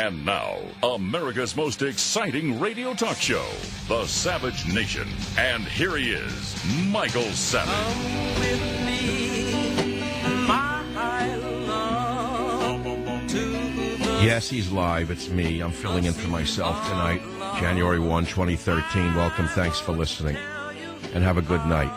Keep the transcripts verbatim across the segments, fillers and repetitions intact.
And now, America's most exciting radio talk show, The Savage Nation. And here he is, Michael Savage. Come with me, my love, to the Yes, he's live. It's me. I'm filling in for myself tonight, January first, twenty thirteen. Welcome. Thanks for listening. And have a good night.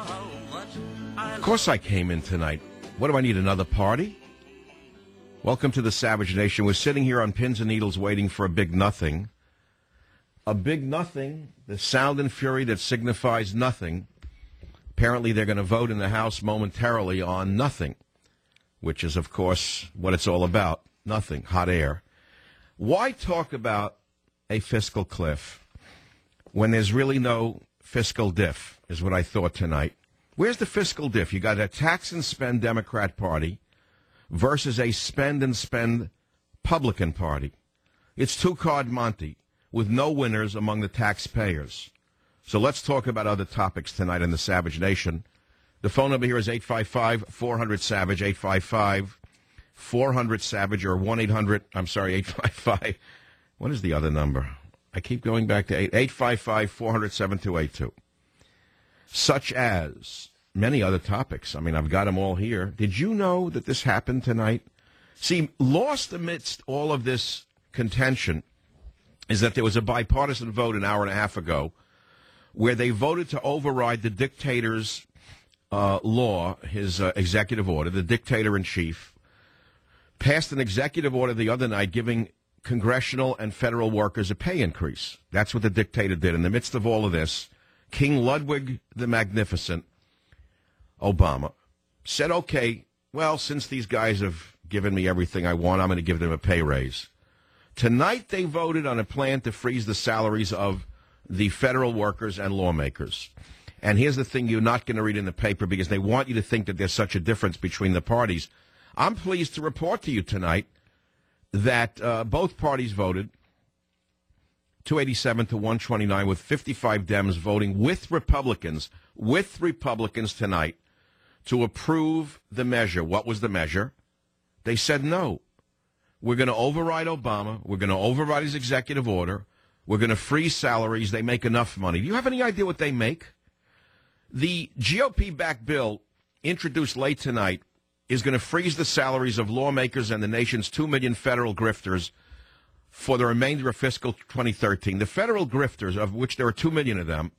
Of course I came in tonight. What do I need, another party? Welcome to the Savage Nation. We're sitting here on pins and needles waiting for a big nothing. A big nothing, the sound and fury that signifies nothing. Apparently they're going to vote in the House momentarily on nothing, which is, of course, what it's all about. Nothing. Hot air. Why talk about a fiscal cliff when there's really no fiscal diff, is what I thought tonight. Where's the fiscal diff? You got a tax and spend Democrat Party versus a spend and spend Republican Party. It's two-card Monte with no winners among the taxpayers. So let's talk about other topics tonight in the Savage Nation. The phone number here is eight five five, four hundred, SAVAGE, eight five five, four hundred, SAVAGE, or one eight hundred, I'm sorry, eight five five. What is the other number? I keep going back to eight five five, four hundred, seven two eight two. Such as many other topics. I mean, I've got them all here. Did you know that this happened tonight? See, lost amidst all of this contention is that there was a bipartisan vote an hour and a half ago where they voted to override the dictator's uh, law, his uh, executive order. The dictator-in-chief passed an executive order the other night giving congressional and federal workers a pay increase. That's what the dictator did. In the midst of all of this, King Ludwig the Magnificent, Obama, said, okay, well, since these guys have given me everything I want, I'm going to give them a pay raise. Tonight they voted on a plan to freeze the salaries of the federal workers and lawmakers. And here's the thing you're not going to read in the paper because they want you to think that there's such a difference between the parties. I'm pleased to report to you tonight that uh, both parties voted two eighty-seven to one twenty-nine with fifty-five Dems voting with Republicans, with Republicans tonight to approve the measure. What was the measure? They said no. We're going to override Obama. We're going to override his executive order. We're going to freeze salaries. They make enough money. Do you have any idea what they make? The G O P-backed bill introduced late tonight is going to freeze the salaries of lawmakers and the nation's two million federal grifters for the remainder of fiscal twenty thirteen. The federal grifters, of which there are two million of them,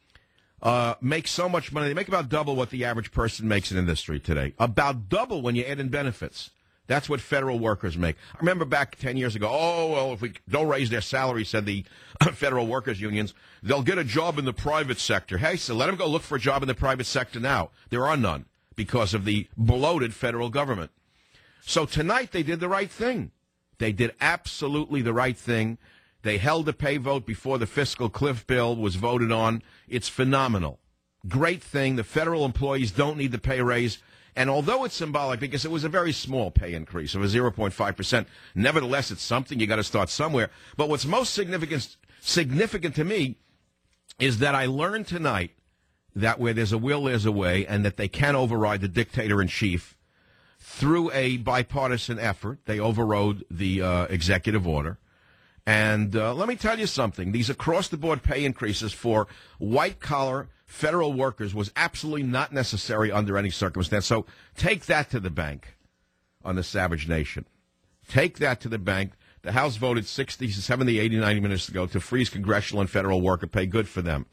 uh, make so much money. They make about double what the average person makes in industry today. About double when you add in benefits. That's what federal workers make. I remember back ten years ago, oh, well, if we don't raise their salary, said the federal workers unions, they'll get a job in the private sector. Hey, so let them go look for a job in the private sector now. There are none because of the bloated federal government. So tonight they did the right thing. They did absolutely the right thing. They held a pay vote before the fiscal cliff bill was voted on. It's phenomenal. Great thing. The federal employees don't need the pay raise. And although it's symbolic, because it was a very small pay increase of a zero point five percent, nevertheless, it's something. You got to start somewhere. But what's most significant, significant to me is that I learned tonight that where there's a will, there's a way, and that they can override the dictator-in-chief through a bipartisan effort. They overrode the uh, executive order. And uh, let me tell you something. These across-the-board pay increases for white-collar federal workers was absolutely not necessary under any circumstance. So take that to the bank on the Savage Nation. Take that to the bank. The House voted sixty, seventy, eighty, ninety minutes ago to freeze congressional and federal worker pay. Good for them.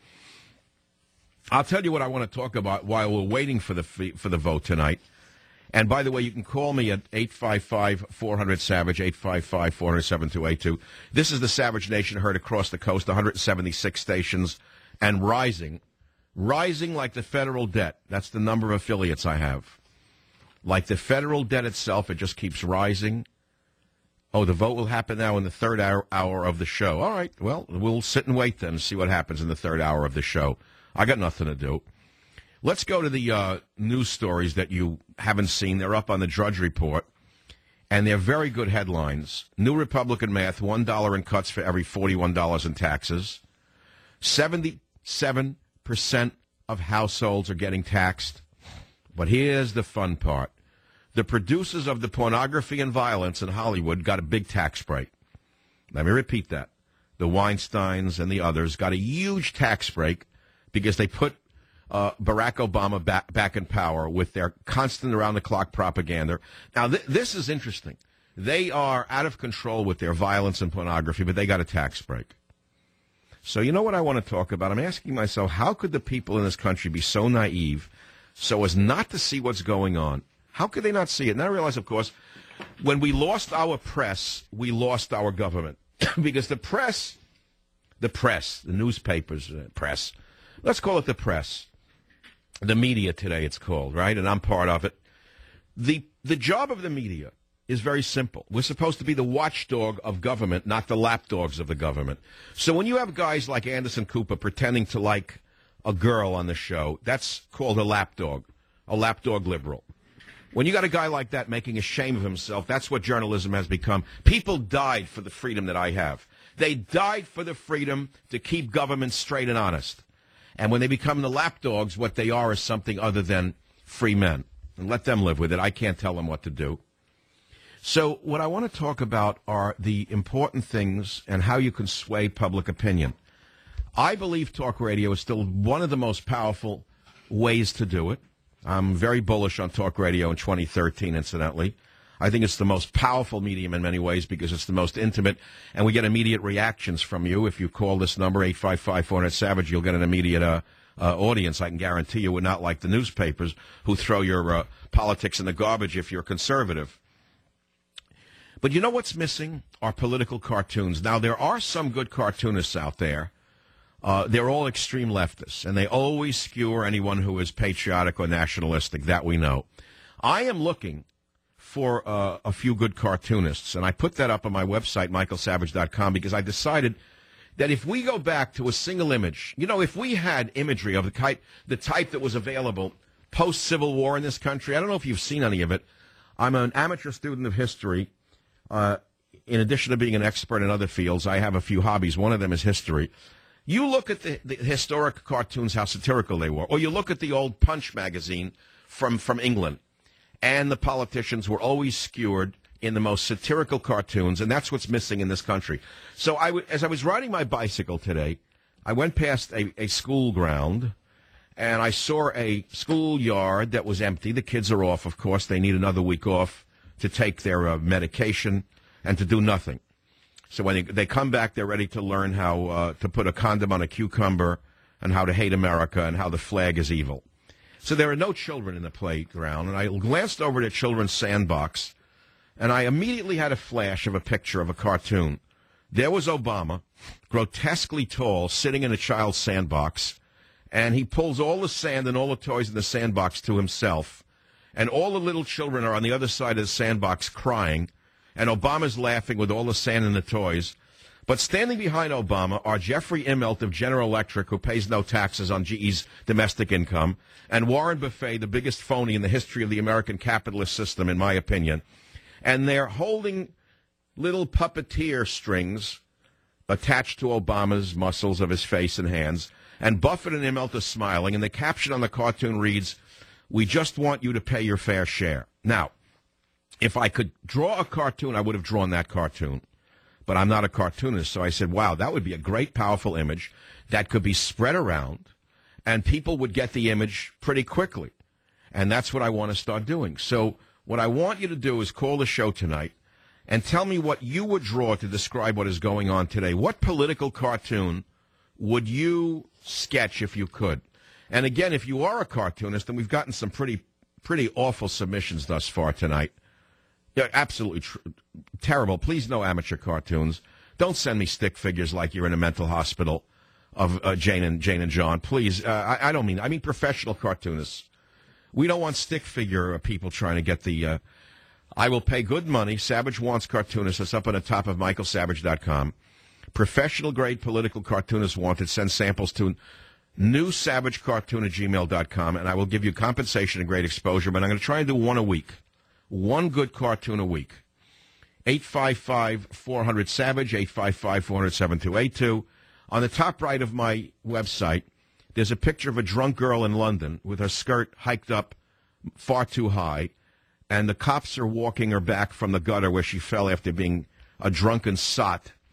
I'll tell you what I want to talk about while we're waiting for the for the vote tonight. And by the way, you can call me at eight five five, four hundred, SAVAGE, eight five five, four hundred, seven two eight two. This is the Savage Nation heard across the coast, one hundred seventy-six stations, and rising. Rising like the federal debt. That's the number of affiliates I have. Like the federal debt itself, it just keeps rising. Oh, the vote will happen now in the third hour, hour of the show. All right, well, we'll sit and wait then and see what happens in the third hour of the show. I got nothing to do. Let's go to the uh, news stories that you haven't seen. They're up on the Drudge Report, and they're very good headlines. New Republican math, one dollar in cuts for every forty-one dollars in taxes. seventy-seven percent of households are getting taxed. But here's the fun part. The producers of the pornography and violence in Hollywood got a big tax break. Let me repeat that. The Weinsteins and the others got a huge tax break because they put uh, Barack Obama back, back in power with their constant around-the-clock propaganda. Now, th- this is interesting. They are out of control with their violence and pornography, but they got a tax break. So you know what I want to talk about? I'm asking myself, how could the people in this country be so naive so as not to see what's going on? How could they not see it? And I realize, of course, when we lost our press, we lost our government. Because the press, the press, the newspapers, uh, press, let's call it the press, the media today it's called, right? And I'm part of it. The the job of the media is very simple. We're supposed to be the watchdog of government, not the lapdogs of the government. So when you have guys like Anderson Cooper pretending to like a girl on the show, that's called a lapdog, a lapdog liberal. When you got a guy like that making a shame of himself, that's what journalism has become. People died for the freedom that I have. They died for the freedom to keep government straight and honest. And when they become the lapdogs, what they are is something other than free men. And let them live with it. I can't tell them what to do. So what I want to talk about are the important things and how you can sway public opinion. I believe talk radio is still one of the most powerful ways to do it. I'm very bullish on talk radio in twenty thirteen, incidentally. I think it's the most powerful medium in many ways because it's the most intimate, and we get immediate reactions from you. If you call this number, eight five five, four hundred, SAVAGE, you'll get an immediate uh, uh, audience. I can guarantee you we're not like the newspapers who throw your uh, politics in the garbage if you're conservative. But you know what's missing? Are political cartoons. Now, there are some good cartoonists out there. Uh, they're all extreme leftists, and they always skewer anyone who is patriotic or nationalistic, that we know. I am looking for uh, a few good cartoonists, and I put that up on my website, michael savage dot com, because I decided that if we go back to a single image, you know, if we had imagery of the type, the type that was available post-Civil War in this country, I don't know if you've seen any of it. I'm an amateur student of history. Uh, in addition to being an expert in other fields, I have a few hobbies. One of them is history. You look at the, the historic cartoons, how satirical they were, or you look at the old Punch magazine from, from England, and the politicians were always skewered in the most satirical cartoons, and that's what's missing in this country. So I w- as I was riding my bicycle today, I went past a, a school ground, and I saw a schoolyard that was empty. The kids are off, of course. They need another week off to take their uh, medication and to do nothing. So when they, they come back, they're ready to learn how uh, to put a condom on a cucumber and how to hate America and how the flag is evil. So there are no children in the playground, and I glanced over to Children's Sandbox, and I immediately had a flash of a picture of a cartoon. There was Obama, grotesquely tall, sitting in a child's sandbox, and he pulls all the sand and all the toys in the sandbox to himself, and all the little children are on the other side of the sandbox crying, and Obama's laughing with all the sand and the toys. But standing behind Obama are Jeffrey Immelt of General Electric, who pays no taxes on G E's domestic income, and Warren Buffett, the biggest phony in the history of the American capitalist system, in my opinion. And they're holding little puppeteer strings attached to Obama's muscles of his face and hands. And Buffett and Immelt are smiling, and the caption on the cartoon reads, "We just want you to pay your fair share." Now, if I could draw a cartoon, I would have drawn that cartoon. But I'm not a cartoonist, so I said, wow, that would be a great, powerful image that could be spread around, and people would get the image pretty quickly. And that's what I want to start doing. So what I want you to do is call the show tonight and tell me what you would draw to describe what is going on today. What political cartoon would you sketch if you could? And again, if you are a cartoonist, and we've gotten some pretty, pretty awful submissions thus far tonight. Yeah, absolutely tr- terrible. Please, no amateur cartoons. Don't send me stick figures like you're in a mental hospital of uh, Jane and Jane and John. Please, uh, I, I don't mean. I mean professional cartoonists. We don't want stick figure people trying to get the. Uh, I will pay good money. Savage wants cartoonists. It's up on the top of michael savage dot com. Professional grade political cartoonists wanted. Send samples to new savage cartoon at gmail dot com, and I will give you compensation and great exposure. But I'm going to try and do one a week. One good cartoon a week. eight five five, four hundred, SAVAGE, eight five five, four hundred, seven two eight two. On the top right of my website, there's a picture of a drunk girl in London with her skirt hiked up far too high, and the cops are walking her back from the gutter where she fell after being a drunken sot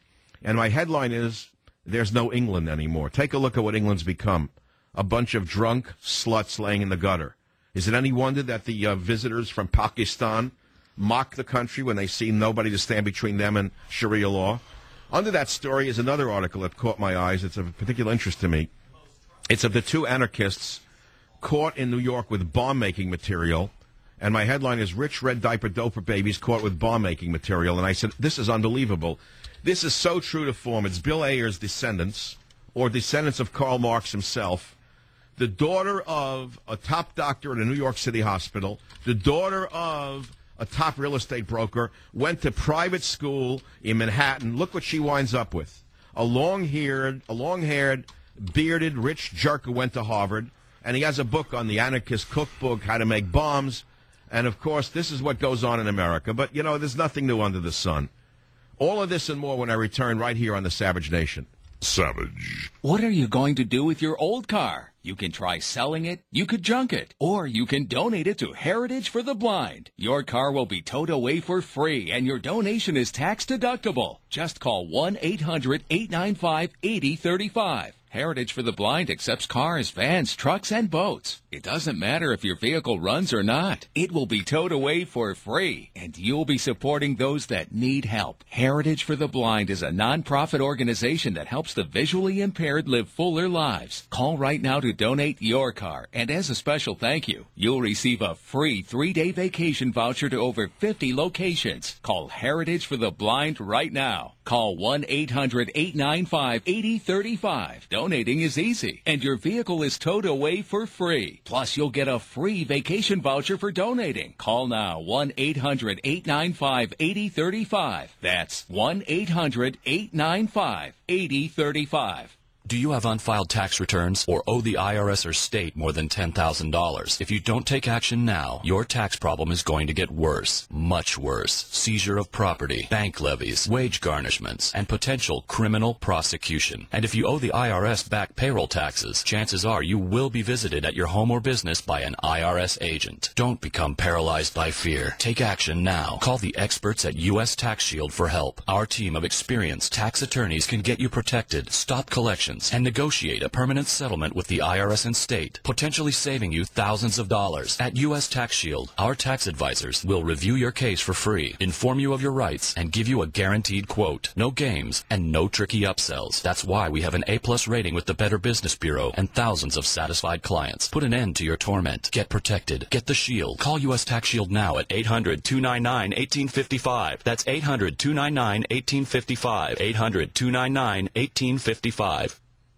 And my headline is, there's no England anymore. Take a look at what England's become. A bunch of drunk sluts laying in the gutter. Is it any wonder that the uh, visitors from Pakistan mock the country when they see nobody to stand between them and Sharia law? Under that story is another article that caught my eyes. It's of particular interest to me. It's of the two anarchists caught in New York with bomb-making material. And my headline is, Rich Red Diaper Doper Babies Caught with Bomb-Making Material. And I said, this is unbelievable. This is so true to form. It's Bill Ayer's descendants, or descendants of Karl Marx himself, the daughter of a top doctor at a New York City hospital, the daughter of a top real estate broker, went to private school in Manhattan. Look what she winds up with. A long-haired, a long-haired, bearded, rich jerk who went to Harvard, and he has a book on the anarchist cookbook, How to Make Bombs. And, of course, this is what goes on in America. But, you know, there's nothing new under the sun. All of this and more when I return right here on the Savage Nation. Savage. What are you going to do with your old car? You can try selling it, you could junk it, or you can donate it to Heritage for the Blind. Your car will be towed away for free, and your donation is tax deductible. Just call one eight hundred eight nine five eight zero three five. Heritage for the Blind accepts cars, vans, trucks, and boats. It doesn't matter if your vehicle runs or not. It will be towed away for free, and you'll be supporting those that need help. Heritage for the Blind is a nonprofit organization that helps the visually impaired live fuller lives. Call right now to donate your car, and as a special thank you, you'll receive a free three-day vacation voucher to over fifty locations. Call Heritage for the Blind right now. Call one eight hundred eight nine five eight zero three five. Donating is easy, and your vehicle is towed away for free. Plus, you'll get a free vacation voucher for donating. Call now, one eight hundred eight nine five eight zero three five. That's one eight hundred eight nine five eight zero three five. Do you have unfiled tax returns or owe the I R S or state more than ten thousand dollars? If you don't take action now, your tax problem is going to get worse, much worse. Seizure of property, bank levies, wage garnishments, and potential criminal prosecution. And if you owe the I R S back payroll taxes, chances are you will be visited at your home or business by an I R S agent. Don't become paralyzed by fear. Take action now. Call the experts at U S Tax Shield for help. Our team of experienced tax attorneys can get you protected, stop collections, and negotiate a permanent settlement with the I R S and state, potentially saving you thousands of dollars. At U S Tax Shield, our tax advisors will review your case for free, inform you of your rights, and give you a guaranteed quote. No games and no tricky upsells. That's why we have an A-plus rating with the Better Business Bureau and thousands of satisfied clients. Put an end to your torment. Get protected. Get the shield. Call U S Tax Shield now at eight hundred two nine nine one eight five five. That's eight hundred two nine nine one eight five five. eight hundred two nine nine one eight five five.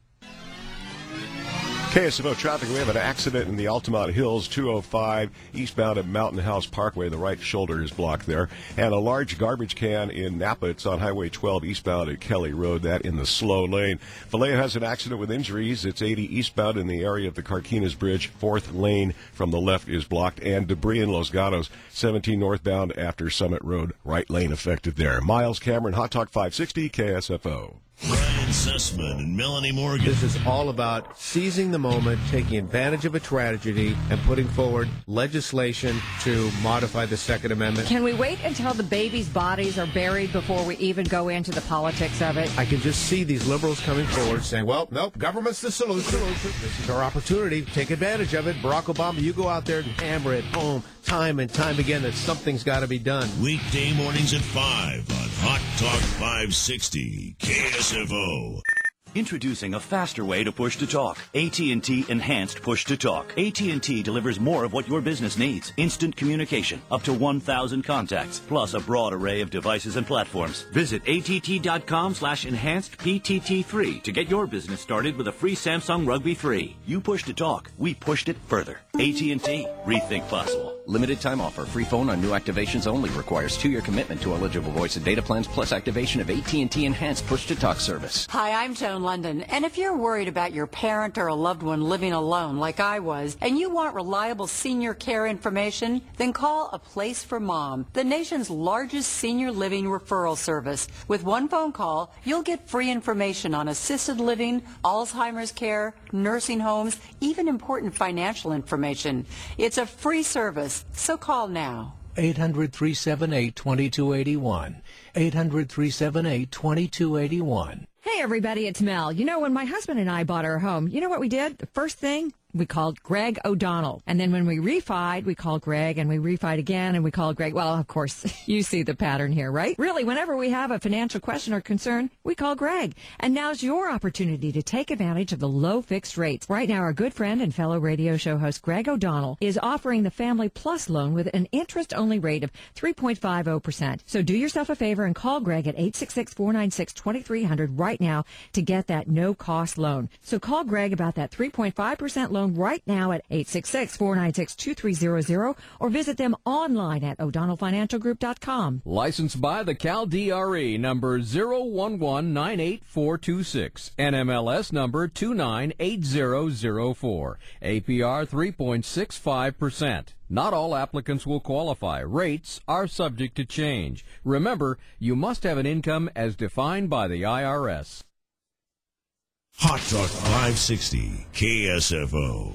K S F O traffic. We have an accident in the Altamont Hills, two oh five, eastbound at Mountain House Parkway. The right shoulder is blocked there. And a large garbage can in Napa. It's on Highway twelve, eastbound at Kelly Road. That in the slow lane. Vallejo has an accident with injuries. It's eighty eastbound in the area of the Carquinez Bridge. Fourth lane from the left is blocked. And debris in Los Gatos, seventeen northbound after Summit Road. Right lane affected there. Miles Cameron, Hot Talk five sixty, K S F O. Brian Sussman and Melanie Morgan. This is all about seizing the moment, taking advantage of a tragedy, and putting forward legislation to modify the Second Amendment. Can we wait until the babies' bodies are buried before we even go into the politics of it? I can just see these liberals coming forward saying, well, nope, government's the solution. This is our opportunity. Take advantage of it. Barack Obama, you go out there and hammer it home time and time again that something's got to be done. Weekday mornings at five on Hot Talk five sixty, K S F O. Introducing a faster way to push to talk. A T and T Enhanced Push to Talk. A T and T delivers more of what your business needs. Instant communication, up to one thousand contacts, plus a broad array of devices and platforms. Visit att.com slash enhanced PTT3 to get your business started with a free Samsung Rugby three. You push to talk, we pushed it further. A T and T, rethink possible. Limited time offer. Free phone on new activations only. Requires two-year commitment to eligible voice and data plans plus activation of A T and T Enhanced Push to Talk service. Hi, I'm Joan London, and if you're worried about your parent or a loved one living alone like I was, and you want reliable senior care information, then call A Place for Mom, the nation's largest senior living referral service. With one phone call, you'll get free information on assisted living, Alzheimer's care, nursing homes, even important financial information. It's a free service, so call now. eight hundred, three seven eight, two two eight one. eight hundred, three seven eight, two two eight one. Hey, everybody, it's Mel. You know, when my husband and I bought our home, you know what we did? The first thing, we called Greg O'Donnell. And then when we refied, we called Greg, and we refied again, and we called Greg. Well, of course, you see the pattern here, right? Really, whenever we have a financial question or concern, we call Greg. And now's your opportunity to take advantage of the low fixed rates. Right now, our good friend and fellow radio show host Greg O'Donnell is offering the Family Plus loan with an interest-only rate of three point five zero percent. So do yourself a favor and call Greg at eight six six, four nine six, two three zero zero right now to get that no-cost loan. So call Greg about that three point five percent loan right now at eight six six, four nine six, two three zero zero or visit them online at o'donnell financial group dot com. Licensed by the Cal D R E number zero one one nine eight four two six, N M L S number two nine eight zero zero four, A P R three point six five percent. Not all applicants will qualify. Rates are subject to change. Remember, you must have an income as defined by the I R S. Hot Talk five sixty, K S F O.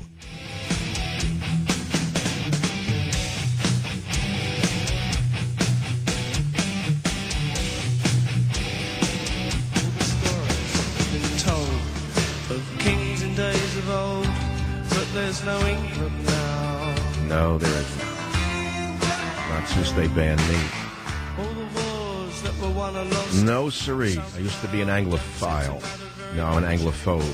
Kings in days of old, but there's no England now. No, there isn't. Not since they banned me. All the wars that were won are lost. No, siree. I used to be an Anglophile. Now I'm an Anglophobe.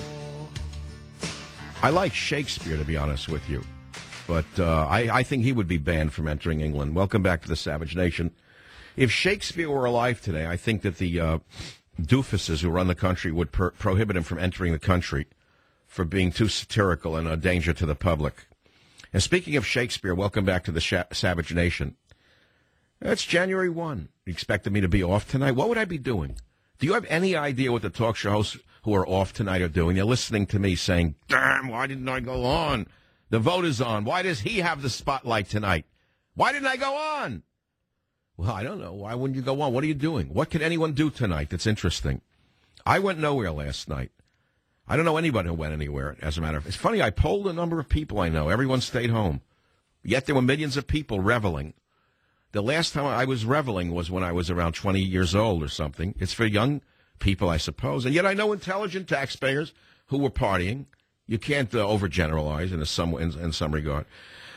I like Shakespeare, to be honest with you. But uh, I, I think he would be banned from entering England. Welcome back to the Savage Nation. If Shakespeare were alive today, I think that the uh, doofuses who run the country would per- prohibit him from entering the country for being too satirical and a danger to the public. And speaking of Shakespeare, welcome back to the Sha- Savage Nation. It's January first. You expected me to be off tonight? What would I be doing? Do you have any idea what the talk show hosts who are off tonight are doing? They're listening to me saying, damn, why didn't I go on? The vote is on. Why does he have the spotlight tonight? Why didn't I go on? Well, I don't know. Why wouldn't you go on? What are you doing? What can anyone do tonight that's interesting? I went nowhere last night. I don't know anybody who went anywhere, as a matter of fact. It's funny, I polled a number of people I know. Everyone stayed home. Yet there were millions of people reveling. The last time I was reveling was when I was around twenty years old or something. It's for young people, I suppose. And yet I know intelligent taxpayers who were partying. You can't uh, overgeneralize in, a some, in, in some regard.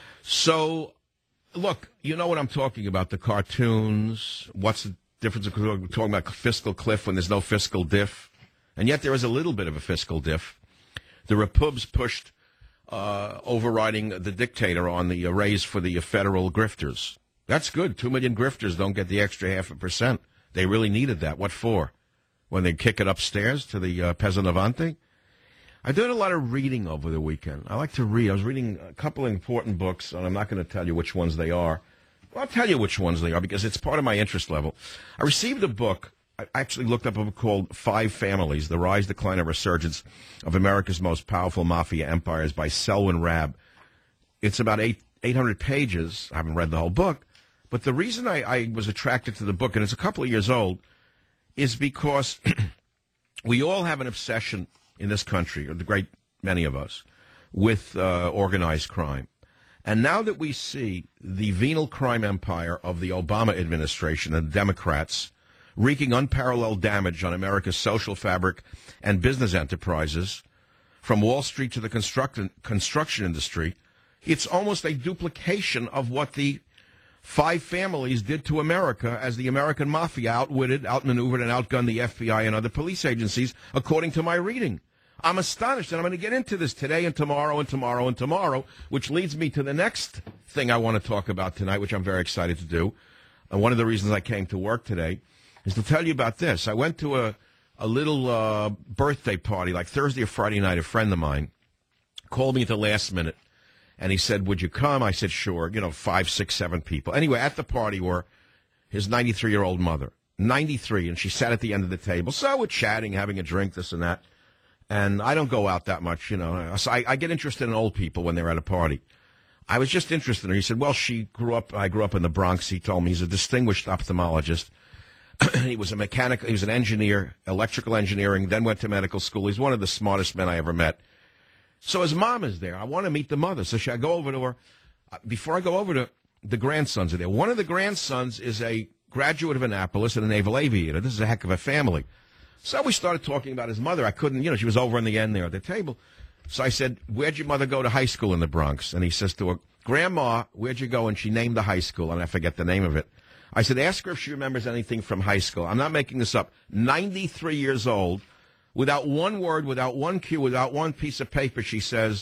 So, look, you know what I'm talking about, the cartoons. What's the difference? We're talking about fiscal cliff when there's no fiscal diff. And yet there is a little bit of a fiscal diff. The Repubs pushed uh, overriding the dictator on the uh, raise for the uh, federal grifters. That's good. Two million grifters don't get the extra half a percent. They really needed that. What for? When they kick it upstairs to the uh, Peasant I did a lot of reading over the weekend. I like to read. I was reading a couple of important books, and I'm not going to tell you which ones they are. Well, I'll tell you which ones they are because it's part of my interest level. I received a book. I actually looked up a book called Five Families, The Rise, Decline, and Resurgence of America's Most Powerful Mafia Empires by Selwyn Rabb. It's about eight, eight hundred pages. I haven't read the whole book. But the reason I, I was attracted to the book, and it's a couple of years old, is because we all have an obsession in this country, or the great many of us, with uh, organized crime. And now that we see the venal crime empire of the Obama administration and the Democrats wreaking unparalleled damage on America's social fabric and business enterprises, from Wall Street to the construct- construction industry, it's almost a duplication of what the Five Families did to America as the American mafia outwitted, outmaneuvered, and outgunned the F B I and other police agencies, according to my reading. I'm astonished, and I'm going to get into this today and tomorrow and tomorrow and tomorrow, which leads me to the next thing I want to talk about tonight, which I'm very excited to do. And one of the reasons I came to work today is to tell you about this. I went to a, a little uh, birthday party, like Thursday or Friday night. A friend of mine called me at the last minute, and he said, would you come? I said, sure. You know, five, six, seven people. Anyway, at the party were his ninety-three-year-old mother, ninety-three, and she sat at the end of the table. So we're chatting, having a drink, this and that. And I don't go out that much, you know. So I, I get interested in old people when they're at a party. I was just interested in her. He said, well, she grew up, I grew up in the Bronx. He told me he's a distinguished ophthalmologist. He was a mechanic, he was an engineer, electrical engineering, then went to medical school. He's one of the smartest men I ever met. So his mom is there. I want to meet the mother. So should I go over to her? Before I go over to the grandsons are there. One of the grandsons is a graduate of Annapolis and a naval aviator. This is a heck of a family. So we started talking about his mother. I couldn't, you know, she was over on the end there at the table. So I said, where'd your mother go to high school in the Bronx? And he says to her, Grandma, where'd you go? And she named the high school, and I forget the name of it. I said, ask her if she remembers anything from high school. I'm not making this up. ninety-three years old, without one word, without one cue, without one piece of paper, she says,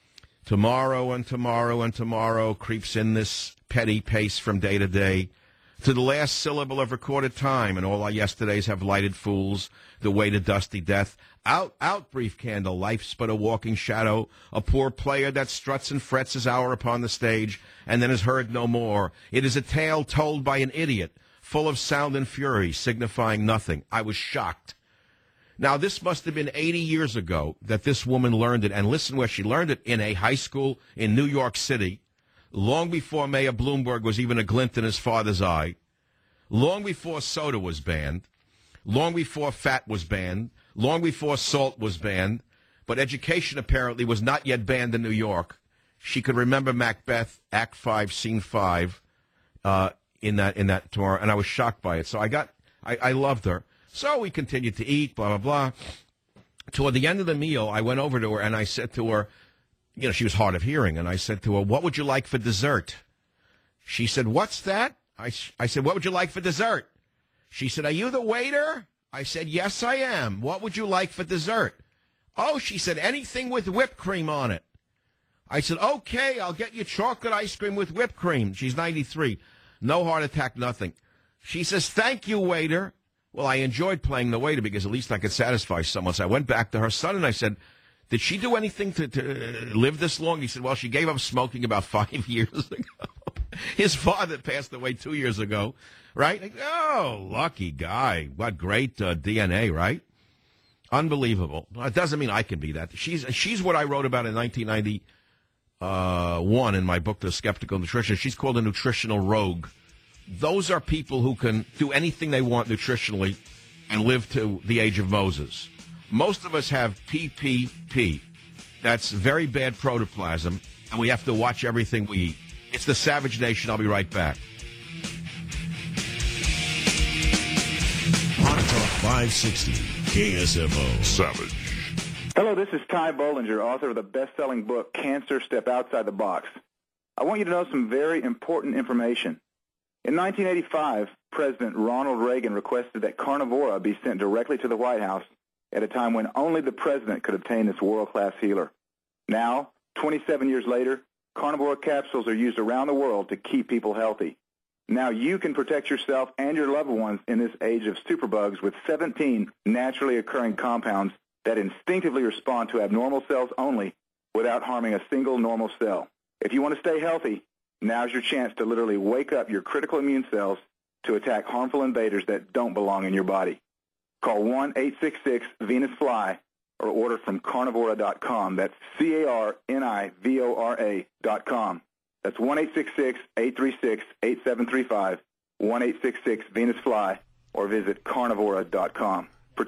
tomorrow and tomorrow and tomorrow creeps in this petty pace from day to day, to the last syllable of recorded time, and all our yesterdays have lighted fools, the way to dusty death. Out, out, brief candle, life's but a walking shadow, a poor player that struts and frets his hour upon the stage, and then is heard no more. It is a tale told by an idiot, full of sound and fury, signifying nothing. I was shocked. Now, this must have been eighty years ago that this woman learned it, and listen where she learned it, in a high school in New York City, long before Mayor Bloomberg was even a glint in his father's eye, long before soda was banned, long before fat was banned, long before salt was banned, but education apparently was not yet banned in New York. She could remember Macbeth, Act Five, Scene Five, uh, in that in that tour, and I was shocked by it. So I got, I, I loved her. So we continued to eat, blah blah blah. Toward the end of the meal, I went over to her and I said to her, you know, she was hard of hearing, and I said to her, "What would you like for dessert?" She said, "What's that?" I I said, "What would you like for dessert?" She said, "Are you the waiter?" I said, "Yes, I am. What would you like for dessert?" "Oh," she said, "anything with whipped cream on it." I said, "Okay, I'll get you chocolate ice cream with whipped cream." She's ninety-three. No heart attack, nothing. She says, "Thank you, waiter." Well, I enjoyed playing the waiter because at least I could satisfy someone. So I went back to her son and I said, "Did she do anything to, to live this long?" He said, "Well, she gave up smoking about five years ago." His father passed away two years ago, right? Like, oh, lucky guy. What great uh, D N A, right? Unbelievable. Well, it doesn't mean I can be that. She's she's what I wrote about in nineteen ninety-one in my book, The Skeptical Nutritionist. She's called a nutritional rogue. Those are people who can do anything they want nutritionally and live to the age of Moses. Most of us have P P P. That's very bad protoplasm, and we have to watch everything we eat. It's the Savage Nation. I'll be right back. Hot Talk five sixty, K S F O. Savage. Hello, this is Ty Bollinger, author of the best-selling book, Cancer, Step Outside the Box. I want you to know some very important information. In nineteen eighty-five, President Ronald Reagan requested that Carnivora be sent directly to the White House at a time when only the president could obtain this world-class healer. Now, twenty-seven years later, Carnivora capsules are used around the world to keep people healthy. Now you can protect yourself and your loved ones in this age of superbugs with seventeen naturally occurring compounds that instinctively respond to abnormal cells only without harming a single normal cell. If you want to stay healthy, now's your chance to literally wake up your critical immune cells to attack harmful invaders that don't belong in your body. Call one eight six six Venus Fly or order from carnivora dot com. That's C A R N I V O R A dot com. That's one eight six six, eight three six, eight seven three five, one eight six six Venus Fly, or visit carnivora dot com.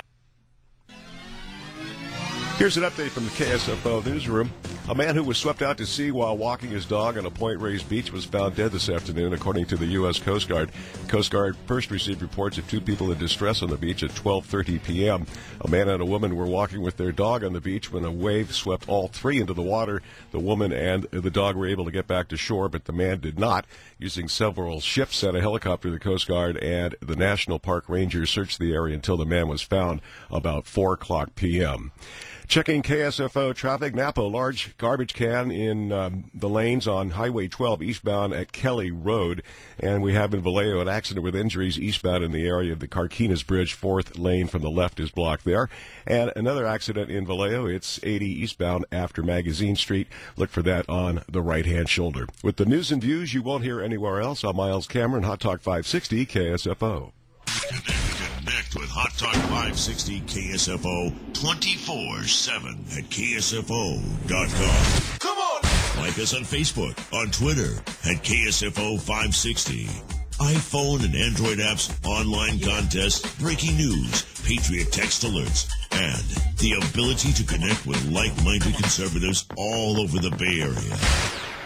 Here's an update from the K S F O newsroom. A man who was swept out to sea while walking his dog on a Point Reyes beach was found dead this afternoon, according to the U S Coast Guard. The Coast Guard first received reports of two people in distress on the beach at twelve thirty p.m. A man and a woman were walking with their dog on the beach when a wave swept all three into the water. The woman and the dog were able to get back to shore, but the man did not. Using several ships and a helicopter, the Coast Guard and the National Park Rangers searched the area until the man was found about four o'clock p.m. Checking K S F O traffic, Napa, large garbage can in um, the lanes on Highway twelve eastbound at Kelly Road. And we have in Vallejo an accident with injuries eastbound in the area of the Carquinez Bridge. Fourth lane from the left is blocked there. And another accident in Vallejo, it's eighty eastbound after Magazine Street. Look for that on the right-hand shoulder. With the news and views you won't hear anywhere else, I'm Miles Cameron, Hot Talk five sixty, K S F O. Connect with Hot Talk five sixty K S F O twenty-four seven at K S F O dot com. Come on! Like us on Facebook, on Twitter, at K S F O five sixty. iPhone and Android apps, online contests, breaking news, Patriot text alerts, and the ability to connect with like-minded conservatives all over the Bay Area.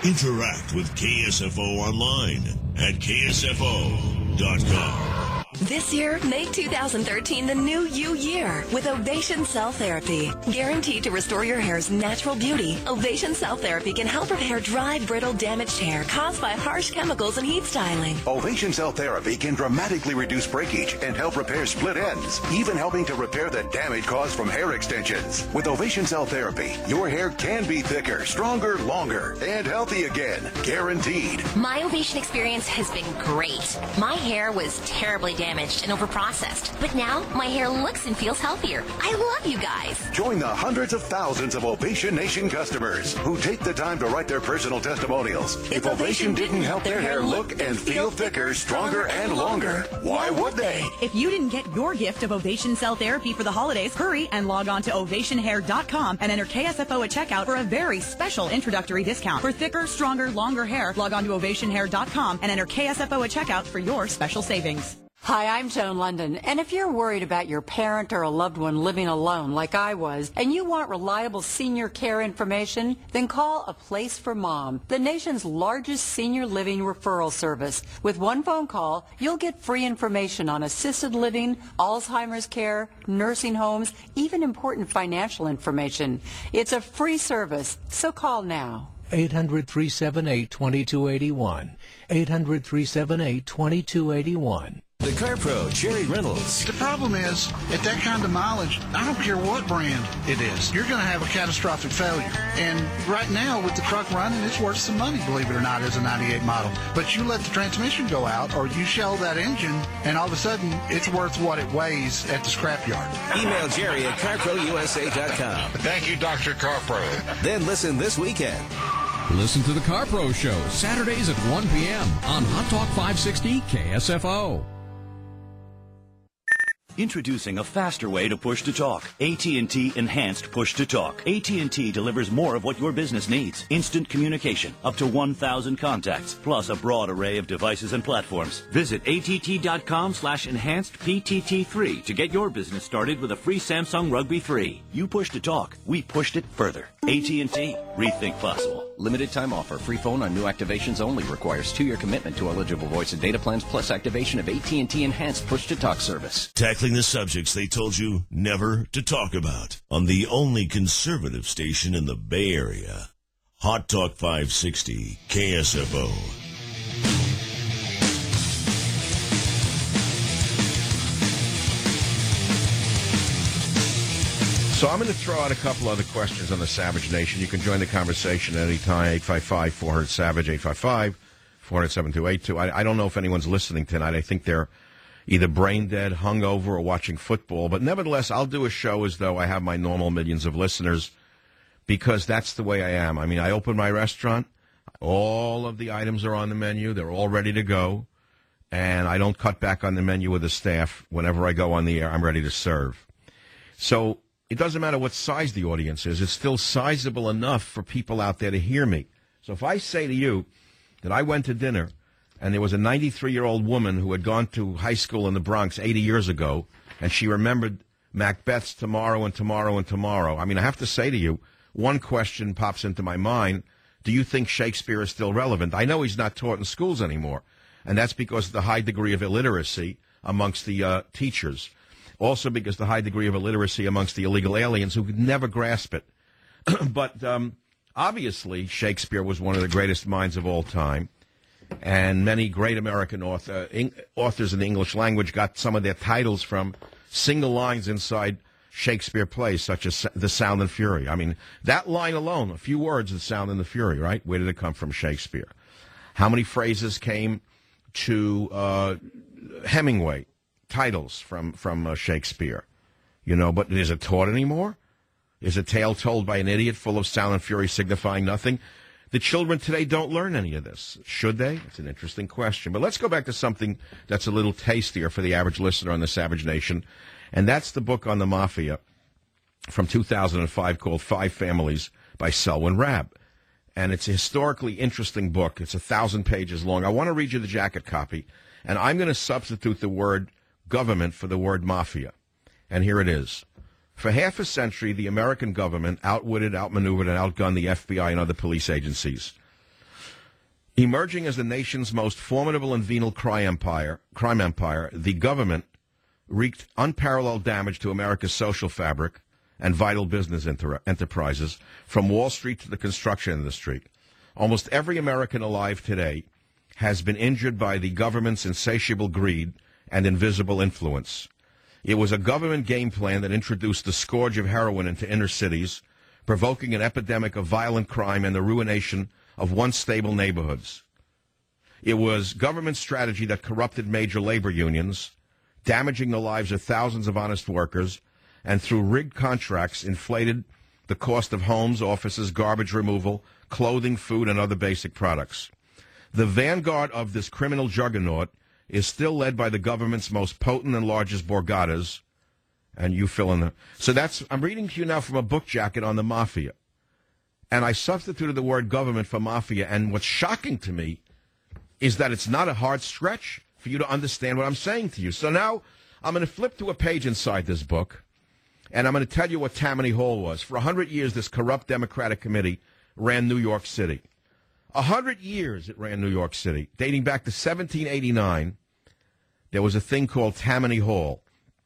Interact with K S F O online at K S F O dot com. This year, make two thousand thirteen the new you year with Ovation Cell Therapy. Guaranteed to restore your hair's natural beauty, Ovation Cell Therapy can help repair dry, brittle, damaged hair caused by harsh chemicals and heat styling. Ovation Cell Therapy can dramatically reduce breakage and help repair split ends, even helping to repair the damage caused from hair extensions. With Ovation Cell Therapy, your hair can be thicker, stronger, longer, and healthy again. Guaranteed. My Ovation experience has been great. My hair was terribly damaged. damaged and overprocessed. But now, my hair looks and feels healthier. I love you guys. Join the hundreds of thousands of Ovation Nation customers who take the time to write their personal testimonials. If, if Ovation didn't help their hair look and feel thicker, stronger, and longer, why would they? If you didn't get your gift of Ovation Cell Therapy for the holidays, hurry and log on to ovation hair dot com and enter K S F O at checkout for a very special introductory discount. For thicker, stronger, longer hair, log on to ovation hair dot com and enter K S F O at checkout for your special savings. Hi, I'm Joan London, and if you're worried about your parent or a loved one living alone like I was, and you want reliable senior care information, then call A Place for Mom, the nation's largest senior living referral service. With one phone call, you'll get free information on assisted living, Alzheimer's care, nursing homes, even important financial information. It's a free service, so call now. eight hundred, three seven eight, two two eight one. eight hundred, three seven eight, two two eight one. The Car Pro, Jerry Reynolds. The problem is, at that kind of mileage, I don't care what brand it is, you're going to have a catastrophic failure. And right now, with the truck running, it's worth some money, believe it or not, as a ninety-eight model. But you let the transmission go out, or you shell that engine, and all of a sudden, it's worth what it weighs at the scrapyard. Email Jerry at car pro U S A dot com. Thank you, Doctor CarPro. Then listen this weekend. Listen to the Car Pro Show, Saturdays at one p.m. on Hot Talk five sixty K S F O. Introducing a faster way to push to talk. A T and T Enhanced Push to Talk. A T and T delivers more of what your business needs. Instant communication, up to one thousand contacts, plus a broad array of devices and platforms. Visit A T T dot com slash enhanced P T T three to get your business started with a free Samsung Rugby three. You push to talk, we pushed it further. A T and T, rethink possible. Limited time offer. Free phone on new activations only. Requires two-year commitment to eligible voice and data plans plus activation of A T and T Enhanced Push-to-Talk service. Tackling the subjects they told you never to talk about on the only conservative station in the Bay Area. Hot Talk five sixty K S F O. So I'm going to throw out a couple other questions on the Savage Nation. You can join the conversation at any time, eight five five, four hundred, SAVAGE, eight five five, four hundred, seven two eight two. I, I don't know if anyone's listening tonight. I think they're either brain dead, hungover, or watching football. But nevertheless, I'll do a show as though I have my normal millions of listeners because that's the way I am. I mean, I open my restaurant. All of the items are on the menu. They're all ready to go. And I don't cut back on the menu with the staff. Whenever I go on the air, I'm ready to serve. So it doesn't matter what size the audience is. It's still sizable enough for people out there to hear me. So if I say to you that I went to dinner and there was a ninety-three-year-old woman who had gone to high school in the Bronx eighty years ago, and she remembered Macbeth's Tomorrow and Tomorrow and Tomorrow, I mean, I have to say to you, one question pops into my mind. Do you think Shakespeare is still relevant? I know he's not taught in schools anymore, and that's because of the high degree of illiteracy amongst the uh, teachers. Also because the high degree of illiteracy amongst the illegal aliens who could never grasp it. But um, obviously, Shakespeare was one of the greatest minds of all time, and many great American author, in, authors in the English language got some of their titles from single lines inside Shakespeare plays, such as The Sound and Fury. I mean, that line alone, a few words, The Sound and the Fury, right? Where did it come from? Shakespeare. How many phrases came to uh, Hemingway? Titles from, from uh, Shakespeare, you know, but is it taught anymore? Is a tale told by an idiot full of sound and fury signifying nothing? The children today don't learn any of this. Should they? It's an interesting question. But let's go back to something that's a little tastier for the average listener on the Savage Nation, and that's the book on the Mafia from two thousand five called Five Families by Selwyn Rabb. And it's a historically interesting book. It's a thousand pages long. I want to read you the jacket copy, and I'm going to substitute the word government for the word mafia. And here it is. For half a century, the American government outwitted, outmaneuvered, and outgunned the F B I and other police agencies. Emerging as the nation's most formidable and venal crime empire, crime empire, the government wreaked unparalleled damage to America's social fabric and vital business inter- enterprises, from Wall Street to the construction industry. Almost every American alive today has been injured by the government's insatiable greed and invisible influence. It was a government game plan that introduced the scourge of heroin into inner cities, provoking an epidemic of violent crime and the ruination of once stable neighborhoods. It was government strategy that corrupted major labor unions, damaging the lives of thousands of honest workers, and through rigged contracts inflated the cost of homes, offices, garbage removal, clothing, food, and other basic products. The vanguard of this criminal juggernaut is still led by the government's most potent and largest borgatas, and you fill in the... So that's... I'm reading to you now from a book jacket on the mafia. And I substituted the word government for mafia, and what's shocking to me is that it's not a hard stretch for you to understand what I'm saying to you. So now I'm going to flip to a page inside this book, and I'm going to tell you what Tammany Hall was. For one hundred years, this corrupt Democratic committee ran New York City. A hundred years it ran New York City. Dating back to seventeen eighty-nine, there was a thing called Tammany Hall.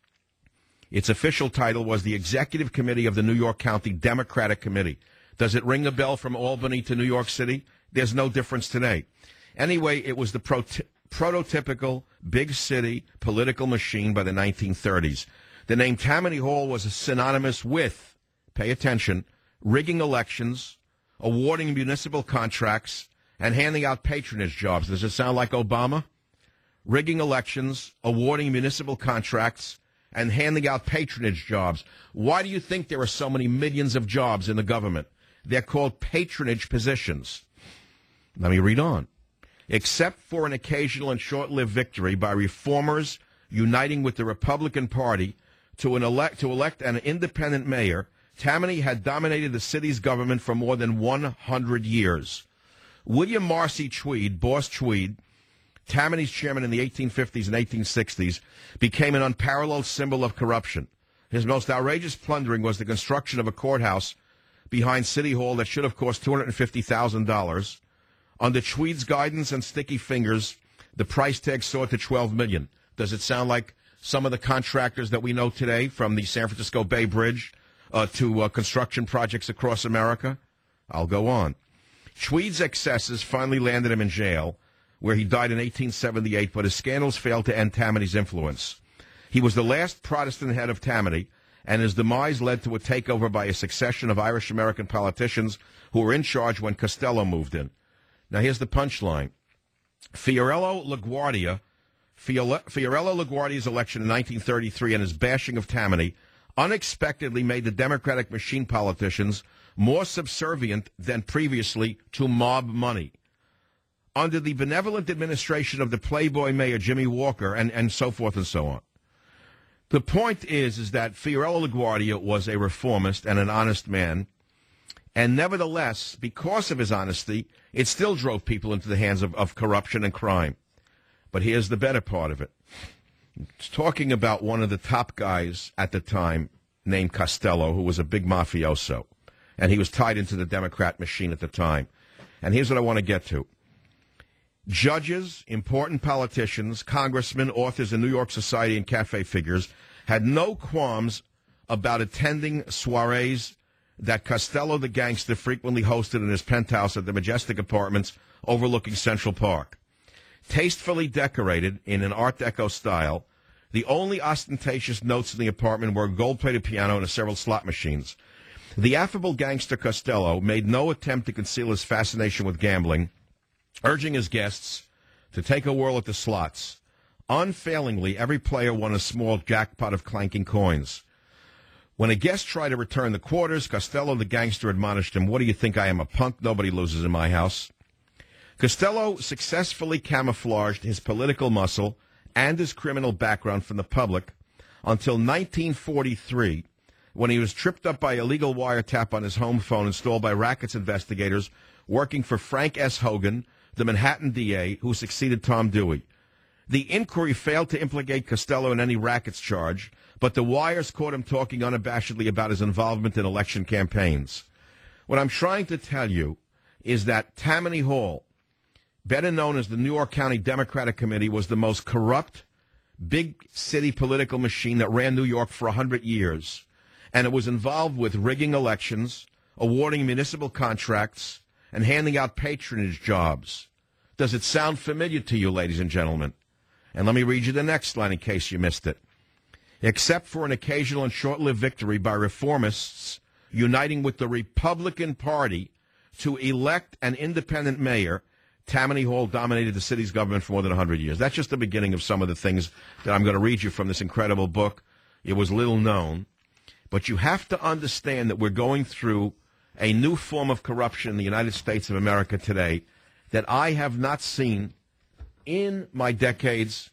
Its official title was the Executive Committee of the New York County Democratic Committee. Does it ring a bell from Albany to New York City? There's no difference today. Anyway, it was the pro- prototypical big city political machine by the nineteen thirties. The name Tammany Hall was synonymous with, pay attention, rigging elections, awarding municipal contracts, and handing out patronage jobs. Does it sound like Obama? Rigging elections, awarding municipal contracts, and handing out patronage jobs. Why do you think there are so many millions of jobs in the government? They're called patronage positions. Let me read on. Except for an occasional and short-lived victory by reformers uniting with the Republican Party to, an elect, to elect an independent mayor, Tammany had dominated the city's government for more than one hundred years. William Marcy Tweed, Boss Tweed, Tammany's chairman in the eighteen fifties and eighteen sixties, became an unparalleled symbol of corruption. His most outrageous plundering was the construction of a courthouse behind City Hall that should have cost two hundred fifty thousand dollars. Under Tweed's guidance and sticky fingers, the price tag soared to twelve million dollars. Does it sound like some of the contractors that we know today, from the San Francisco Bay Bridge uh, to uh, construction projects across America? I'll go on. Tweed's excesses finally landed him in jail, where he died in eighteen seventy-eight, but his scandals failed to end Tammany's influence. He was the last Protestant head of Tammany, and his demise led to a takeover by a succession of Irish-American politicians who were in charge when Costello moved in. Now, here's the punchline. Fiorello LaGuardia, Fiorello LaGuardia's election in nineteen thirty-three and his bashing of Tammany unexpectedly made the Democratic machine politicians more subservient than previously to mob money. Under the benevolent administration of the Playboy Mayor Jimmy Walker, and, and so forth and so on. The point is, is that Fiorello LaGuardia was a reformist and an honest man, and nevertheless, because of his honesty, it still drove people into the hands of, of corruption and crime. But here's the better part of it. It's talking about one of the top guys at the time named Costello, who was a big mafioso, and he was tied into the Democrat machine at the time. And here's what I want to get to. Judges, important politicians, congressmen, authors, and New York society and cafe figures had no qualms about attending soirees that Costello the gangster frequently hosted in his penthouse at the majestic apartments overlooking Central Park. Tastefully decorated in an Art Deco style, the only ostentatious notes in the apartment were a gold-plated piano and several slot machines. The affable gangster Costello made no attempt to conceal his fascination with gambling, urging his guests to take a whirl at the slots. Unfailingly, every player won a small jackpot of clanking coins. When a guest tried to return the quarters, Costello the gangster admonished him, "What do you think, I am, a punk? Nobody loses in my house." Costello successfully camouflaged his political muscle and his criminal background from the public until nineteen forty-three, when he was tripped up by illegal wiretap on his home phone installed by rackets investigators working for Frank S. Hogan, the Manhattan D A, who succeeded Tom Dewey. The inquiry failed to implicate Costello in any rackets charge, but the wires caught him talking unabashedly about his involvement in election campaigns. What I'm trying to tell you is that Tammany Hall better known as the New York County Democratic Committee, was the most corrupt big city political machine that ran New York for one hundred years. And it was involved with rigging elections, awarding municipal contracts, and handing out patronage jobs. Does it sound familiar to you, ladies and gentlemen? And let me read you the next line in case you missed it. Except for an occasional and short-lived victory by reformists uniting with the Republican Party to elect an independent mayor, Tammany Hall dominated the city's government for more than one hundred years. That's just the beginning of some of the things that I'm going to read you from this incredible book. It was little known. But you have to understand that we're going through a new form of corruption in the United States of America today that I have not seen in my decades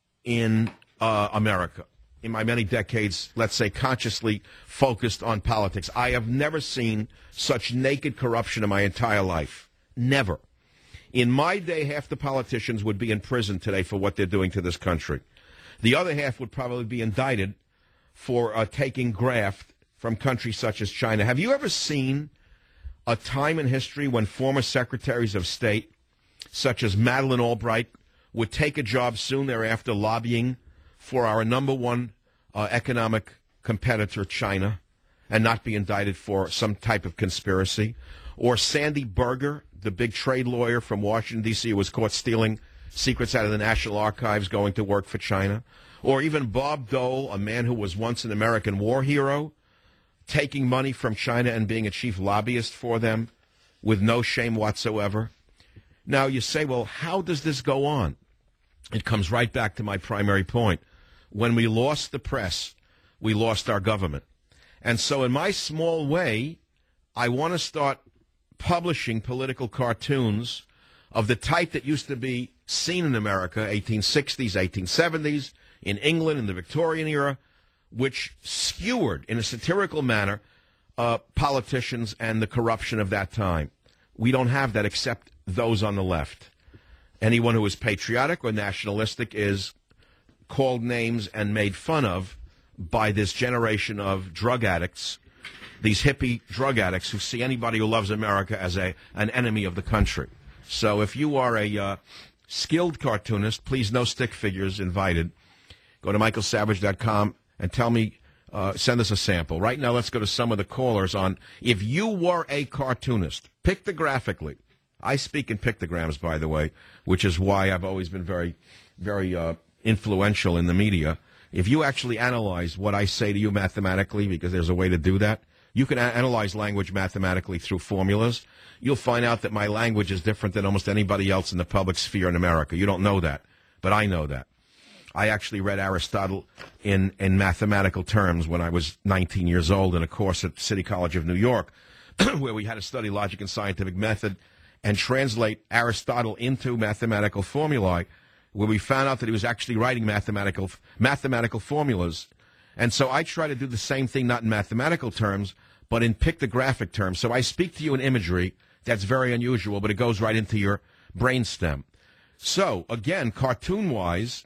in uh, America, in my many decades, let's say, consciously focused on politics. I have never seen such naked corruption in my entire life. Never. In my day, half the politicians would be in prison today for what they're doing to this country. The other half would probably be indicted for uh, taking graft from countries such as China. Have you ever seen a time in history when former secretaries of state, such as Madeleine Albright, would take a job soon thereafter lobbying for our number one uh, economic competitor, China, and not be indicted for some type of conspiracy? Or Sandy Berger, the big trade lawyer from Washington, D C, who was caught stealing secrets out of the National Archives going to work for China? Or even Bob Dole, a man who was once an American war hero, taking money from China and being a chief lobbyist for them with no shame whatsoever. Now, you say, well, how does this go on? It comes right back to my primary point. When we lost the press, we lost our government. And so in my small way, I want to start publishing political cartoons of the type that used to be seen in America, eighteen sixties, eighteen seventies, in England in the Victorian era, which skewered in a satirical manner uh, politicians and the corruption of that time. We don't have that except those on the left. Anyone who is patriotic or nationalistic is called names and made fun of by this generation of drug addicts, these hippie drug addicts who see anybody who loves America as a an enemy of the country. So if you are a uh, skilled cartoonist, please, no stick figures invited. Go to michael savage dot com and tell me, uh, send us a sample. Right now, let's go to some of the callers on, if you were a cartoonist, pictographically. I speak in pictograms, by the way, which is why I've always been very, very uh, influential in the media. If you actually analyze what I say to you mathematically, because there's a way to do that, you can a- analyze language mathematically through formulas. You'll find out that my language is different than almost anybody else in the public sphere in America. You don't know that, but I know that. I actually read Aristotle in, in mathematical terms when I was nineteen years old in a course at City College of New York, where we had to study logic and scientific method and translate Aristotle into mathematical formulae, where we found out that he was actually writing mathematical mathematical formulas. And so I try to do the same thing, not in mathematical terms, but in pictographic terms. So I speak to you in imagery that's very unusual, but it goes right into your brainstem. So, again, cartoon-wise,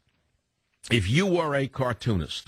if you were a cartoonist,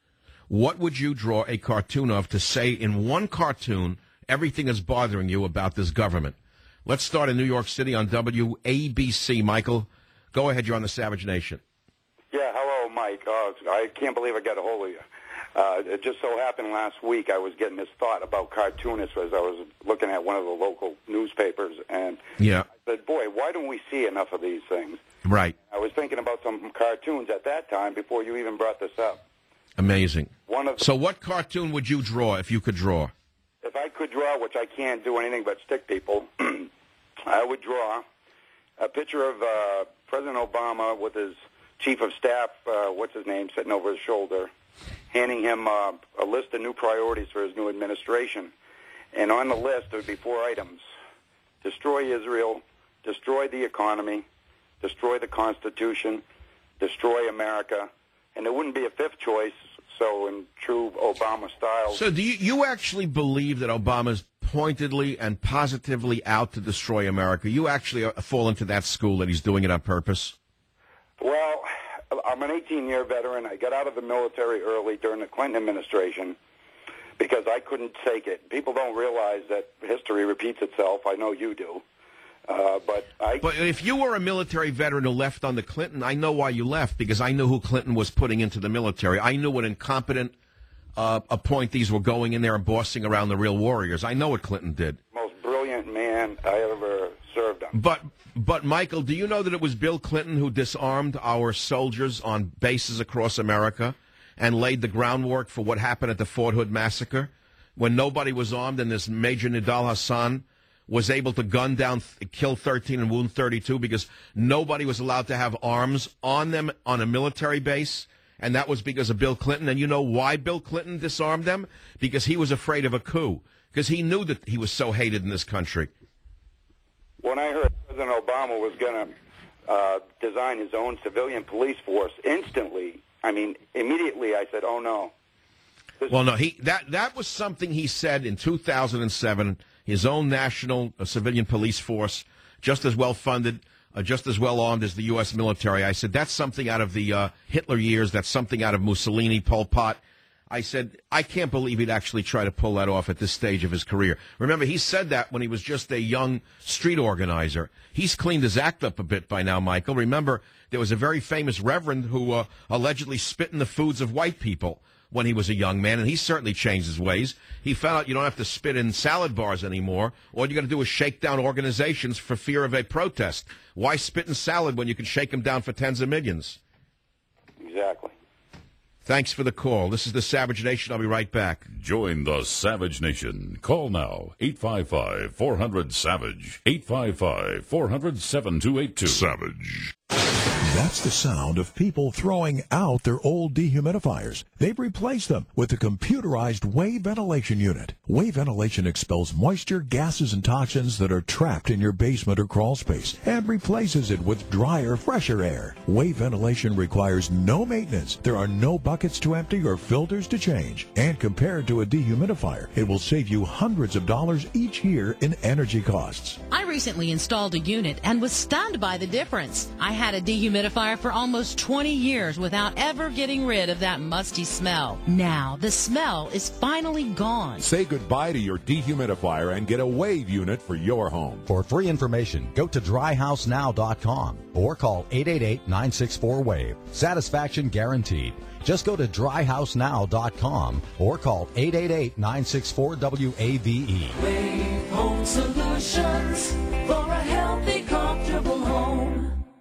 what would you draw a cartoon of to say in one cartoon everything is bothering you about this government? Let's start in New York City on W A B C. Michael, go ahead. You're on the Savage Nation. Yeah, hello, Mike. Uh, I can't believe I got a hold of you. Uh, it just so happened last week I was getting this thought about cartoonists as I was looking at one of the local newspapers, and yeah. I said, boy, why don't we see enough of these things? Right. I was thinking about some cartoons at that time before you even brought this up. Amazing. One of the, so what cartoon would you draw if you could draw? If I could draw, which I can't do anything but stick people, I would draw a picture of uh, President Obama with his chief of staff, uh, what's his name, sitting over his shoulder, handing him uh, a list of new priorities for his new administration. And on the list, there would be four items. Destroy Israel, destroy the economy, destroy the Constitution, destroy America, and there wouldn't be a fifth choice, so in true Obama style. So do you, you actually believe that Obama's pointedly and positively out to destroy America? You actually fall into that school that he's doing it on purpose? Well, I'm an eighteen-year veteran. I got out of the military early during the Clinton administration because I couldn't take it. People don't realize that history repeats itself. I know you do. Uh, but I. But if you were a military veteran who left under Clinton, I know why you left, because I knew who Clinton was putting into the military. I knew what incompetent uh, appointees were going in there and bossing around the real warriors. I know what Clinton did. Most brilliant man I ever served on. But, but Michael, do you know that it was Bill Clinton who disarmed our soldiers on bases across America and laid the groundwork for what happened at the Fort Hood massacre, when nobody was armed and this Major Nidal Hassan was able to gun down, kill thirteen and wound thirty-two because nobody was allowed to have arms on them on a military base, and that was because of Bill Clinton. And you know why Bill Clinton disarmed them? Because he was afraid of a coup, because he knew that he was so hated in this country. When I heard President Obama was going to uh, design his own civilian police force, instantly, I mean, immediately I said, oh, no. This Well, no, he that that was something he said in two thousand seven, his own national uh, civilian police force, just as well funded, uh, just as well armed as the U S military. I said, that's something out of the uh, Hitler years, that's something out of Mussolini, Pol Pot. I said, I can't believe he'd actually try to pull that off at this stage of his career. Remember, he said that when he was just a young street organizer. He's cleaned his act up a bit by now, Michael. Remember, there was a very famous reverend who uh, allegedly spit in the foods of white people when he was a young man, and he certainly changed his ways. He found out you don't have to spit in salad bars anymore. All you got to do is shake down organizations for fear of a protest. Why spit in salad when you can shake them down for tens of millions? Exactly. Thanks for the call. This is the Savage Nation. I'll be right back. Join the Savage Nation. Call now, eight five five, four hundred, SAVAGE, eight five five, four hundred, seven two eight two. Savage. That's the sound of people throwing out their old dehumidifiers. They've replaced them with a computerized wave ventilation unit. Wave ventilation expels moisture, gases, and toxins that are trapped in your basement or crawl space and replaces it with drier, fresher air. Wave ventilation requires no maintenance. There are no buckets to empty or filters to change. And compared to a dehumidifier, it will save you hundreds of dollars each year in energy costs. I recently installed a unit and was stunned by the difference. I had a dehumidifier for almost twenty years without ever getting rid of that musty smell. Now, the smell is finally gone. Say goodbye to your dehumidifier and get a wave unit for your home. For free information, go to dry house now dot com or call eight eight eight, nine six four, wave. Satisfaction guaranteed. Just go to dry house now dot com or call eight eight eight, nine six four, W A V E. Wave Home Solutions for a healthy, comfortable home.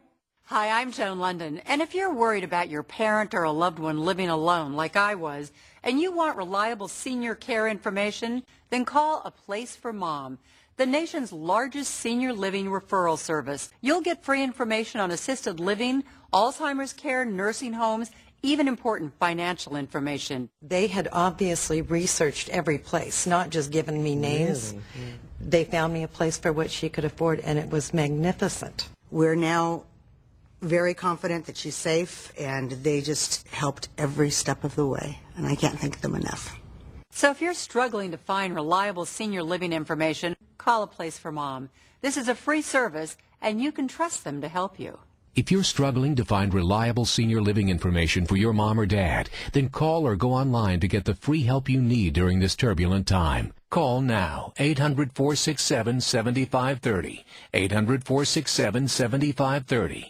Hi, I'm Joan London, and if you're worried about your parent or a loved one living alone like I was, and you want reliable senior care information, then call A Place for Mom, the nation's largest senior living referral service. You'll get free information on assisted living, Alzheimer's care, nursing homes, even important financial information. They had obviously researched every place, not just given me names. Really? Yeah. They found me a place for what she could afford, and it was magnificent. We're now very confident that she's safe, and they just helped every step of the way, and I can't thank them enough. So if you're struggling to find reliable senior living information, call A Place for Mom. This is a free service, and you can trust them to help you. If you're struggling to find reliable senior living information for your mom or dad, then call or go online to get the free help you need during this turbulent time. Call now, eight hundred, four six seven, seven five three zero, eight hundred, four six seven, seven five three zero.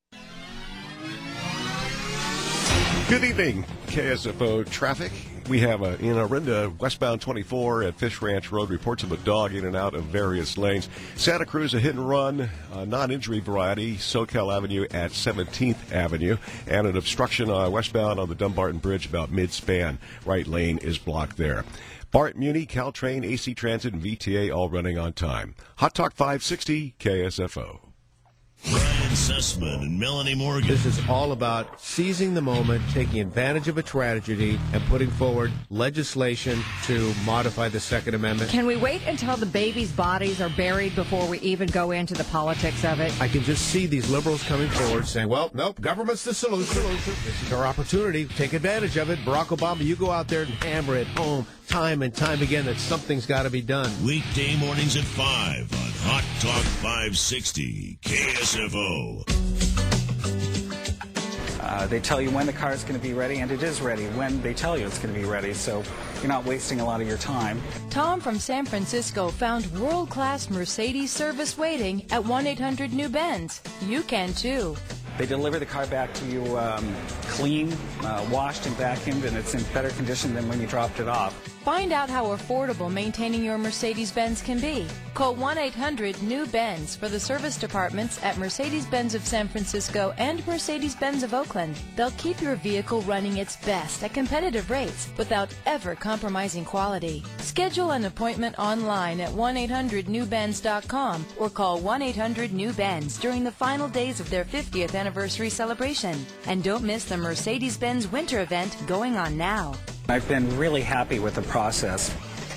Good evening, K S F O traffic. We have a, in Orinda, westbound twenty-four at Fish Ranch Road, reports of a dog in and out of various lanes. Santa Cruz, a hit and run, uh, non-injury variety, SoCal Avenue at seventeenth Avenue, and an obstruction uh, westbound on the Dumbarton Bridge about mid-span. Right lane is blocked there. BART, Muni, Caltrain, A C Transit, and V T A all running on time. Hot Talk five sixty, K S F O. Brian Sussman and Melanie Morgan. This is all about seizing the moment, taking advantage of a tragedy, and putting forward legislation to modify the Second Amendment. Can we wait until the babies' bodies are buried before we even go into the politics of it? I can just see these liberals coming forward saying, well, nope, government's the solution. This is our opportunity. Take advantage of it. Barack Obama, you go out there and hammer it home time and time again that something's got to be done. Weekday mornings at five on Hot Talk five sixty K S F O. Uh, they tell you when the car is going to be ready, and it is ready when they tell you it's going to be ready, so you're not wasting a lot of your time. Tom from San Francisco found world-class Mercedes service waiting at one eight hundred new benz. You can too. They deliver the car back to you um, clean, uh, washed and vacuumed, and it's in better condition than when you dropped it off. Find out how affordable maintaining your Mercedes-Benz can be. Call one eight hundred new benz for the service departments at Mercedes-Benz of San Francisco and Mercedes-Benz of Oakland. They'll keep your vehicle running its best at competitive rates without ever compromising quality. Schedule an appointment online at one eight hundred new benz dot com or call one eight hundred new benz during the final days of their fiftieth anniversary celebration. And don't miss the Mercedes-Benz winter event going on now. I've been really happy with the process.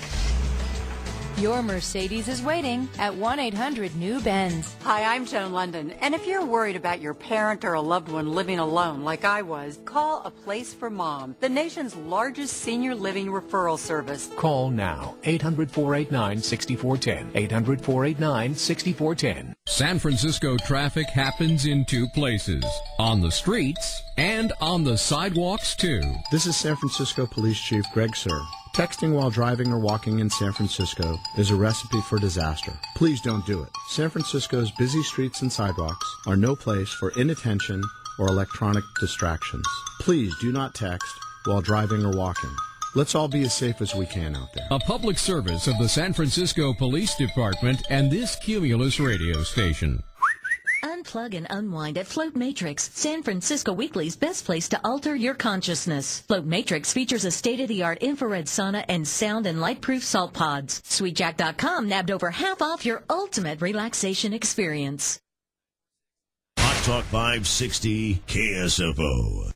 Your Mercedes is waiting at one eight hundred new benz. Hi, I'm Joan London, and if you're worried about your parent or a loved one living alone like I was, call A Place for Mom, the nation's largest senior living referral service. Call now, eight hundred, four eight nine, six four one zero, eight hundred, four eight nine, six four one zero. San Francisco traffic happens in two places, on the streets and on the sidewalks too. This is San Francisco Police Chief Greg Sir. Texting while driving or walking in San Francisco is a recipe for disaster. Please don't do it. San Francisco's busy streets and sidewalks are no place for inattention or electronic distractions. Please do not text while driving or walking. Let's all be as safe as we can out there. A public service of the San Francisco Police Department and this Cumulus radio station. Unplug and unwind at Float Matrix, San Francisco Weekly's best place to alter your consciousness. Float Matrix features a state-of-the-art infrared sauna and sound and light-proof salt pods. Sweet Jack dot com nabbed over half off your ultimate relaxation experience. Hot Talk five sixty K S F O.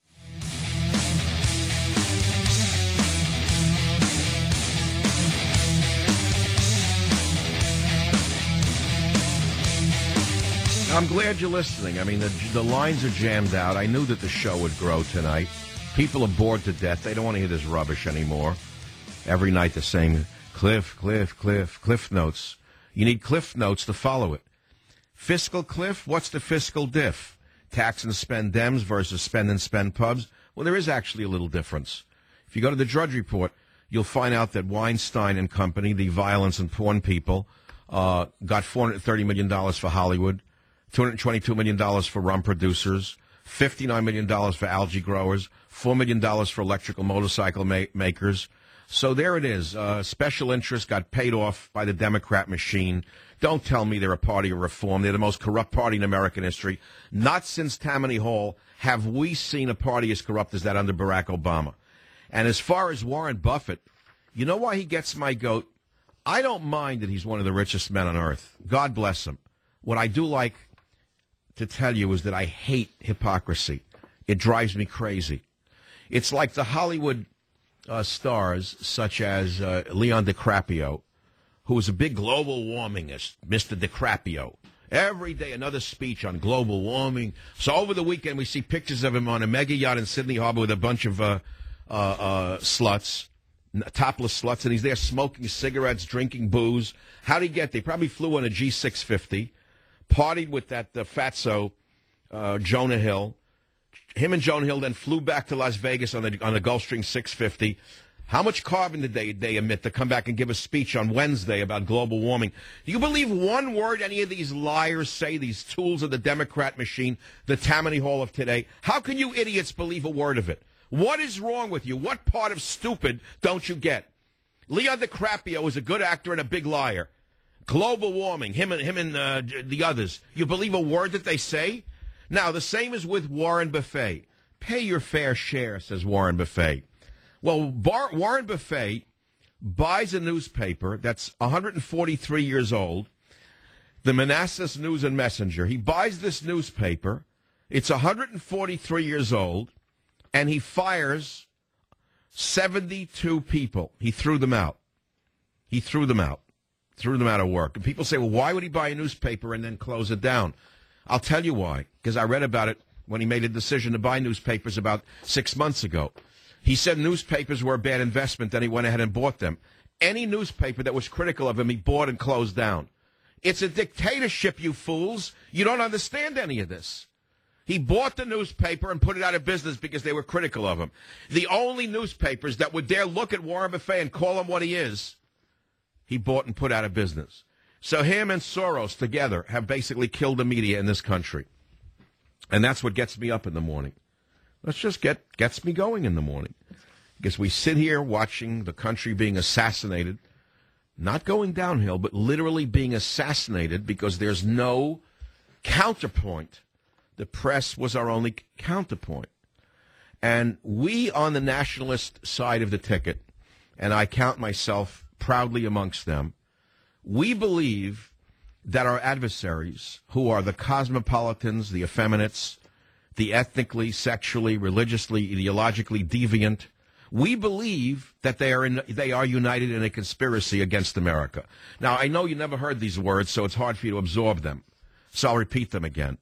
I'm glad you're listening. I mean, the, the lines are jammed out. I knew that the show would grow tonight. People are bored to death. They don't want to hear this rubbish anymore. Every night the same cliff, cliff, cliff, cliff notes. You need cliff notes to follow it. Fiscal cliff? What's the fiscal diff? Tax and spend Dems versus spend and spend pubs? Well, there is actually a little difference. If you go to the Drudge Report, you'll find out that Weinstein and company, the violence and porn people, uh, got four hundred thirty million dollars for Hollywood, two hundred twenty-two million dollars for rum producers, fifty-nine million dollars for algae growers, four million dollars for electrical motorcycle ma- makers. So there it is. Uh, special interests got paid off by the Democrat machine. Don't tell me they're a party of reform. They're the most corrupt party in American history. Not since Tammany Hall have we seen a party as corrupt as that under Barack Obama. And as far as Warren Buffett, you know why he gets my goat? I don't mind that he's one of the richest men on earth. God bless him. What I do like to tell you is that I hate hypocrisy. It drives me crazy. It's like the Hollywood uh, stars such as uh, Leon DiCaprio, who is a big global warmingist, Mister DiCaprio. Every day another speech on global warming. So over the weekend we see pictures of him on a mega yacht in Sydney Harbor with a bunch of uh, uh, uh, sluts, topless sluts, and he's there smoking cigarettes, drinking booze. How'd he get there? He probably flew on a G six fifty. Partied with that uh, fatso, uh, Jonah Hill. Him and Jonah Hill then flew back to Las Vegas on the on the Gulfstream six fifty. How much carbon did they, they emit to come back and give a speech on Wednesday about global warming? Do you believe one word any of these liars say, these tools of the Democrat machine, the Tammany Hall of today? How can you idiots believe a word of it? What is wrong with you? What part of stupid don't you get? Leon DiCaprio is a good actor and a big liar. Global warming, him and him and uh, the others. You believe a word that they say? Now, the same is with Warren Buffett. Pay your fair share, says Warren Buffett. Well, Bar- Warren Buffett buys a newspaper that's one hundred forty-three years old, the Manassas News and Messenger. He buys this newspaper. It's one hundred forty-three years old, and he fires seventy-two people. He threw them out. He threw them out. Threw them out of work. And people say, well, why would he buy a newspaper and then close it down? I'll tell you why, because I read about it when he made a decision to buy newspapers about six months ago. He said newspapers were a bad investment, then he went ahead and bought them. Any newspaper that was critical of him, he bought and closed down. It's a dictatorship, you fools. You don't understand any of this. He bought the newspaper and put it out of business because they were critical of him. The only newspapers that would dare look at Warren Buffett and call him what he is, he bought and put out of business. So him and Soros together have basically killed the media in this country. And that's what gets me up in the morning. Let's just get gets me going in the morning. Because we sit here watching the country being assassinated, not going downhill, but literally being assassinated because there's no counterpoint. The press was our only counterpoint. And we on the nationalist side of the ticket, and I count myself proudly amongst them, we believe that our adversaries, who are the cosmopolitans, the effeminates, the ethnically, sexually, religiously, ideologically deviant, we believe that they are in, they are united in a conspiracy against America. Now, I know you never heard these words, so it's hard for you to absorb them. So I'll repeat them again.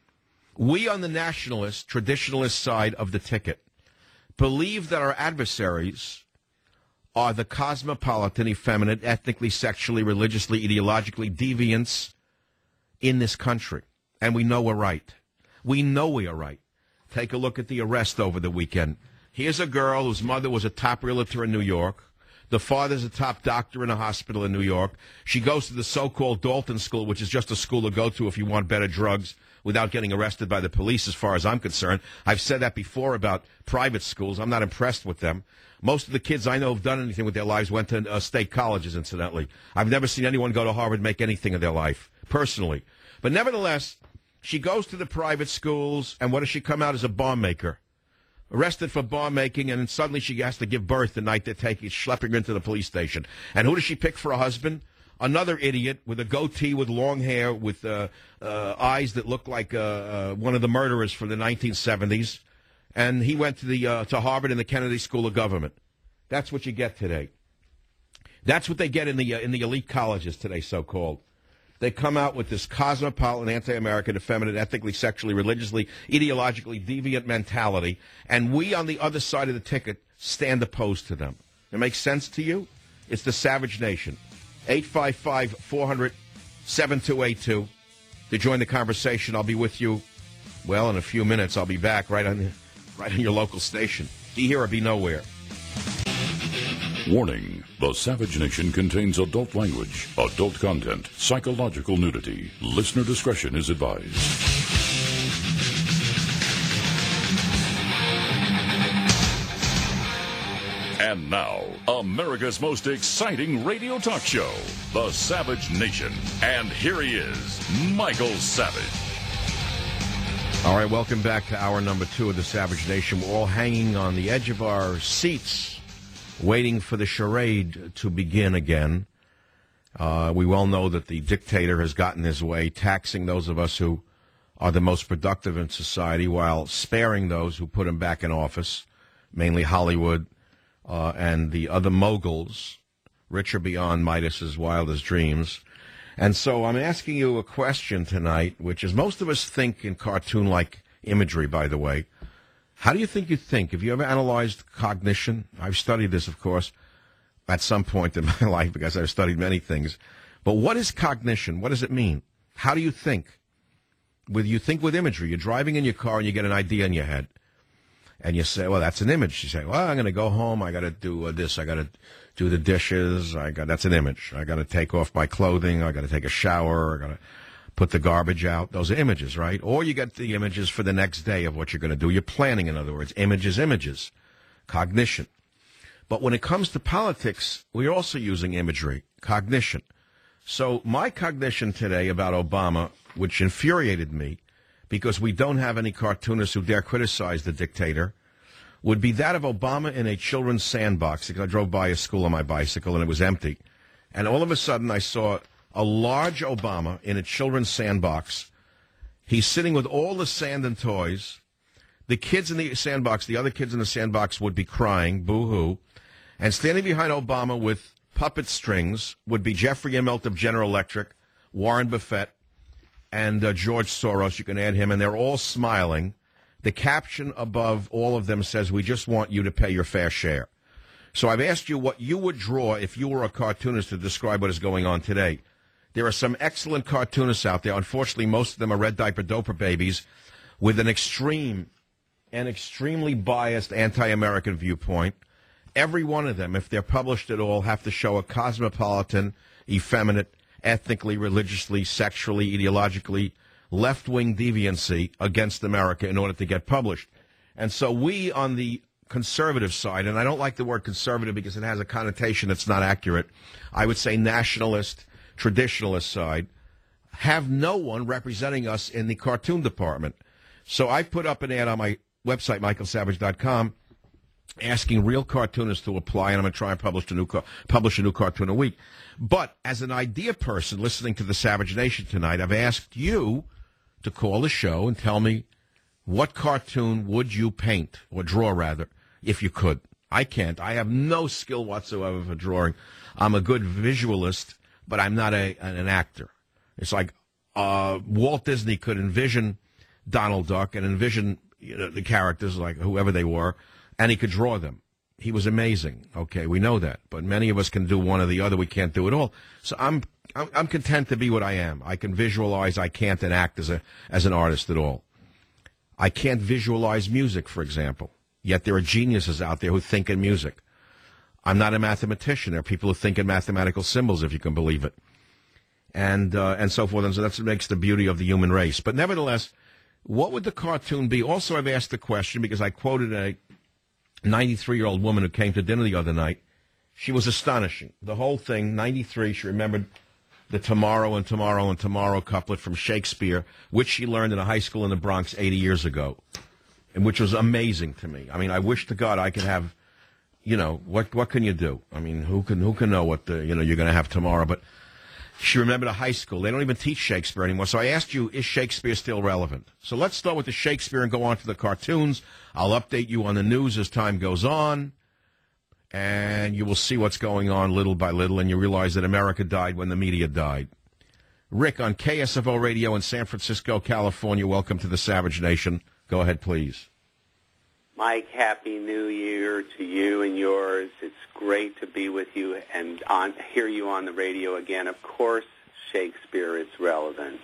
We on the nationalist, traditionalist side of the ticket believe that our adversaries are the cosmopolitan, effeminate, ethnically, sexually, religiously, ideologically deviants in this country. And we know we're right. We know we are right. Take a look at the arrest over the weekend. Here's a girl whose mother was a top realtor in New York. The father's a top doctor in a hospital in New York. She goes to the so-called Dalton School, which is just a school to go to if you want better drugs without getting arrested by the police, as far as I'm concerned. I've said that before about private schools. I'm not impressed with them. Most of the kids I know who've done anything with their lives went to uh, state colleges, incidentally. I've never seen anyone go to Harvard and make anything of their life, personally. But nevertheless, she goes to the private schools, and what does she come out as? A bomb maker. Arrested for bomb making, and then suddenly she has to give birth the night they're taking, schlepping her into the police station. And who does she pick for a husband? Another idiot with a goatee, with long hair, with uh, uh, eyes that look like uh, uh, one of the murderers from the nineteen seventies. And he went to the uh, to Harvard and the Kennedy School of Government. That's what you get today. That's what they get in the uh, in the elite colleges today, so-called. They come out with this cosmopolitan, anti-American, effeminate, ethically, sexually, religiously, ideologically deviant mentality, and we on the other side of the ticket stand opposed to them. It makes sense to you? It's the Savage Nation. eight five five, four hundred, seven two eight two. To join the conversation, I'll be with you, well, in a few minutes. I'll be back right on, right on your local station. Be here or be nowhere. Warning, the Savage Nation contains adult language, adult content, psychological nudity. Listener discretion is advised. And now, America's most exciting radio talk show, The Savage Nation. And here he is, Michael Savage. All right, welcome back to hour number two of The Savage Nation. We're all hanging on the edge of our seats, waiting for the charade to begin again. Uh, we well know that the dictator has gotten his way, taxing those of us who are the most productive in society while sparing those who put him back in office, mainly Hollywood uh, and the other moguls, richer beyond Midas's wildest dreams. And so I'm asking you a question tonight, which is most of us think in cartoon-like imagery, by the way. How do you think you think? Have you ever analyzed cognition? I've studied this, of course, at some point in my life because I've studied many things. But what is cognition? What does it mean? How do you think? With you think with imagery. You're driving in your car and you get an idea in your head. And you say, well, that's an image. You say, well, I'm going to go home. I got to do uh, this. I got to do the dishes. I got that's an image. I got to take off my clothing. I got to take a shower. I got to put the garbage out. Those are images, right? Or you get the images for the next day of what you're going to do. You're planning, in other words. Images, images. Cognition. But when it comes to politics, we're also using imagery, cognition. So my cognition today about Obama, which infuriated me, because we don't have any cartoonists who dare criticize the dictator, would be that of Obama in a children's sandbox. I drove by a school on my bicycle, and it was empty. And all of a sudden, I saw a large Obama in a children's sandbox. He's sitting with all the sand and toys. The kids in the sandbox, the other kids in the sandbox would be crying, boo-hoo. And standing behind Obama with puppet strings would be Jeffrey Immelt of General Electric, Warren Buffett, and uh, George Soros. You can add him, and they're all smiling. The caption above all of them says, "We just want you to pay your fair share." So I've asked you what you would draw if you were a cartoonist to describe what is going on today. There are some excellent cartoonists out there. Unfortunately, most of them are red diaper doper babies with an extreme and extremely biased anti-American viewpoint. Every one of them, if they're published at all, have to show a cosmopolitan, effeminate, ethnically, religiously, sexually, ideologically, left-wing deviancy against America in order to get published. And so we on the conservative side, and I don't like the word conservative because it has a connotation that's not accurate, I would say nationalist, traditionalist side, have no one representing us in the cartoon department. So I put up an ad on my website, michael savage dot com, asking real cartoonists to apply, and I'm going to try and publish a new car- publish a new cartoon a week. But as an idea person listening to the Savage Nation tonight, I've asked you to call the show and tell me what cartoon would you paint, or draw rather, if you could. I can't. I have no skill whatsoever for drawing. I'm a good visualist, but I'm not a an actor. It's like uh, Walt Disney could envision Donald Duck and envision, you know, the characters, like whoever they were, and he could draw them. He was amazing. Okay, we know that. But many of us can do one or the other. We can't do it all. So I'm I'm, I'm content to be what I am. I can visualize. I can't act as a as an artist at all. I can't visualize music, for example. Yet there are geniuses out there who think in music. I'm not a mathematician. There are people who think in mathematical symbols, if you can believe it. And uh, and so forth. And so that's what makes the beauty of the human race. But nevertheless, what would the cartoon be? Also, I've asked the question because I quoted a ninety-three-year-old woman who came to dinner the other night. She was astonishing. The whole thing, ninety-three, she remembered the Tomorrow and Tomorrow and Tomorrow couplet from Shakespeare, which she learned in a high school in the Bronx eighty years ago, and which was amazing to me. I mean, I wish to God I could have, you know, what what can you do? I mean, who can who can know what the, you know, you're going to have tomorrow? But she remembered a high school. They don't even teach Shakespeare anymore. So I asked you, is Shakespeare still relevant? So let's start with the Shakespeare and go on to the cartoons. I'll update you on the news as time goes on, and you will see what's going on little by little, and you realize that America died when the media died. Rick, on K S F O Radio in San Francisco, California, welcome to the Savage Nation. Go ahead, please. Mike, Happy New Year to you and yours. It's great to be with you and on, hear you on the radio again. Of course, Shakespeare is relevant.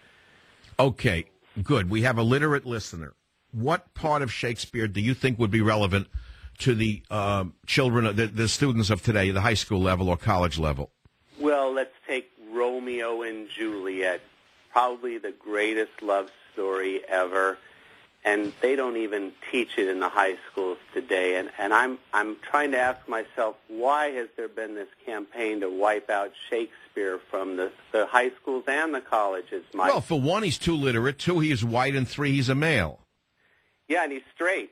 Okay, good. We have a literate listener. What part of Shakespeare do you think would be relevant to the uh, children, the, the students of today, the high school level or college level? Well, let's take Romeo and Juliet, probably the greatest love story ever. And they don't even teach it in the high schools today. And, and I'm I'm trying to ask myself, why has there been this campaign to wipe out Shakespeare from the, the high schools and the colleges, Mike? Well, for one, he's too literate. Two, he is white. And three, he's a male. Yeah, and he's straight.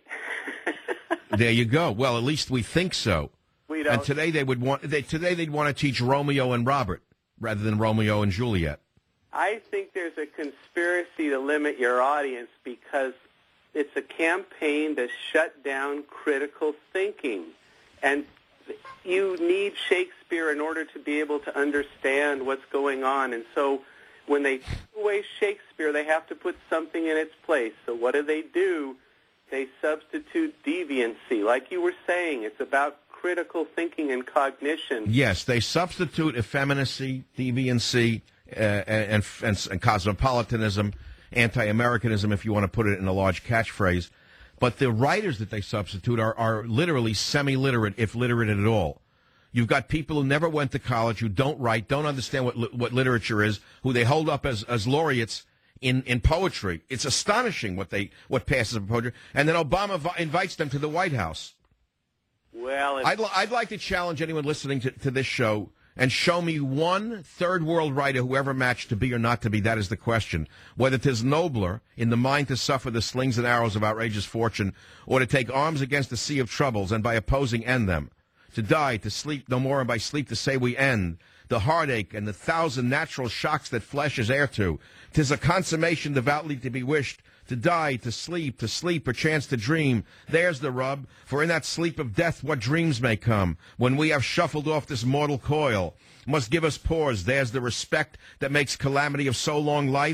There you go. Well, at least we think so. We don't. And today they would want they, today they'd want to teach Romeo and Robert rather than Romeo and Juliet. I think there's a conspiracy to limit your audience because it's a campaign to shut down critical thinking. And you need Shakespeare in order to be able to understand what's going on. And so when they take away Shakespeare, they have to put something in its place. So what do they do? They substitute deviancy. Like you were saying, it's about critical thinking and cognition. Yes, they substitute effeminacy, deviancy, uh, and, and, and cosmopolitanism, anti-Americanism, if you want to put it in a large catchphrase. But the writers that they substitute are, are literally semi-literate, if literate at all. You've got people who never went to college, who don't write, don't understand what li- what literature is, who they hold up as, as laureates in, in poetry. It's astonishing what they what passes for poetry. And then Obama vi- invites them to the White House. Well, it's- I'd, li- I'd like to challenge anyone listening to, to this show and show me one third world writer who ever matched to be or not to be. That is the question. Whether 'tis nobler in the mind to suffer the slings and arrows of outrageous fortune, or to take arms against the sea of troubles and by opposing end them. To die, to sleep no more, and by sleep to say we end. The heartache and the thousand natural shocks that flesh is heir to. 'Tis a consummation devoutly to be wished. To die, to sleep, to sleep, perchance to dream. There's the rub, for in that sleep of death what dreams may come, when we have shuffled off this mortal coil. Must give us pause, there's the respect that makes calamity of so long life.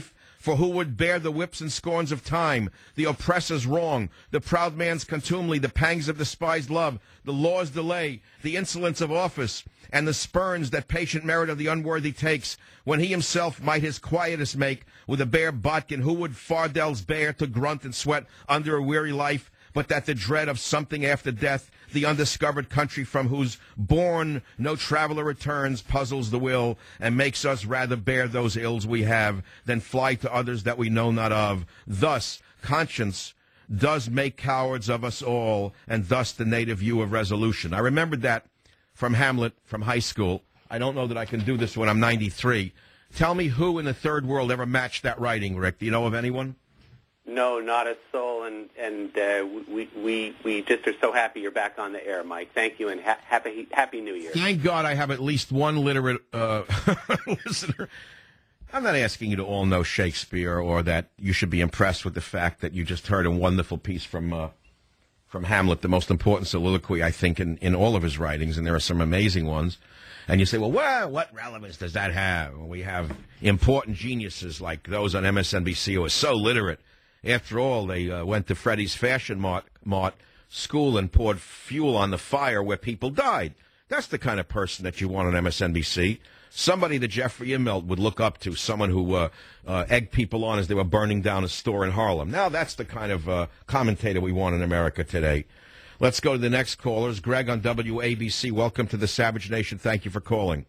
For who would bear the whips and scorns of time, the oppressor's wrong, the proud man's contumely, the pangs of despised love, the law's delay, the insolence of office, and the spurns that patient merit of the unworthy takes, when he himself might his quietest make with a bare bodkin, who would fardels bear to grunt and sweat under a weary life, but that the dread of something after death, the undiscovered country from whose bourne no traveler returns, puzzles the will, and makes us rather bear those ills we have than fly to others that we know not of. Thus, conscience does make cowards of us all, and thus the native view of resolution. I remembered that from Hamlet, from high school. I don't know that I can do this when I'm ninety-three. Tell me who in the third world ever matched that writing, Rick. Do you know of anyone? No, not a soul, and and uh, we we we just are so happy you're back on the air, Mike. Thank you, and ha- happy Happy New Year. Thank God I have at least one literate uh, listener. I'm not asking you to all know Shakespeare or that you should be impressed with the fact that you just heard a wonderful piece from uh, from Hamlet, the most important soliloquy, I think, in, in all of his writings, and there are some amazing ones. And you say, well, well, what relevance does that have? We have important geniuses like those on M S N B C who are so literate. After all, they uh, went to Freddie's Fashion Mart, Mart school and poured fuel on the fire where people died. That's the kind of person that you want on M S N B C. Somebody that Jeffrey Immelt would look up to, someone who uh, uh, egged people on as they were burning down a store in Harlem. Now that's the kind of uh, commentator we want in America today. Let's go to the next callers. Greg on W A B C. Welcome to the Savage Nation. Thank you for calling.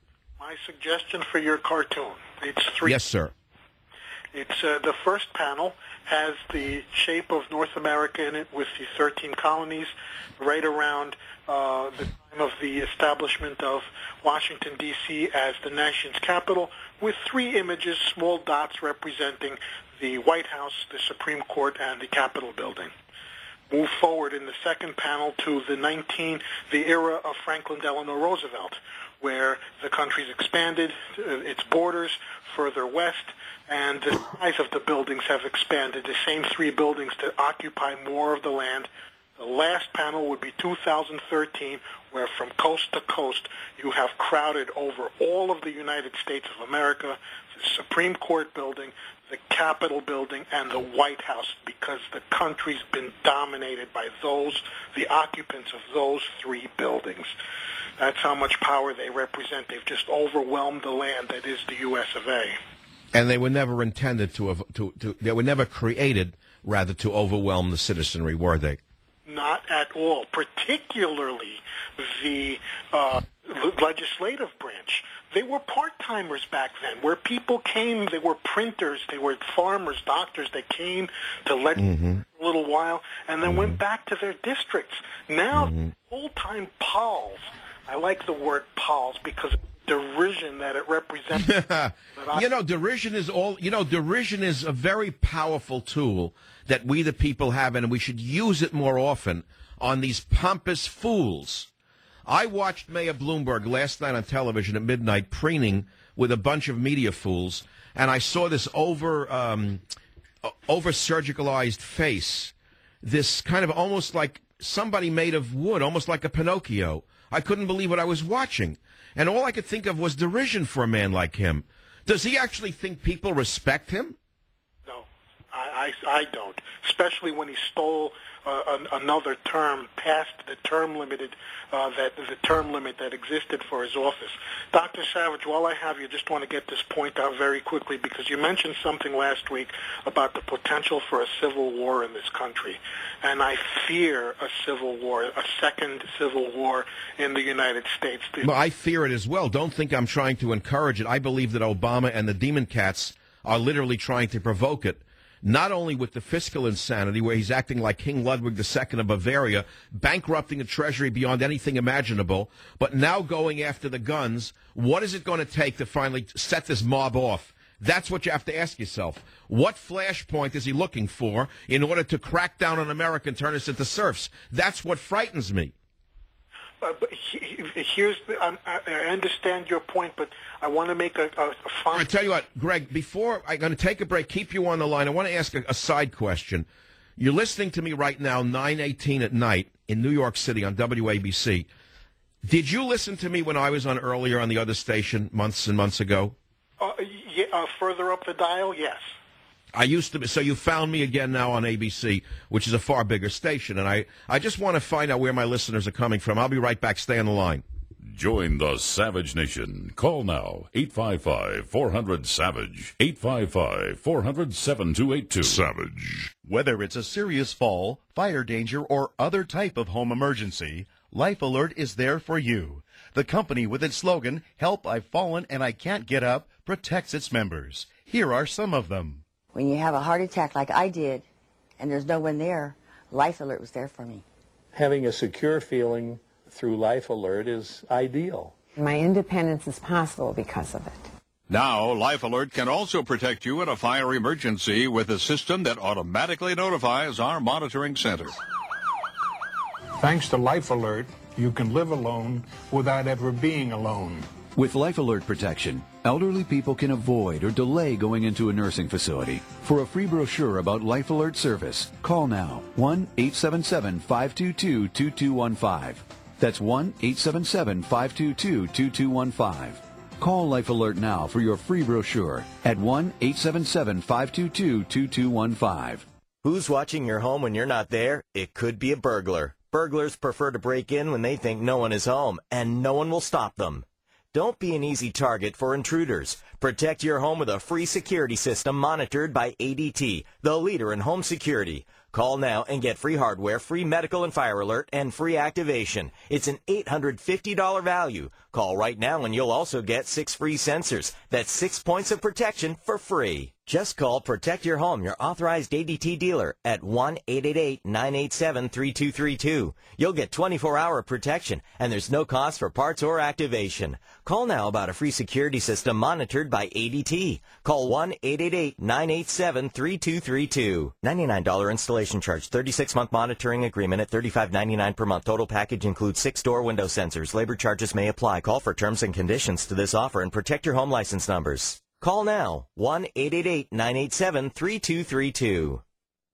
My suggestion for your cartoon. It's three. Yes, sir. It's uh, the first panel has the shape of North America in it with the thirteen colonies right around uh, the time of the establishment of Washington, D C as the nation's capital, with three images, small dots representing the White House, the Supreme Court, and the Capitol building. Move forward in the second panel to the nineteen, the era of Franklin Delano Roosevelt, where the country's expanded uh, its borders further west, and the size of the buildings have expanded, the same three buildings to occupy more of the land. The last panel would be two thousand thirteen, where from coast to coast you have crowded over all of the United States of America, the Supreme Court building, the Capitol building, and the White House, because the country's been dominated by those, the occupants of those three buildings. That's how much power they represent. They've just overwhelmed the land that is the U S of A. And they were never intended to, have, to, to they were never created, rather, to overwhelm the citizenry, were they? Not at all, particularly the uh, legislative branch. They were part-timers back then, where people came, they were printers, they were farmers, doctors, they came to legislate mm-hmm. for a little while and then mm-hmm. went back to their districts. Now, mm-hmm. full-time pals, I like the word pals because derision that it represents. You know, derision is all, you know, derision is a very powerful tool that we the people have, and we should use it more often on these pompous fools. I watched Mayor Bloomberg last night on television at midnight preening with a bunch of media fools, and I saw this over, um, over-surgicalized face, this kind of almost like somebody made of wood, almost like a Pinocchio. I couldn't believe what I was watching. And all I could think of was derision for a man like him. Does he actually think people respect him? No, I, I, I don't, especially when he stole uh, an, another term past the term limited uh, that the term limit that existed for his office. Doctor Savage, while I have you, just want to get this point out very quickly because you mentioned something last week about the potential for a civil war in this country, and I fear a civil war, a second civil war in the United States. Well, I fear it as well. Don't think I'm trying to encourage it. I believe that Obama and the Demon Cats are literally trying to provoke it. Not only with the fiscal insanity, where he's acting like King Ludwig the Second of Bavaria, bankrupting the Treasury beyond anything imaginable, but now going after the guns. What is it going to take to finally set this mob off? That's what you have to ask yourself. What flashpoint is he looking for in order to crack down on America and turn us into serfs? That's what frightens me. Uh, but he, here's the, um, I, I understand your point, but I want to make a, a, a fine... I tell you what, Greg, before I'm going to take a break, keep you on the line, I want to ask a, a side question. You're listening to me right now, nine eighteen at night in New York City on W A B C. Did you listen to me when I was on earlier on the other station months and months ago? Uh, yeah, uh, further up the dial, yes. I used to be, so you found me again now on A B C, which is a far bigger station, and I, I just want to find out where my listeners are coming from. I'll be right back. Stay on the line. Join the Savage Nation. Call now, eight five five, four hundred, SAVAGE, eight five five, four hundred, seven two eight two. Savage. Whether it's a serious fall, fire danger, or other type of home emergency, Life Alert is there for you. The company with its slogan, Help, I've Fallen and I Can't Get Up, protects its members. Here are some of them. When you have a heart attack like I did, and there's no one there, Life Alert was there for me. Having a secure feeling through Life Alert is ideal. My independence is possible because of it. Now, Life Alert can also protect you in a fire emergency with a system that automatically notifies our monitoring center. Thanks to Life Alert, you can live alone without ever being alone. With Life Alert protection, elderly people can avoid or delay going into a nursing facility. For a free brochure about Life Alert service, call now one eight seven seven, five two two, two two one five. That's one eight seven seven, five two two, two two one five. Call Life Alert now for your free brochure at one eight seven seven, five two two, two two one five. Who's watching your home when you're not there? It could be a burglar. Burglars prefer to break in when they think no one is home, and no one will stop them. Don't be an easy target for intruders. Protect your home with a free security system monitored by A D T, the leader in home security. Call now and get free hardware, free medical and fire alert, and free activation. It's an eight hundred fifty dollars value. Call right now and you'll also get six free sensors. That's six points of protection for free. Just call Protect Your Home, your authorized A D T dealer, at one eight eight eight, nine eight seven, three two three two. You'll get twenty-four hour protection, and there's no cost for parts or activation. Call now about a free security system monitored by A D T. Call one eight eight eight, nine eight seven, three two three two. ninety-nine dollars installation charge, thirty-six month monitoring agreement at thirty-five ninety-nine per month. Total package includes six door window sensors. Labor charges may apply. Call for terms and conditions to this offer and protect your home license numbers. Call now, one eight eight eight, nine eight seven, three two three two.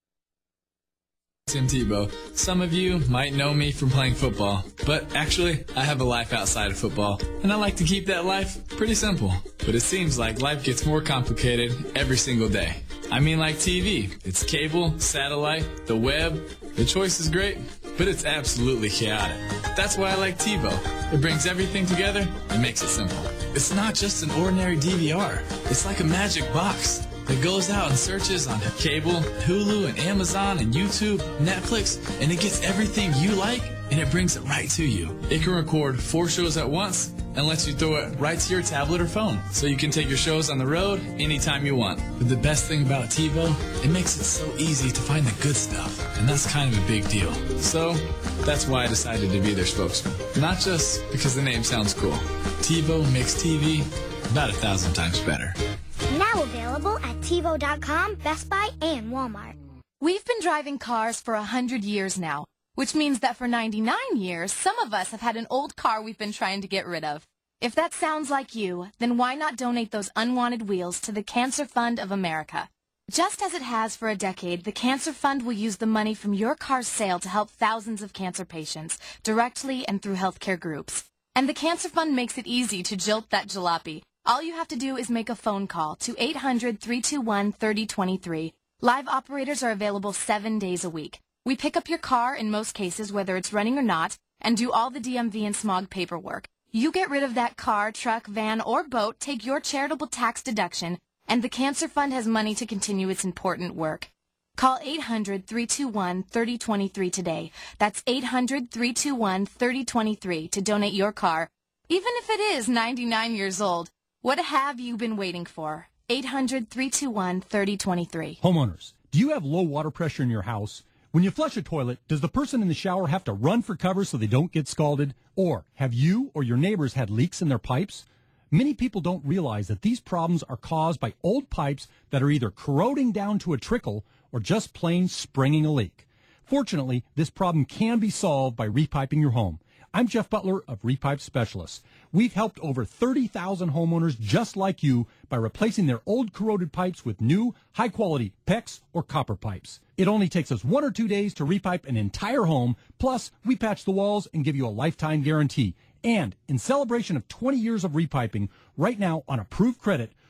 Tim Tebow. Some of you might know me from playing football, but actually, I have a life outside of football, and I like to keep that life pretty simple. But it seems like life gets more complicated every single day. I mean like T V. It's cable, satellite, the web. The choice is great, but it's absolutely chaotic. That's why I like TiVo. It brings everything together and makes it simple. It's not just an ordinary D V R. It's like a magic box that goes out and searches on cable, Hulu, and Amazon, and YouTube, Netflix, and it gets everything you like, and it brings it right to you. It can record four shows at once and lets you throw it right to your tablet or phone, so you can take your shows on the road anytime you want. But the best thing about TiVo, it makes it so easy to find the good stuff, and that's kind of a big deal. So that's why I decided to be their spokesman. Not just because the name sounds cool. TiVo makes T V about a thousand times better. Now available at TiVo dot com, Best Buy, and Walmart. We've been driving cars for a hundred years now, which means that for ninety-nine years, some of us have had an old car we've been trying to get rid of. If that sounds like you, then why not donate those unwanted wheels to the Cancer Fund of America? Just as it has for a decade, the Cancer Fund will use the money from your car's sale to help thousands of cancer patients, directly and through healthcare groups. And the Cancer Fund makes it easy to jilt that jalopy. All you have to do is make a phone call to eight hundred, three two one, three oh two three. Live operators are available seven days a week. We pick up your car in most cases, whether it's running or not, and do all the D M V and smog paperwork. You get rid of that car, truck, van, or boat, take your charitable tax deduction, and the Cancer Fund has money to continue its important work. Call eight hundred, three two one, three oh two three today. That's eight hundred, three two one, three oh two three to donate your car, even if it is ninety-nine years old. What have you been waiting for? eight hundred, three two one, three oh two three. Homeowners, do you have low water pressure in your house? When you flush a toilet, does the person in the shower have to run for cover so they don't get scalded? Or have you or your neighbors had leaks in their pipes? Many people don't realize that these problems are caused by old pipes that are either corroding down to a trickle or just plain springing a leak. Fortunately, this problem can be solved by repiping your home. I'm Jeff Butler of Repipe Specialists. We've helped over thirty thousand homeowners just like you by replacing their old corroded pipes with new, high-quality PEX or copper pipes. It only takes us one or two days to repipe an entire home, plus we patch the walls and give you a lifetime guarantee. And in celebration of twenty years of repiping, right now on approved credit,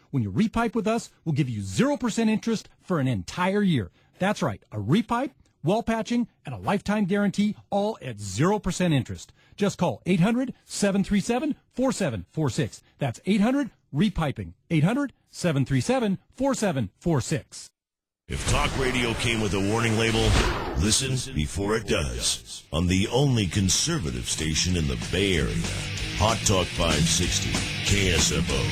When you repipe with us, we'll give you zero percent interest for an entire year. That's right, a repipe, well patching, and a lifetime guarantee, all at zero percent interest. Just call eight hundred, seven three seven, four seven four six. That's eight hundred, repiping. eight hundred, seven three seven, four seven four six. If talk radio came with a warning label, listen before it does. On the only conservative station in the Bay Area, Hot Talk five sixty, K S F O.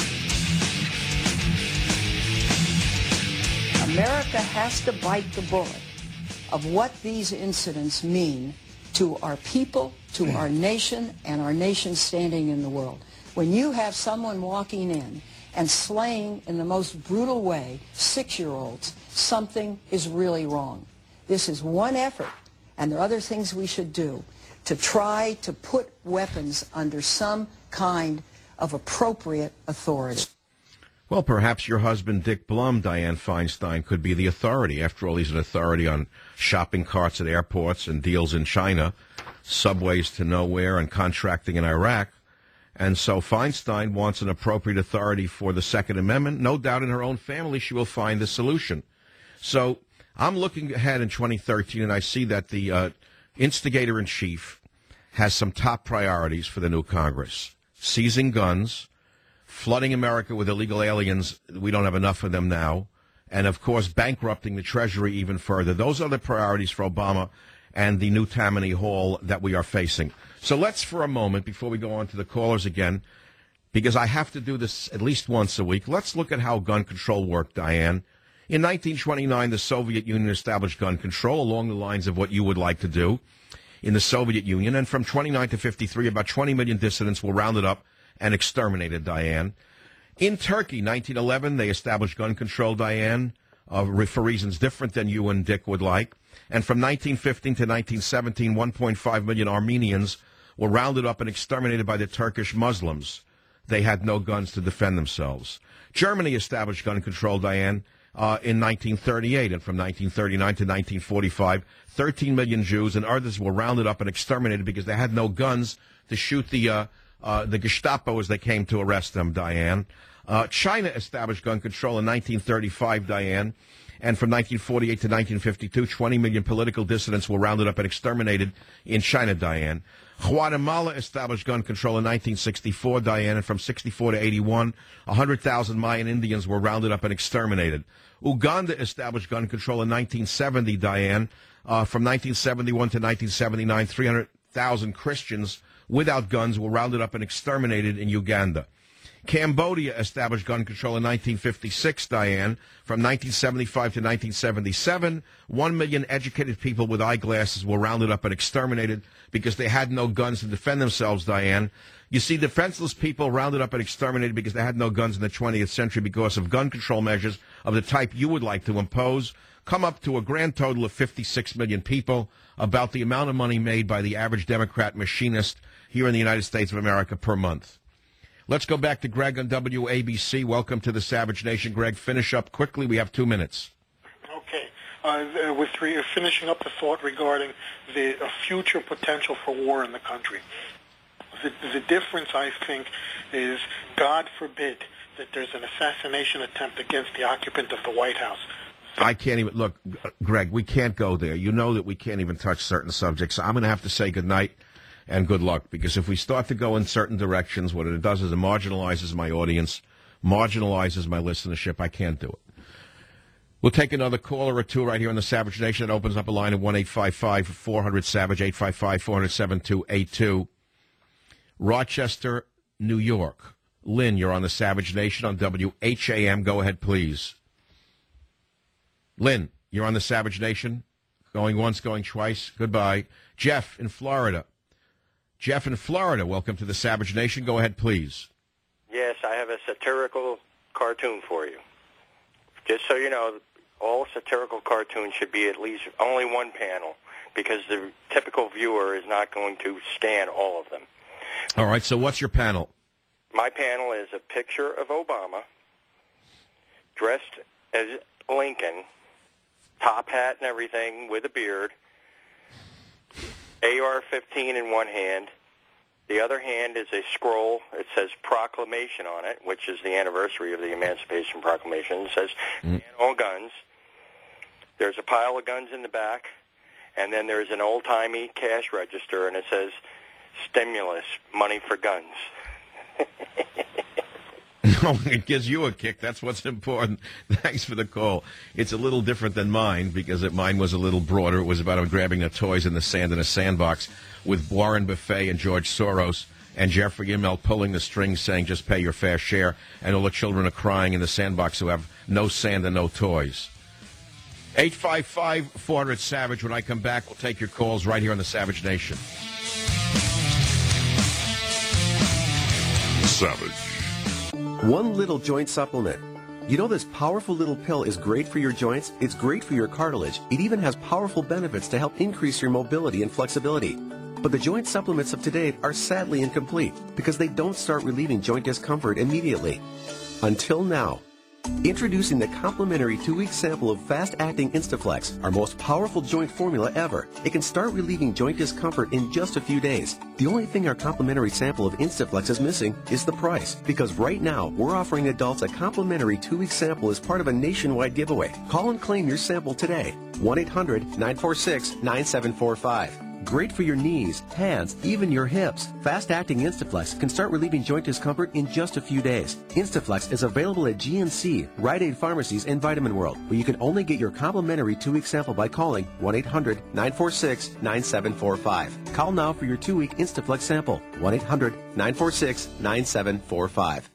America has to bite the bullet of what these incidents mean to our people, to our nation, and our nation's standing in the world. When you have someone walking in and slaying in the most brutal way six-year-olds, something is really wrong. This is one effort, and there are other things we should do to try to put weapons under some kind of appropriate authority. Well, perhaps your husband, Dick Blum, Dianne Feinstein, could be the authority. After all, he's an authority on shopping carts at airports and deals in China, subways to nowhere, and contracting in Iraq. And so Feinstein wants an appropriate authority for the Second Amendment. No doubt in her own family she will find the solution. So I'm looking ahead in twenty thirteen, and I see that the uh, instigator-in-chief has some top priorities for the new Congress. Seizing guns, flooding America with illegal aliens. We don't have enough of them now. And, of course, bankrupting the Treasury even further. Those are the priorities for Obama and the new Tammany Hall that we are facing. So let's, for a moment, before we go on to the callers again, because I have to do this at least once a week, let's look at how gun control worked, Diane. In nineteen twenty-nine, the Soviet Union established gun control along the lines of what you would like to do in the Soviet Union. And from twenty-nine to fifty-three, about twenty million dissidents were rounded up and exterminated, Diane. In Turkey, nineteen eleven, they established gun control, Diane, uh, for reasons different than you and Dick would like. And from nineteen fifteen to nineteen seventeen, one point five million Armenians were rounded up and exterminated by the Turkish Muslims. They had no guns to defend themselves. Germany established gun control, Diane, uh, in nineteen thirty-eight. And from nineteen thirty-nine to nineteen forty-five, thirteen million Jews and others were rounded up and exterminated because they had no guns to shoot the uh, uh, the Gestapo as they came to arrest them, Diane. Uh, China established gun control in nineteen thirty-five, Diane. And from nineteen forty-eight to nineteen fifty-two, twenty million political dissidents were rounded up and exterminated in China, Diane. Guatemala established gun control in nineteen sixty-four, Diane, and from sixty-four to eighty-one, one hundred thousand Mayan Indians were rounded up and exterminated. Uganda established gun control in nineteen seventy, Diane. Uh, from nineteen seventy-one to nineteen seventy-nine, three hundred thousand Christians without guns were rounded up and exterminated in Uganda. Cambodia established gun control in nineteen fifty-six, Diane. From nineteen seventy-five to nineteen seventy-seven, one million educated people with eyeglasses were rounded up and exterminated because they had no guns to defend themselves, Diane. You see, defenseless people rounded up and exterminated because they had no guns in the twentieth century because of gun control measures of the type you would like to impose, come up to a grand total of fifty-six million people, about the amount of money made by the average Democrat machinist here in the United States of America per month. Let's go back to Greg on W A B C. Welcome to the Savage Nation. Greg, finish up quickly. We have two minutes. Okay. Uh, with re- finishing up the thought regarding the uh, future potential for war in the country. The, the difference, I think, is God forbid that there's an assassination attempt against the occupant of the White House. I can't even, look, Greg, we can't go there. You know that we can't even touch certain subjects. I'm going to have to say good night and good luck, because if we start to go in certain directions, what it does is it marginalizes my audience, marginalizes my listenership. I can't do it. We'll take another caller or two right here on the Savage Nation. It opens up a line at one eight five five, four hundred, SAVAGE, eight five five, four hundred, seven two eight two. Rochester, New York. Lynn, you're on the Savage Nation on W H A M. Go ahead, please. Lynn, you're on the Savage Nation. Going once, going twice. Goodbye. Jeff in Florida. Jeff in Florida, welcome to the Savage Nation. Go ahead, please. Yes, I have a satirical cartoon for you. Just so you know, all satirical cartoons should be at least only one panel, because the typical viewer is not going to scan all of them. All right, so what's your panel? My panel is a picture of Obama dressed as Lincoln, top hat and everything, with a beard, A R fifteen in one hand, The other hand is a scroll. It says Proclamation on it, which is the anniversary of the Emancipation Proclamation. It says mm. all guns. There's a pile of guns in the back, and then there's an old-timey cash register, and it says stimulus, money for guns. No, it gives you a kick. That's what's important. Thanks for the call. It's a little different than mine because it, mine was a little broader. It was about grabbing the toys in the sand in a sandbox with Warren Buffett and George Soros and Jeffrey Immelt pulling the strings saying just pay your fair share, and all the children are crying in the sandbox who have no sand and no toys. eight five five, four hundred, SAVAGE. When I come back, we'll take your calls right here on the Savage Nation. Savage. One little joint supplement. You know this powerful little pill is great for your joints, it's great for your cartilage, it even has powerful benefits to help increase your mobility and flexibility. But the joint supplements of today are sadly incomplete because they don't start relieving joint discomfort immediately. Until now. Introducing the complimentary two-week sample of fast-acting Instaflex, our most powerful joint formula ever. It can start relieving joint discomfort in just a few days. The only thing our complimentary sample of Instaflex is missing is the price, because right now we're offering adults a complimentary two-week sample as part of a nationwide giveaway. Call and claim your sample today. one eight hundred, nine four six, nine seven four five. Great for your knees, hands, even your hips. Fast-acting Instaflex can start relieving joint discomfort in just a few days. Instaflex is available at G N C, Rite Aid Pharmacies, and Vitamin World, but you can only get your complimentary two-week sample by calling one eight hundred, nine four six, nine seven four five. Call now for your two-week Instaflex sample. one eight hundred, nine four six, nine seven four five.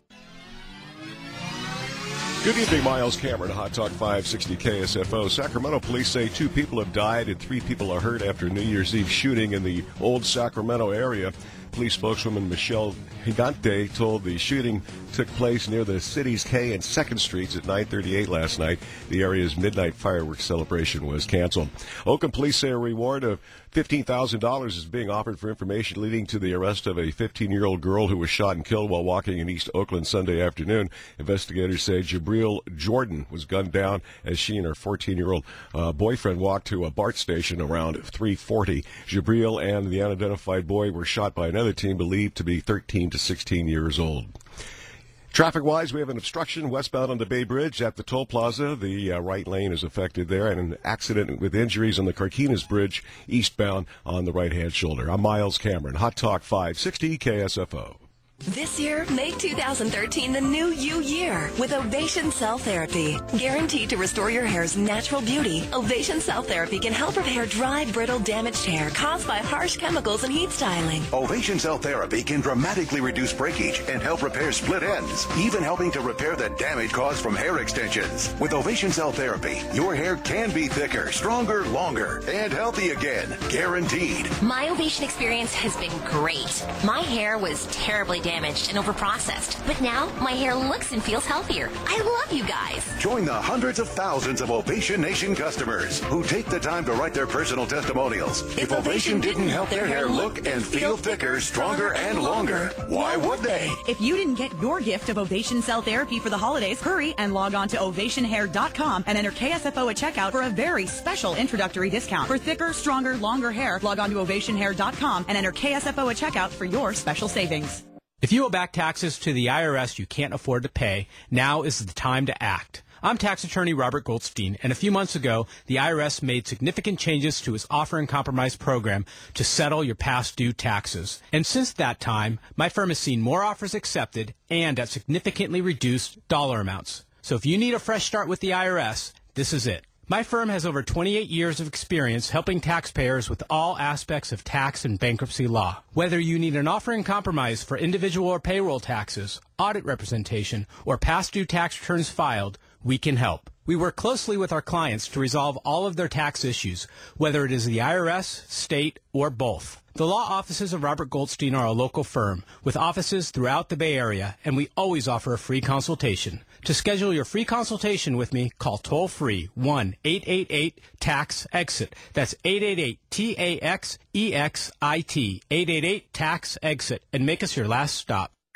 Good evening, Miles Cameron, Hot Talk five sixty K S F O. Sacramento police say two people have died and three people are hurt after New Year's Eve shooting in the old Sacramento area. Police spokeswoman Michelle Gigante told the shooting took place near the city's K and second Streets at nine thirty-eight last night. The area's midnight fireworks celebration was canceled. Oakland police say a reward of fifteen thousand dollars is being offered for information leading to the arrest of a fifteen-year-old girl who was shot and killed while walking in East Oakland Sunday afternoon. Investigators say Jabril Jordan was gunned down as she and her fourteen-year-old uh, boyfriend walked to a BART station around three forty. Jabril and the unidentified boy were shot by another teen believed to be thirteen to sixteen years old. Traffic-wise, we have an obstruction westbound on the Bay Bridge at the toll plaza. The uh, right lane is affected there, and an accident with injuries on the Carquinez Bridge eastbound on the right-hand shoulder. I'm Miles Cameron, Hot Talk five sixty K S F O. This year, make two thousand thirteen the new you year with Ovation Cell Therapy. Guaranteed to restore your hair's natural beauty, Ovation Cell Therapy can help repair dry, brittle, damaged hair caused by harsh chemicals and heat styling. Ovation Cell Therapy can dramatically reduce breakage and help repair split ends, even helping to repair the damage caused from hair extensions. With Ovation Cell Therapy, your hair can be thicker, stronger, longer, and healthy again. Guaranteed. My Ovation experience has been great. My hair was terribly damaged. damaged and overprocessed. But now, my hair looks and feels healthier. I love you guys. Join the hundreds of thousands of Ovation Nation customers who take the time to write their personal testimonials. If, if Ovation didn't help their hair look and feel thicker, stronger, and longer, why would they? If you didn't get your gift of Ovation Cell Therapy for the holidays, hurry and log on to ovation hair dot com and enter K S F O at checkout for a very special introductory discount. For thicker, stronger, longer hair, log on to ovation hair dot com and enter K S F O at checkout for your special savings. If you owe back taxes to the I R S you can't afford to pay, now is the time to act. I'm tax attorney Robert Goldstein, and a few months ago, the I R S made significant changes to its Offer and Compromise program to settle your past due taxes. And since that time, my firm has seen more offers accepted and at significantly reduced dollar amounts. So if you need a fresh start with the I R S, this is it. My firm has over twenty-eight years of experience helping taxpayers with all aspects of tax and bankruptcy law. Whether you need an offer and compromise for individual or payroll taxes, audit representation, or past due tax returns filed, we can help. We work closely with our clients to resolve all of their tax issues, whether it is the I R S, state, or both. The law offices of Robert Goldstein are a local firm with offices throughout the Bay Area, and we always offer a free consultation. To schedule your free consultation with me, call toll-free one eight eight eight tax exit. That's eight eight eight T A X E X I T, eight eight eight tax exit, and make us your last stop.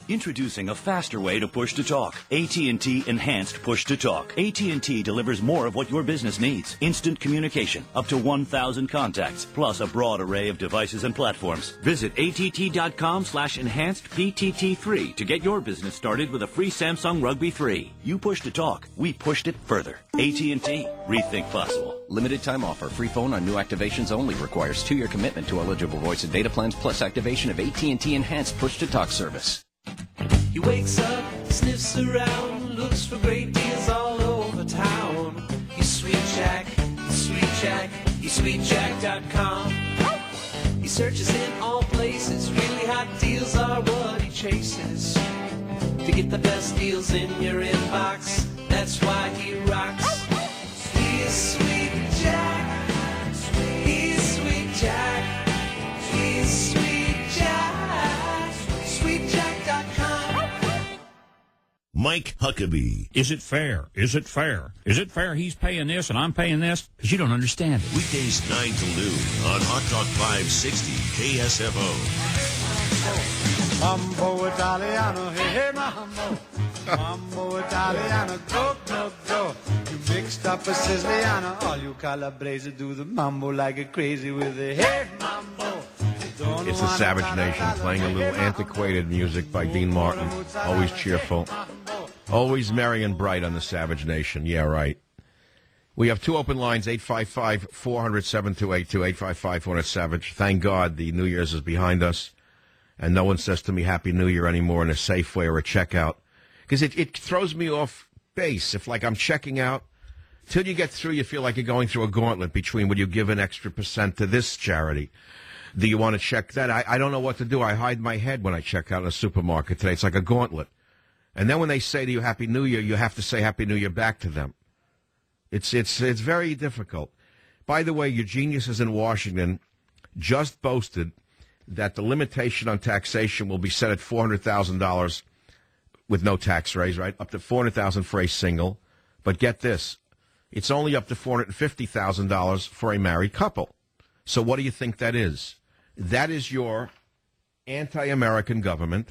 Introducing a faster way to push to talk. A T and T Enhanced Push to Talk. A T and T delivers more of what your business needs. Instant communication, up to one thousand contacts, plus a broad array of devices and platforms. Visit att.com slash enhanced PTT3 to get your business started with a free Samsung Rugby three. You push to talk. We pushed it further. A T and T. Rethink possible. Limited time offer. Free phone on new activations only. Requires two-year commitment to eligible voice and data plans plus activation of A T and T Enhanced Push to Talk service. He wakes up, sniffs around, looks for great deals all over town. He's Sweet Jack, he's Sweet Jack, he's sweet jack dot com. He searches in all places, really hot deals are what he chases. To get the best deals in your inbox, that's why he rocks. He's Sweet Jack, he's Sweet Jack, he's Sweet Jack, sweet jack dot com. Mike Huckabee. Is it fair? Is it fair? Is it fair he's paying this and I'm paying this? Because you don't understand it. Weekdays nine to noon on Hot Talk five sixty K S F O. Mambo Italiano, hey, hey, mambo. Mambo Italiano, go, go, go. You mixed up a Siciliano. All you Calabrese do the mambo like a crazy with a hey, mambo. It's the Savage Nation playing a little antiquated music by Dean Martin. Always cheerful. Always merry and bright on the Savage Nation. Yeah, right. We have two open lines, eight five five, four hundred, seven two eight two, eight five five, four hundred, Savage. Thank God the New Year's is behind us, and no one says to me Happy New Year anymore in a Safeway or a checkout, because it, it throws me off base. If, like, I'm checking out, till you get through, you feel like you're going through a gauntlet between would you give an extra percent to this charity? Do you want to check that? I, I don't know what to do. I hide my head when I check out in a supermarket today. It's like a gauntlet. And then when they say to you Happy New Year, you have to say Happy New Year back to them. It's it's it's very difficult. By the way, your geniuses in Washington just boasted that the limitation on taxation will be set at four hundred thousand dollars with no tax raise, right? Up to four hundred thousand dollars for a single. But get this, it's only up to four hundred fifty thousand dollars for a married couple. So what do you think that is? That is your anti-American government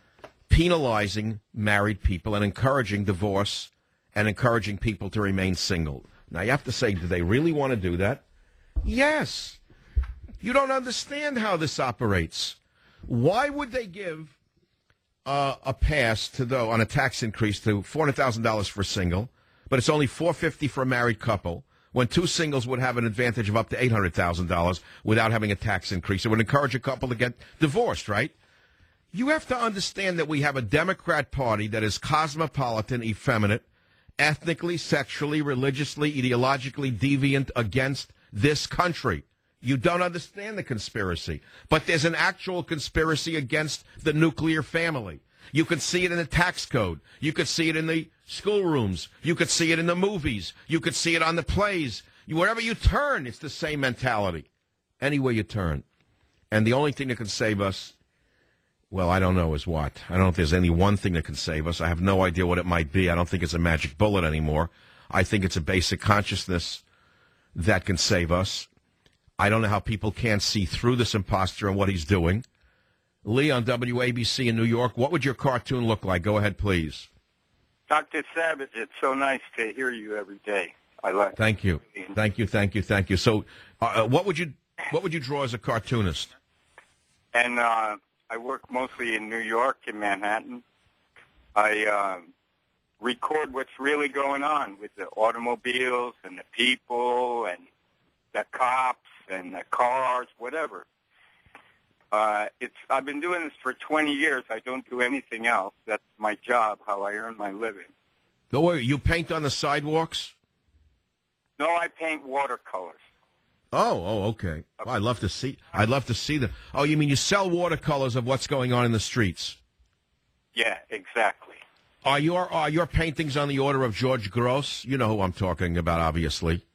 penalizing married people and encouraging divorce and encouraging people to remain single. Now, you have to say, do they really want to do that? Yes. You don't understand how this operates. Why would they give uh, a pass to though on a tax increase to four hundred thousand dollars for a single, but it's only four hundred fifty dollars for a married couple, when two singles would have an advantage of up to eight hundred thousand dollars without having a tax increase? It would encourage a couple to get divorced, right? You have to understand that we have a Democrat Party that is cosmopolitan, effeminate, ethnically, sexually, religiously, ideologically deviant against this country. You don't understand the conspiracy. But there's an actual conspiracy against the nuclear family. You could see it in the tax code. You could see it in the schoolrooms. You could see it in the movies. You could see it on the plays. Wherever you turn, it's the same mentality. Anywhere you turn. And the only thing that can save us, well, I don't know is what. I don't know if there's any one thing that can save us. I have no idea what it might be. I don't think it's a magic bullet anymore. I think it's a basic consciousness that can save us. I don't know how people can't see through this imposter and what he's doing. Lee on W A B C in New York, what would your cartoon look like? Go ahead, please. Doctor Savage, it's so nice to hear you every day. I like. Thank you, thank you, thank you, thank you. So, uh, what would you what would you draw as a cartoonist? And uh, I work mostly in New York, in Manhattan. I uh, record what's really going on with the automobiles and the people and the cops and the cars, whatever. Uh, it's I've been doing this for twenty years. I don't do anything else. That's my job, how I earn my living. No, wait, you paint on the sidewalks? No, I paint watercolors. Oh, oh, okay. Well, I'd love to see. I'd love to see them. Oh, you mean you sell watercolors of what's going on in the streets? Yeah, exactly. Are your are your paintings on the order of George Gross? You know who I'm talking about, obviously.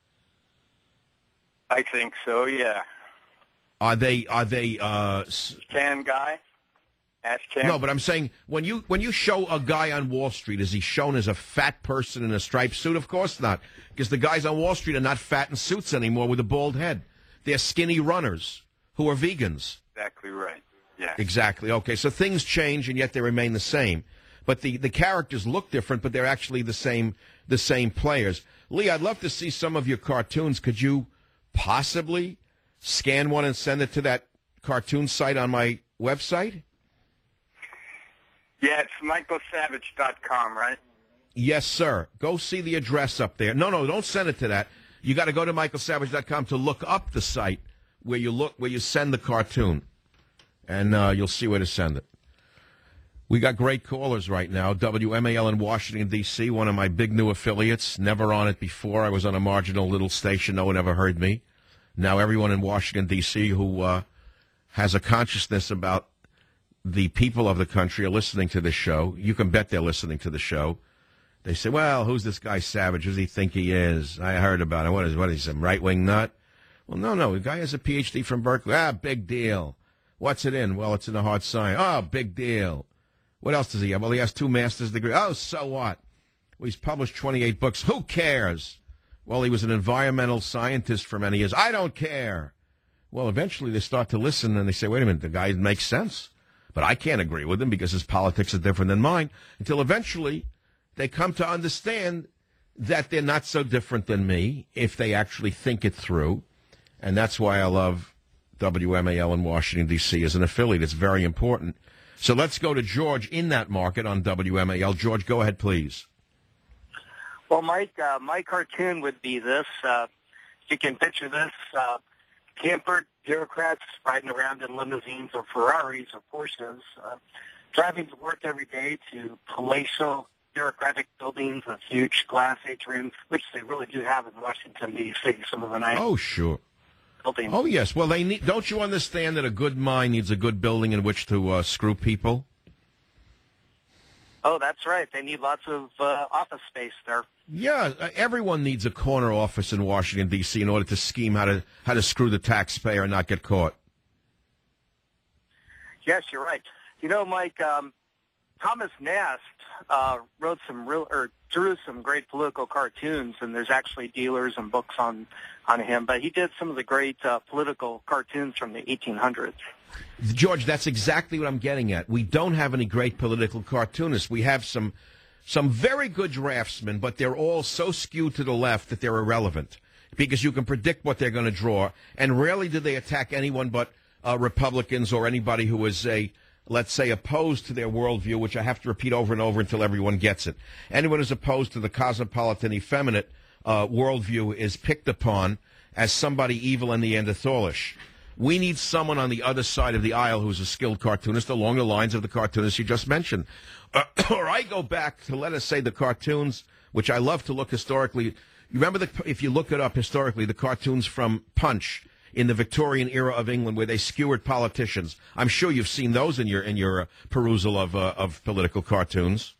I think so. Yeah. Are they? Are they? Uh, Can guy? Ask Can. No, but I'm saying when you when you show a guy on Wall Street, is he shown as a fat person in a striped suit? Of course not, because the guys on Wall Street are not fat in suits anymore with a bald head. They're skinny runners who are vegans. Exactly right. Yeah. Exactly. Okay, so things change and yet they remain the same. But the, the characters look different, but they're actually the same the same players. Lee, I'd love to see some of your cartoons. Could you possibly scan one and send it to that cartoon site on my website? Yeah, it's michael savage dot com, right? Yes, sir. Go see the address up there. No, no, don't send it to that. You got to go to michael savage dot com to look up the site where you look where you send the cartoon, and uh, you'll see where to send it. We got great callers right now. W M A L in Washington, D C, one of my big new affiliates. Never on it before. I was on a marginal little station. No one ever heard me. Now everyone in Washington, D C who uh, has a consciousness about the people of the country are listening to this show. You can bet they're listening to the show. They say, well, who's this guy Savage? Who does he think he is? I heard about him. What is, what is he, some right-wing nut? Well, no, no. The guy has a P H D from Berkeley. Ah, big deal. What's it in? Well, it's in a hard science. Oh, big deal. What else does he have? Well, he has two master's degrees. Oh, so what? Well, he's published twenty-eight books. Who cares? Well, he was an environmental scientist for many years. I don't care. Well, eventually they start to listen and they say, wait a minute, the guy makes sense. But I can't agree with him because his politics are different than mine. Until eventually they come to understand that they're not so different than me if they actually think it through. And that's why I love W M A L in Washington, D C as an affiliate. It's very important. So let's go to George in that market on W M A L. George, go ahead, please. Well, Mike, uh, my cartoon would be this. Uh, you can picture this. Uh, camper bureaucrats riding around in limousines or Ferraris or Porsches, uh, driving to work every day to palatial bureaucratic buildings with huge glass atriums, which they really do have in Washington, D C, some of the nice Oh, sure. buildings. Oh, yes. Well, they need. Don't you understand that a good mind needs a good building in which to uh, screw people? Oh, that's right. They need lots of uh, office space there. Yeah, uh, everyone needs a corner office in Washington, D C in order to scheme how to how to screw the taxpayer and not get caught. Yes, you're right. You know, Mike, um, Thomas Nast uh, wrote some real or drew some great political cartoons, and there's actually dealers and books on, on him. But he did some of the great uh, political cartoons from the eighteen hundreds. George, that's exactly what I'm getting at. We don't have any great political cartoonists. We have some some very good draftsmen, but they're all so skewed to the left that they're irrelevant because you can predict what they're going to draw, and rarely do they attack anyone but uh, Republicans or anybody who is a, let's say, opposed to their worldview, which I have to repeat over and over until everyone gets it. Anyone who's opposed to the cosmopolitan, effeminate uh, worldview is picked upon as somebody evil and Neanderthalish. We need someone on the other side of the aisle who's a skilled cartoonist along the lines of the cartoonists you just mentioned. Uh, or I go back to, let us say, the cartoons, which I love to look historically. You remember, the, if you look it up historically, the cartoons from Punch in the Victorian era of England where they skewered politicians. I'm sure you've seen those in your in your uh, perusal of uh, of political cartoons.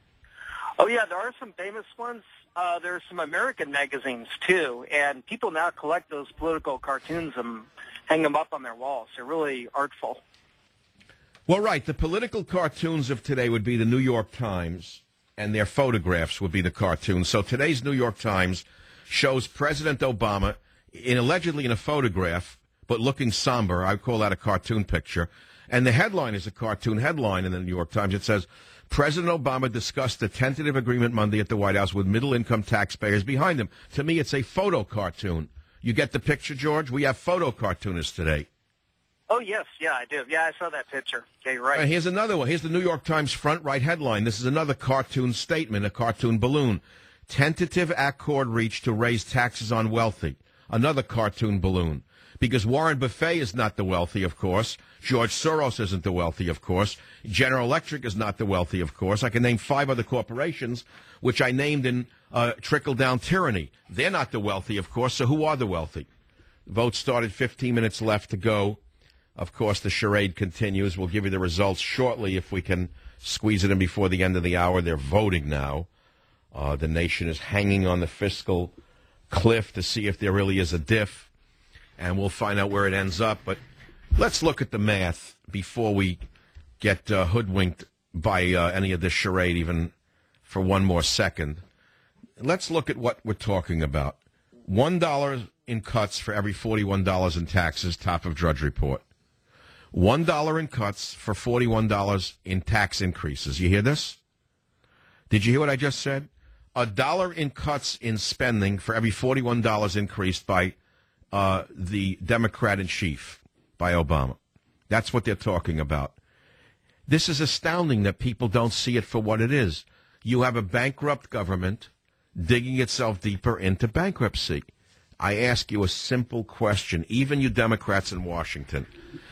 Oh, yeah, there are some famous ones. Uh, there are some American magazines, too, and people now collect those political cartoons and hang them up on their walls. They're really artful. Well, right. The political cartoons of today would be the New York Times, and their photographs would be the cartoons. So today's New York Times shows President Obama in allegedly in a photograph, but looking somber. I would call that a cartoon picture. And the headline is a cartoon headline in the New York Times. It says, President Obama discussed a tentative agreement Monday at the White House with middle-income taxpayers behind him. To me, it's a photo cartoon. You get the picture, George? We have photo cartoonists today. Oh, yes, yeah, I do. Yeah, I saw that picture. Okay, you're right. Uh, here's another one. Here's the New York Times front right headline. This is another cartoon statement, a cartoon balloon. Tentative accord reached to raise taxes on wealthy. Another cartoon balloon. Because Warren Buffett is not the wealthy, of course. George Soros isn't the wealthy, of course. General Electric is not the wealthy, of course. I can name five other corporations, which I named in uh, trickle-down tyranny. They're not the wealthy, of course, so who are the wealthy? Vote started, fifteen minutes left to go. Of course, the charade continues. We'll give you the results shortly if we can squeeze it in before the end of the hour. They're voting now. Uh, the nation is hanging on the fiscal cliff to see if there really is a diff, and we'll find out where it ends up. But let's look at the math before we get uh, hoodwinked by uh, any of this charade even for one more second. Let's look at what we're talking about. one dollar in cuts for every forty-one dollars in taxes, top of Drudge Report. One dollar in cuts for forty-one dollars in tax increases. You hear this? Did you hear what I just said? A dollar in cuts in spending for every forty-one dollars increased by uh, the Democrat in chief, by Obama. That's what they're talking about. This is astounding that people don't see it for what it is. You have a bankrupt government digging itself deeper into bankruptcy. I ask you a simple question, even you Democrats in Washington.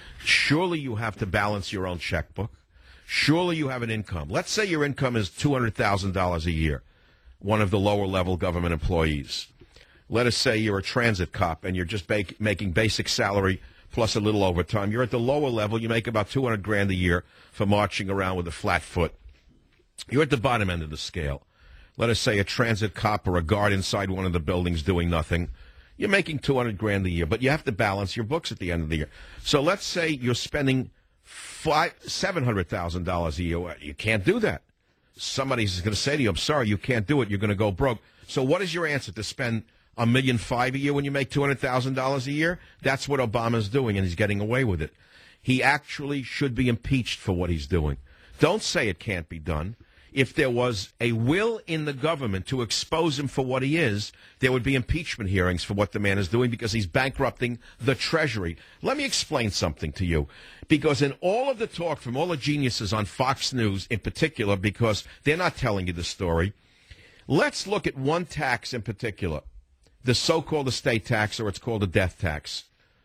Surely you have to balance your own checkbook. Surely you have an income. Let's say your income is two hundred thousand dollars a year, one of the lower-level government employees. Let us say you're a transit cop and you're just ba- making basic salary plus a little overtime. You're at the lower level. You make about two hundred grand a year for marching around with a flat foot. You're at the bottom end of the scale. Let us say a transit cop or a guard inside one of the buildings doing nothing. You're making two hundred grand a year, but you have to balance your books at the end of the year. So let's say you're spending five, seven hundred thousand dollars a year. You can't do that. Somebody's going to say to you, I'm sorry, you can't do it. You're going to go broke. So what is your answer? To spend a million five a year when you make two hundred thousand dollars a year? That's what Obama's doing, and he's getting away with it. He actually should be impeached for what he's doing. Don't say it can't be done. If there was a will in the government to expose him for what he is, there would be impeachment hearings for what the man is doing because he's bankrupting the Treasury. Let me explain something to you. Because in all of the talk from all the geniuses on Fox News in particular, because they're not telling you the story, let's look at one tax in particular, the so-called estate tax, or it's called a death tax.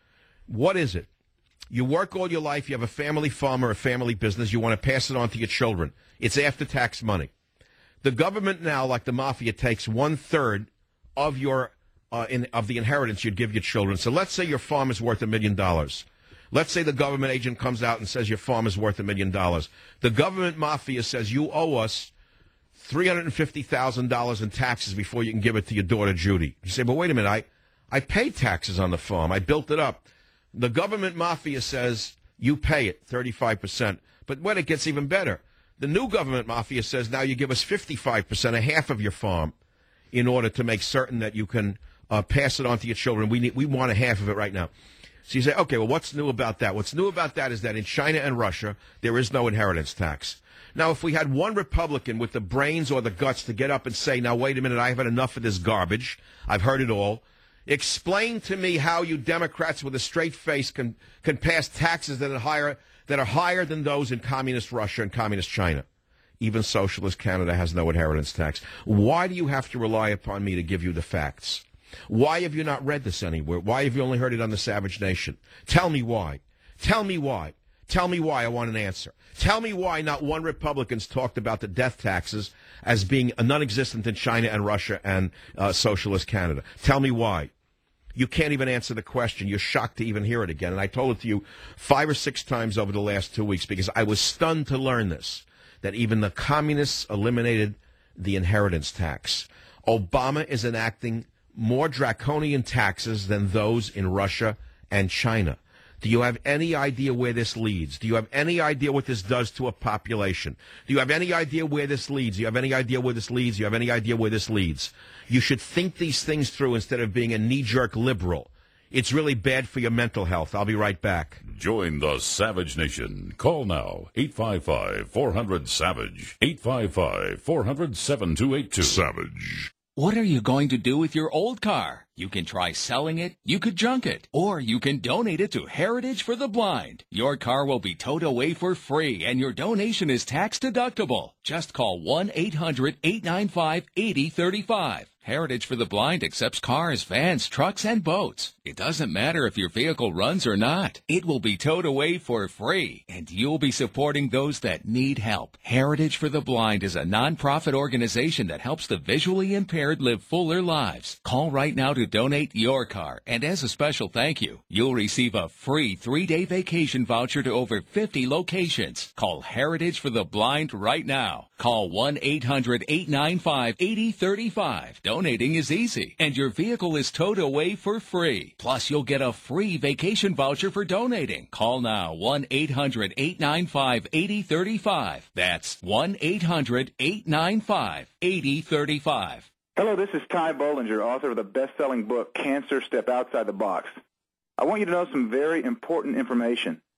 What is it? You work all your life, you have a family farm or a family business, you want to pass it on to your children. It's after-tax money. The government now, like the mafia, takes one-third of your uh, in, of the inheritance you'd give your children. So let's say your farm is worth a million dollars. Let's say the government agent comes out and says your farm is worth a million dollars. The government mafia says you owe us three hundred fifty thousand dollars in taxes before you can give it to your daughter, Judy. You say, but wait a minute, I, I paid taxes on the farm. I built it up. The government mafia says you pay it, thirty-five percent. But when it gets even better, the new government mafia says now you give us fifty-five percent, a half of your farm, in order to make certain that you can uh, pass it on to your children. We need, we want a half of it right now. So you say, okay, well, what's new about that? What's new about that is that in China and Russia, there is no inheritance tax. Now, if we had one Republican with the brains or the guts to get up and say, now, wait a minute, I've had enough of this garbage. I've heard it all. Explain to me how you Democrats with a straight face can, can pass taxes that are higher that are higher than those in communist Russia and communist China. Even socialist Canada has no inheritance tax. Why do you have to rely upon me to give you the facts? Why have you not read this anywhere? Why have you only heard it on the Savage Nation? Tell me why. Tell me why. Tell me why. I want an answer. Tell me why not one Republican's talked about the death taxes as being non-existent in China and Russia and uh, socialist Canada. Tell me why. You can't even answer the question. You're shocked to even hear it again. And I told it to you five or six times over the last two weeks because I was stunned to learn this, that even the communists eliminated the inheritance tax. Obama is enacting more draconian taxes than those in Russia and China. Do you have any idea where this leads? Do you have any idea what this does to a population? Do you have any idea where this leads? Do you have any idea where this leads? Do you have any idea where this leads? You should think these things through instead of being a knee-jerk liberal. It's really bad for your mental health. I'll be right back. Join the Savage Nation. Call now, eight five five, four hundred, SAVAGE, eight five five, four hundred, seven two eight two. Savage. What are you going to do with your old car? You can try selling it, you could junk it, or you can donate it to Heritage for the Blind. Your car will be towed away for free, and your donation is tax deductible. Just call one eight hundred, eight nine five, eight zero three five. Heritage for the Blind accepts cars, vans, trucks, and boats. It doesn't matter if your vehicle runs or not. It will be towed away for free, and you'll be supporting those that need help. Heritage for the Blind is a nonprofit organization that helps the visually impaired live fuller lives. Call right now to donate your car, and as a special thank you, you'll receive a free three-day vacation voucher to over fifty locations. Call Heritage for the Blind right now. Call one eight hundred, eight nine five, eight zero three five. Donating is easy, and your vehicle is towed away for free. Plus, you'll get a free vacation voucher for donating. Call now, one eight hundred, eight nine five, eight zero three five. That's one eight hundred, eight nine five, eight zero three five. Hello, this is Ty Bollinger, author of the best-selling book, Cancer, Step Outside the Box. I want you to know some very important information.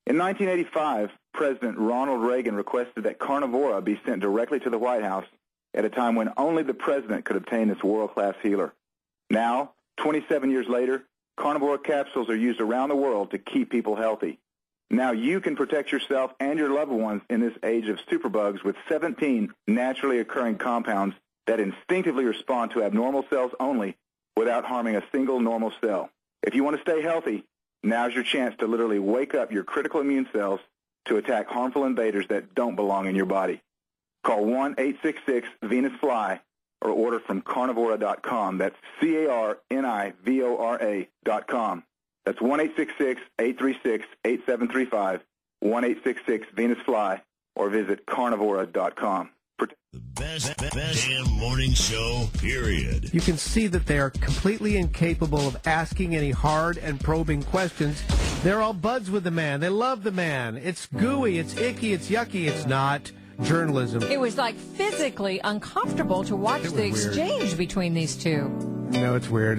In nineteen eighty-five, President Ronald Reagan requested that Carnivora be sent directly to the White House at a time when only the president could obtain this world-class healer. Now, twenty-seven years later, Carnivora capsules are used around the world to keep people healthy. Now you can protect yourself and your loved ones in this age of superbugs with seventeen naturally occurring compounds that instinctively respond to abnormal cells only without harming a single normal cell. If you want to stay healthy, now's your chance to literally wake up your critical immune cells to attack harmful invaders that don't belong in your body. Call one eight six six Venus Fly or order from carnivora dot com. That's C A R N I V O R A dot com. That's one eight six six, eight three six, eight seven three five, one eight six six Venus Fly, or visit carnivora dot com. The best, best damn morning show, period. You can see that they are completely incapable of asking any hard and probing questions. They're all buds with the man. They love the man. It's gooey, it's icky, it's yucky. It's not journalism. It was like physically uncomfortable to watch the weird. exchange between these two. No, it's weird.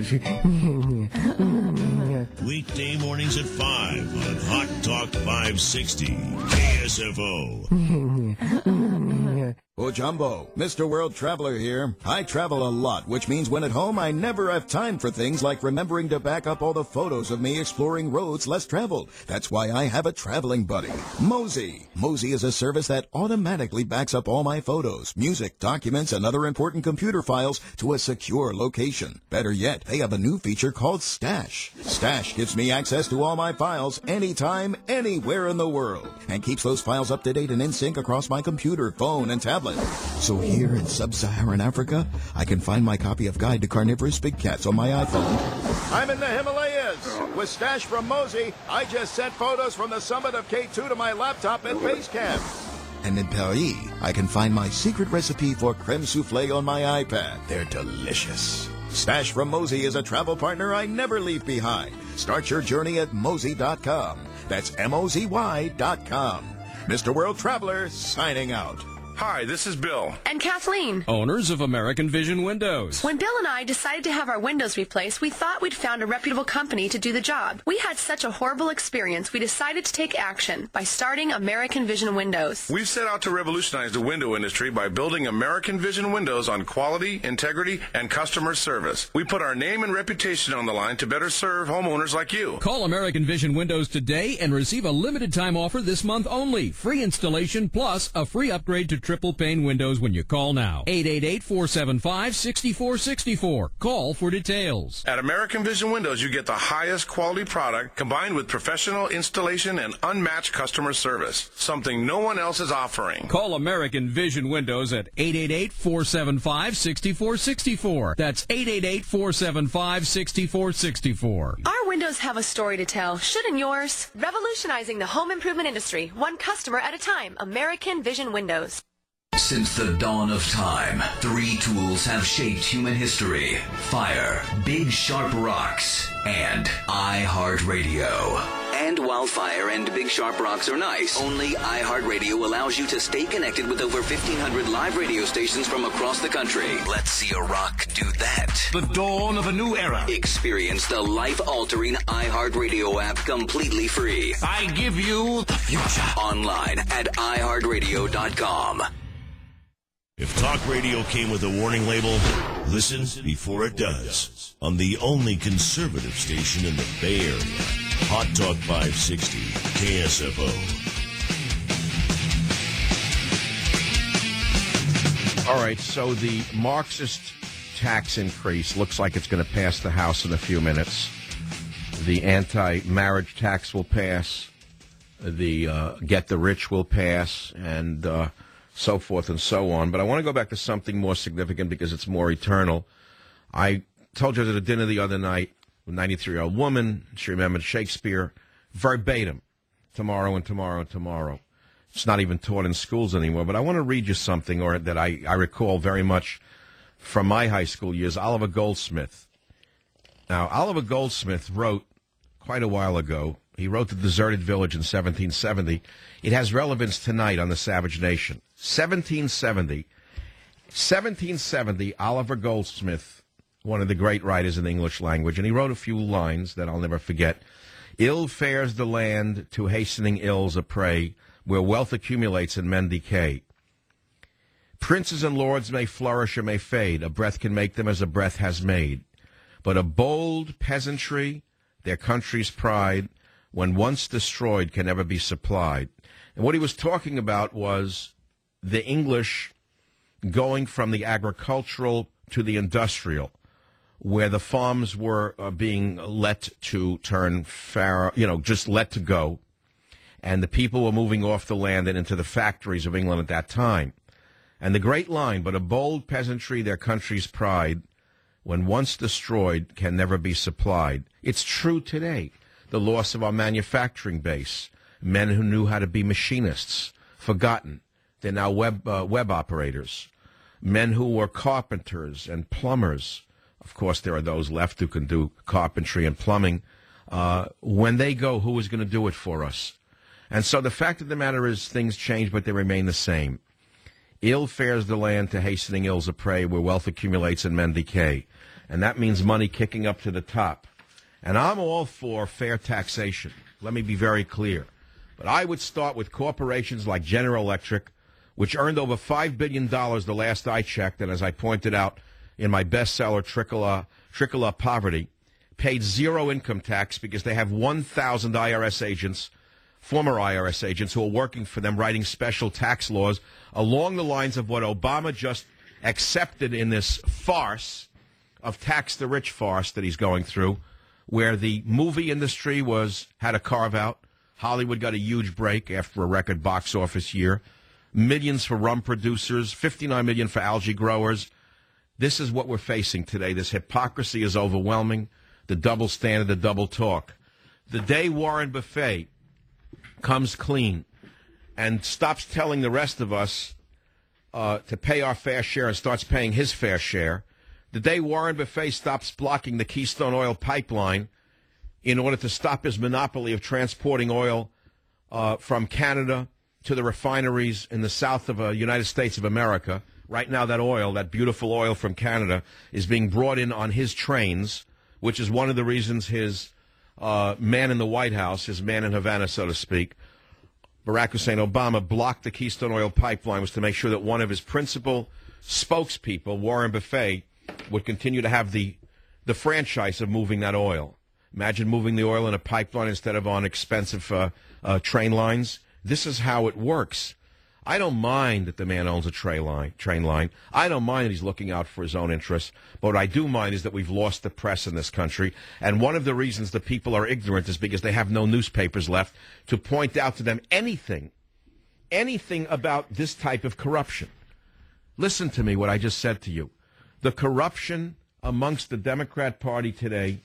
Weekday mornings at five on Hot Talk five sixty K S F O. Oh, Jumbo, Mister World Traveler here. I travel a lot, which means when at home I never have time for things like remembering to back up all the photos of me exploring roads less traveled. That's why I have a traveling buddy, Mosey. Mosey is a service that automatically backs up all my photos, music, documents, and other important computer files to a secure location. Better yet, they have a new feature called Stash. Stash gives me access to all my files anytime, anywhere in the world, and keeps those files up to date and in sync across my computer, phone, and tablet. So here in sub-Saharan Africa, I can find my copy of Guide to Carnivorous Big Cats on my iPhone. I'm in the Himalayas. With Stash from Mosey, I just sent photos from the summit of K two to my laptop at base camp. And in Paris, I can find my secret recipe for creme souffle on my iPad. They're delicious. Stash from Mosey is a travel partner I never leave behind. Start your journey at mosey dot com. That's M O Z Y dot com. Mister World Traveler, signing out. Hi, this is Bill. And Kathleen. Owners of American Vision Windows. When Bill and I decided to have our windows replaced, we thought we'd found a reputable company to do the job. We had such a horrible experience, we decided to take action by starting American Vision Windows. We've set out to revolutionize the window industry by building American Vision Windows on quality, integrity, and customer service. We put our name and reputation on the line to better serve homeowners like you. Call American Vision Windows today and receive a limited time offer this month only. Free installation plus a free upgrade to triple pane windows when you call now. eight eight eight, four seven five, six four six four. Call for details. At American Vision Windows, you get the highest quality product combined with professional installation and unmatched customer service, something no one else is offering. Call American Vision Windows at eight eight eight, four seven five, six four six four. That's eight eight eight, four seven five, six four six four. Our windows have a story to tell. Shouldn't yours? Revolutionizing the home improvement industry, one customer at a time. American Vision Windows. Since the dawn of time, three tools have shaped human history: fire, big sharp rocks, and iHeartRadio. And while Fire and Big Sharp Rocks are nice, only iHeartRadio allows you to stay connected with over fifteen hundred live radio stations from across the country. Let's see a rock do that. The dawn of a new era. Experience the life-altering iHeartRadio app completely free. I give you the future. Online at i heart radio dot com. If talk radio came with a warning label, listen before it does. On the only conservative station in the Bay Area, Hot Talk five sixty K S F O. All right, so the Marxist tax increase looks like it's going to pass the House in a few minutes. The anti-marriage tax will pass. The uh, get-the-rich will pass, and uh, so forth and so on. But I want to go back to something more significant because it's more eternal. I told you at a dinner the other night, a ninety-three-year-old woman, she remembered Shakespeare verbatim, tomorrow and tomorrow and tomorrow. It's not even taught in schools anymore. But I want to read you something or that I, I recall very much from my high school years, Oliver Goldsmith. Now, Oliver Goldsmith wrote quite a while ago, he wrote The Deserted Village in seventeen seventy. It has relevance tonight on The Savage Nation. seventeen seventy. seventeen seventy, Oliver Goldsmith, one of the great writers in the English language, and he wrote a few lines that I'll never forget. Ill fares the land to hastening ills a prey, where wealth accumulates and men decay. Princes and lords may flourish or may fade, a breath can make them as a breath has made. But a bold peasantry, their country's pride, when once destroyed can never be supplied. And what he was talking about was the English going from the agricultural to the industrial, where the farms were uh, being let to turn fallow, you know, just let to go, and the people were moving off the land and into the factories of England at that time. And the great line, but a bold peasantry, their country's pride, when once destroyed, can never be supplied. It's true today. The loss of our manufacturing base, men who knew how to be machinists, forgotten. They're now web, uh, web operators. Men who were carpenters and plumbers. Of course, there are those left who can do carpentry and plumbing. Uh, when they go, who is going to do it for us? And so the fact of the matter is things change, but they remain the same. Ill fares the land to hastening ills a prey, where wealth accumulates and men decay. And that means money kicking up to the top. And I'm all for fair taxation. Let me be very clear. But I would start with corporations like General Electric, which earned over five billion dollars the last I checked, and as I pointed out in my bestseller, Trickle Up, Trickle Up Poverty, paid zero income tax because they have one thousand I R S agents, former I R S agents, who are working for them, writing special tax laws along the lines of what Obama just accepted in this farce of tax the rich farce that he's going through, where the movie industry was had a carve-out. Hollywood got a huge break after a record box office year. Millions for rum producers, fifty-nine million dollars for algae growers. This is what we're facing today. This hypocrisy is overwhelming. The double standard, the double talk. The day Warren Buffett comes clean and stops telling the rest of us uh, to pay our fair share and starts paying his fair share, the day Warren Buffett stops blocking the Keystone Oil pipeline in order to stop his monopoly of transporting oil uh, from Canada to the refineries in the south of the uh, United States of America. Right now, that oil, that beautiful oil from Canada, is being brought in on his trains, which is one of the reasons his uh, man in the White House, his man in Havana, so to speak, Barack Hussein Obama, blocked the Keystone Oil pipeline, was to make sure that one of his principal spokespeople, Warren Buffett, would continue to have the, the franchise of moving that oil. Imagine moving the oil in a pipeline instead of on expensive uh, uh, train lines. This is how it works. I don't mind that the man owns a train line, train line. I don't mind that he's looking out for his own interests. But what I do mind is that we've lost the press in this country. And one of the reasons the people are ignorant is because they have no newspapers left to point out to them anything, anything about this type of corruption. Listen to me, what I just said to you. The corruption amongst the Democrat Party today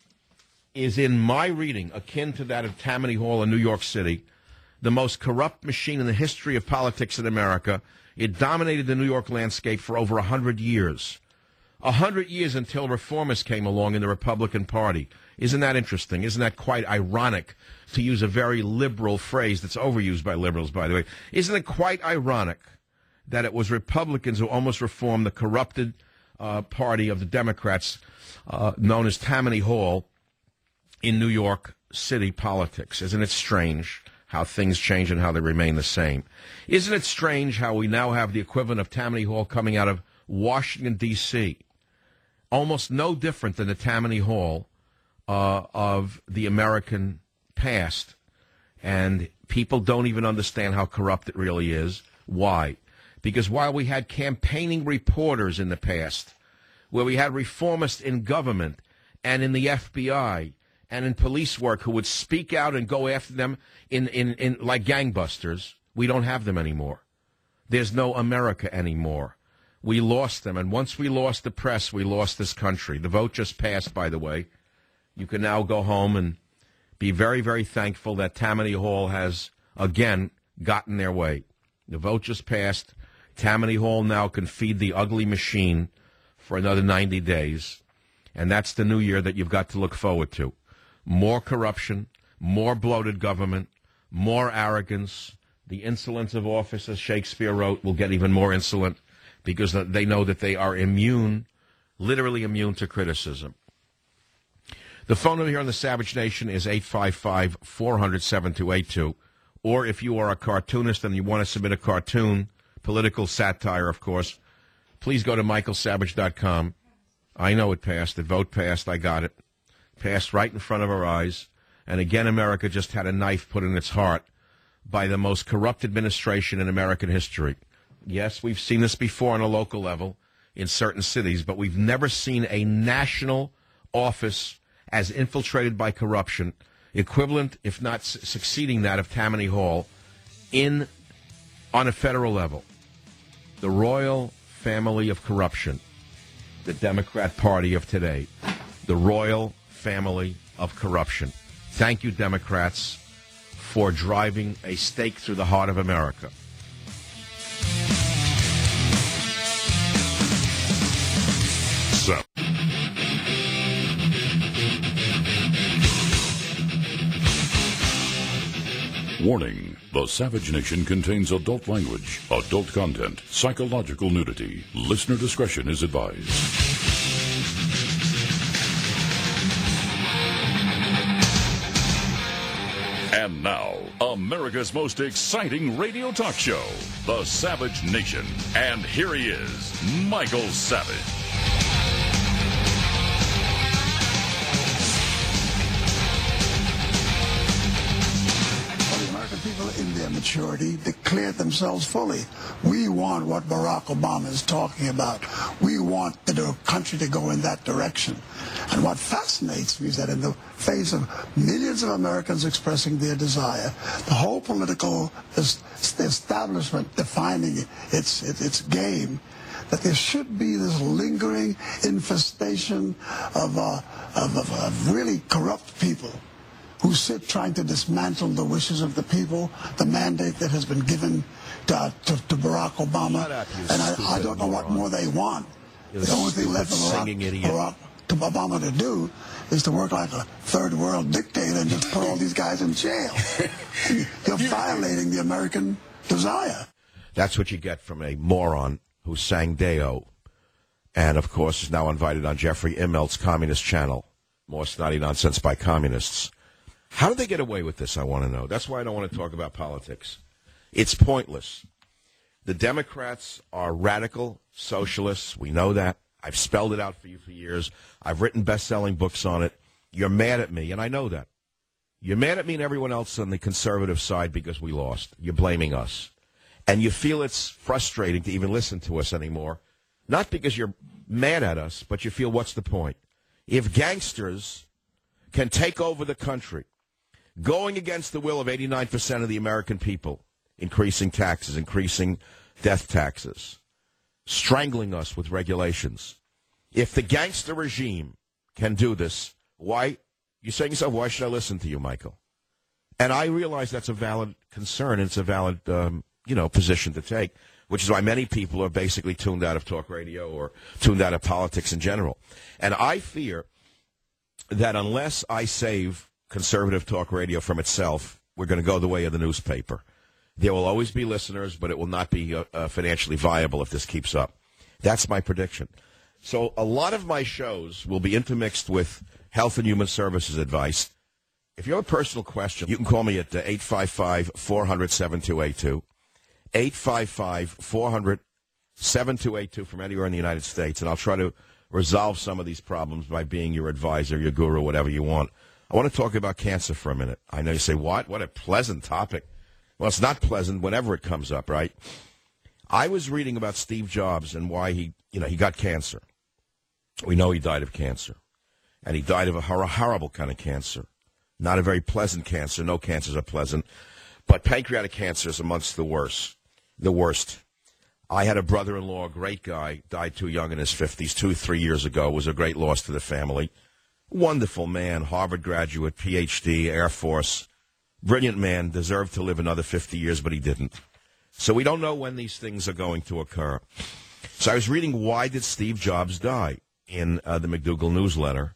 is, in my reading, akin to that of Tammany Hall in New York City, the most corrupt machine in the history of politics in America. It dominated the New York landscape for over a hundred years. A hundred years until reformers came along in the Republican Party. Isn't that interesting? Isn't that quite ironic, to use a very liberal phrase that's overused by liberals, by the way? Isn't it quite ironic that it was Republicans who almost reformed the corrupted uh, party of the Democrats, uh, known as Tammany Hall, in New York City politics? Isn't it strange how things change and how they remain the same? Isn't it strange how we now have the equivalent of Tammany Hall coming out of Washington, D C? Almost no different than the Tammany Hall uh, of the American past. And people don't even understand how corrupt it really is. Why? Because while we had campaigning reporters in the past, where we had reformists in government and in the F B I and in police work who would speak out and go after them in, in, in like gangbusters, we don't have them anymore. There's no America anymore. We lost them, and once we lost the press, we lost this country. The vote just passed, by the way. You can now go home and be very, very thankful that Tammany Hall has, again, gotten their way. The vote just passed. Tammany Hall now can feed the ugly machine for another ninety days, and that's the new year that you've got to look forward to. More corruption, more bloated government, more arrogance. The insolence of office, as Shakespeare wrote, will get even more insolent because they know that they are immune, literally immune to criticism. The phone number here on the Savage Nation is eight five five, four hundred, seven two eight two. Or if you are a cartoonist and you want to submit a cartoon, political satire, of course, please go to michael savage dot com. I know it passed. The vote passed. I got it. Passed right in front of our eyes. And again, America just had a knife put in its heart by the most corrupt administration in American history. Yes, we've seen this before on a local level in certain cities, but we've never seen a national office as infiltrated by corruption, equivalent, if not su- succeeding that of Tammany Hall, in on a federal level. The royal family of corruption, the Democrat Party of today, the royal family of corruption. Thank you, Democrats, for driving a stake through the heart of America. So. Warning. The Savage Nation contains adult language, adult content, psychological nudity. Listener discretion is advised. And now, America's most exciting radio talk show, The Savage Nation. And here he is, Michael Savage. People in their maturity declared themselves fully. We want what Barack Obama is talking about. We want the country to go in that direction. And what fascinates me is that in the face of millions of Americans expressing their desire, the whole political establishment defining its, its, its game, that there should be this lingering infestation of, uh, of, of, of really corrupt people who sit trying to dismantle the wishes of the people, the mandate that has been given to, to, to Barack Obama. And I, I don't know what more they want. You the only thing left for Barack, Barack to Obama to do is to work like a third world dictator and just put all these guys in jail. You're violating the American desire. That's what you get from a moron who sang Deo, and of course is now invited on Jeffrey Immelt's communist channel. More snotty nonsense by communists. How did they get away with this, I want to know. That's why I don't want to talk about politics. It's pointless. The Democrats are radical socialists. We know that. I've spelled it out for you for years. I've written best-selling books on it. You're mad at me, and I know that. You're mad at me and everyone else on the conservative side because we lost. You're blaming us. And you feel it's frustrating to even listen to us anymore. Not because you're mad at us, but you feel, what's the point? If gangsters can take over the country, going against the will of eighty-nine percent of the American people, increasing taxes, increasing death taxes, strangling us with regulations. If the gangster regime can do this, why, you're saying to yourself, why should I listen to you, Michael? And I realize that's a valid concern, and it's a valid, um, you know, position to take, which is why many people are basically tuned out of talk radio or tuned out of politics in general. And I fear that unless I save conservative talk radio from itself, we're going to go the way of the newspaper. There will always be listeners, but it will not be uh, uh, financially viable if this keeps up. That's my prediction. So a lot of my shows will be intermixed with health and human services advice. If you have a personal question, you can call me at uh, eight five five, four hundred, seven two eight two, eight five five, four hundred, seven two eight two from anywhere in the United States, and I'll try to resolve some of these problems by being your advisor, your guru, whatever you want. I want to talk about cancer for a minute. I know you say, what? What a pleasant topic. Well, it's not pleasant whenever it comes up, right? I was reading about Steve Jobs and why he, you know, he got cancer. We know he died of cancer. And he died of a hor- horrible kind of cancer. Not a very pleasant cancer. No cancers are pleasant. But pancreatic cancer is amongst the worst. The worst. I had a brother-in-law, a great guy, died too young in his fifties, two, three years ago. It was a great loss to the family. Wonderful man, Harvard graduate, P H D, Air Force. Brilliant man, deserved to live another fifty years, but he didn't. So we don't know when these things are going to occur. So I was reading Why Did Steve Jobs Die in uh, the McDougal newsletter.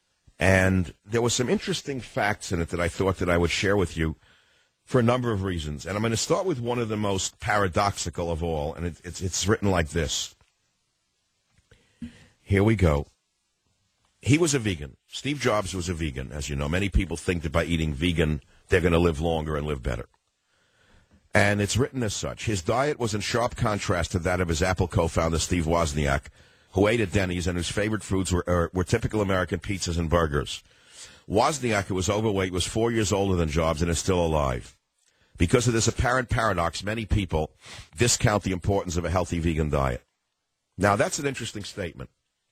And there were some interesting facts in it that I thought that I would share with you for a number of reasons. And I'm going to start with one of the most paradoxical of all, and it, it's, it's written like this. Here we go. he was a vegan. Steve Jobs was a vegan, as you know. Many people think that by eating vegan, they're going to live longer and live better. And it's written as such. His diet was in sharp contrast to that of his Apple co-founder, Steve Wozniak, who ate at Denny's and whose favorite foods were, er, were typical American pizzas and burgers. Wozniak, who was overweight, was four years older than Jobs and is still alive. Because of this apparent paradox, many people discount the importance of a healthy vegan diet. Now, that's an interesting statement.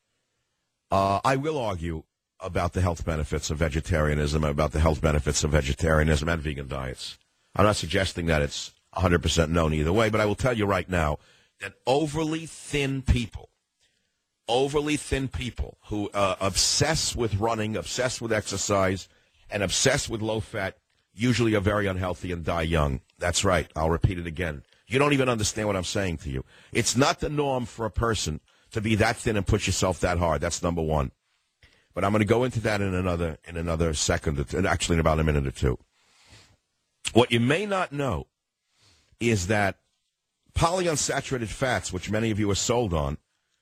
Uh, I will argue about the health benefits of vegetarianism, about the health benefits of vegetarianism and vegan diets. I'm not suggesting that it's one hundred percent known either way, but I will tell you right now that overly thin people, overly thin people who uh, obsess with running, obsess with exercise, and obsess with low fat usually are very unhealthy and die young. That's right. I'll repeat it again. You don't even understand what I'm saying to you. It's not the norm for a person to be that thin and push yourself that hard. That's number one. But I'm going to go into that in another in another second, or two, actually in about a minute or two. What you may not know is that polyunsaturated fats, which many of you are sold on,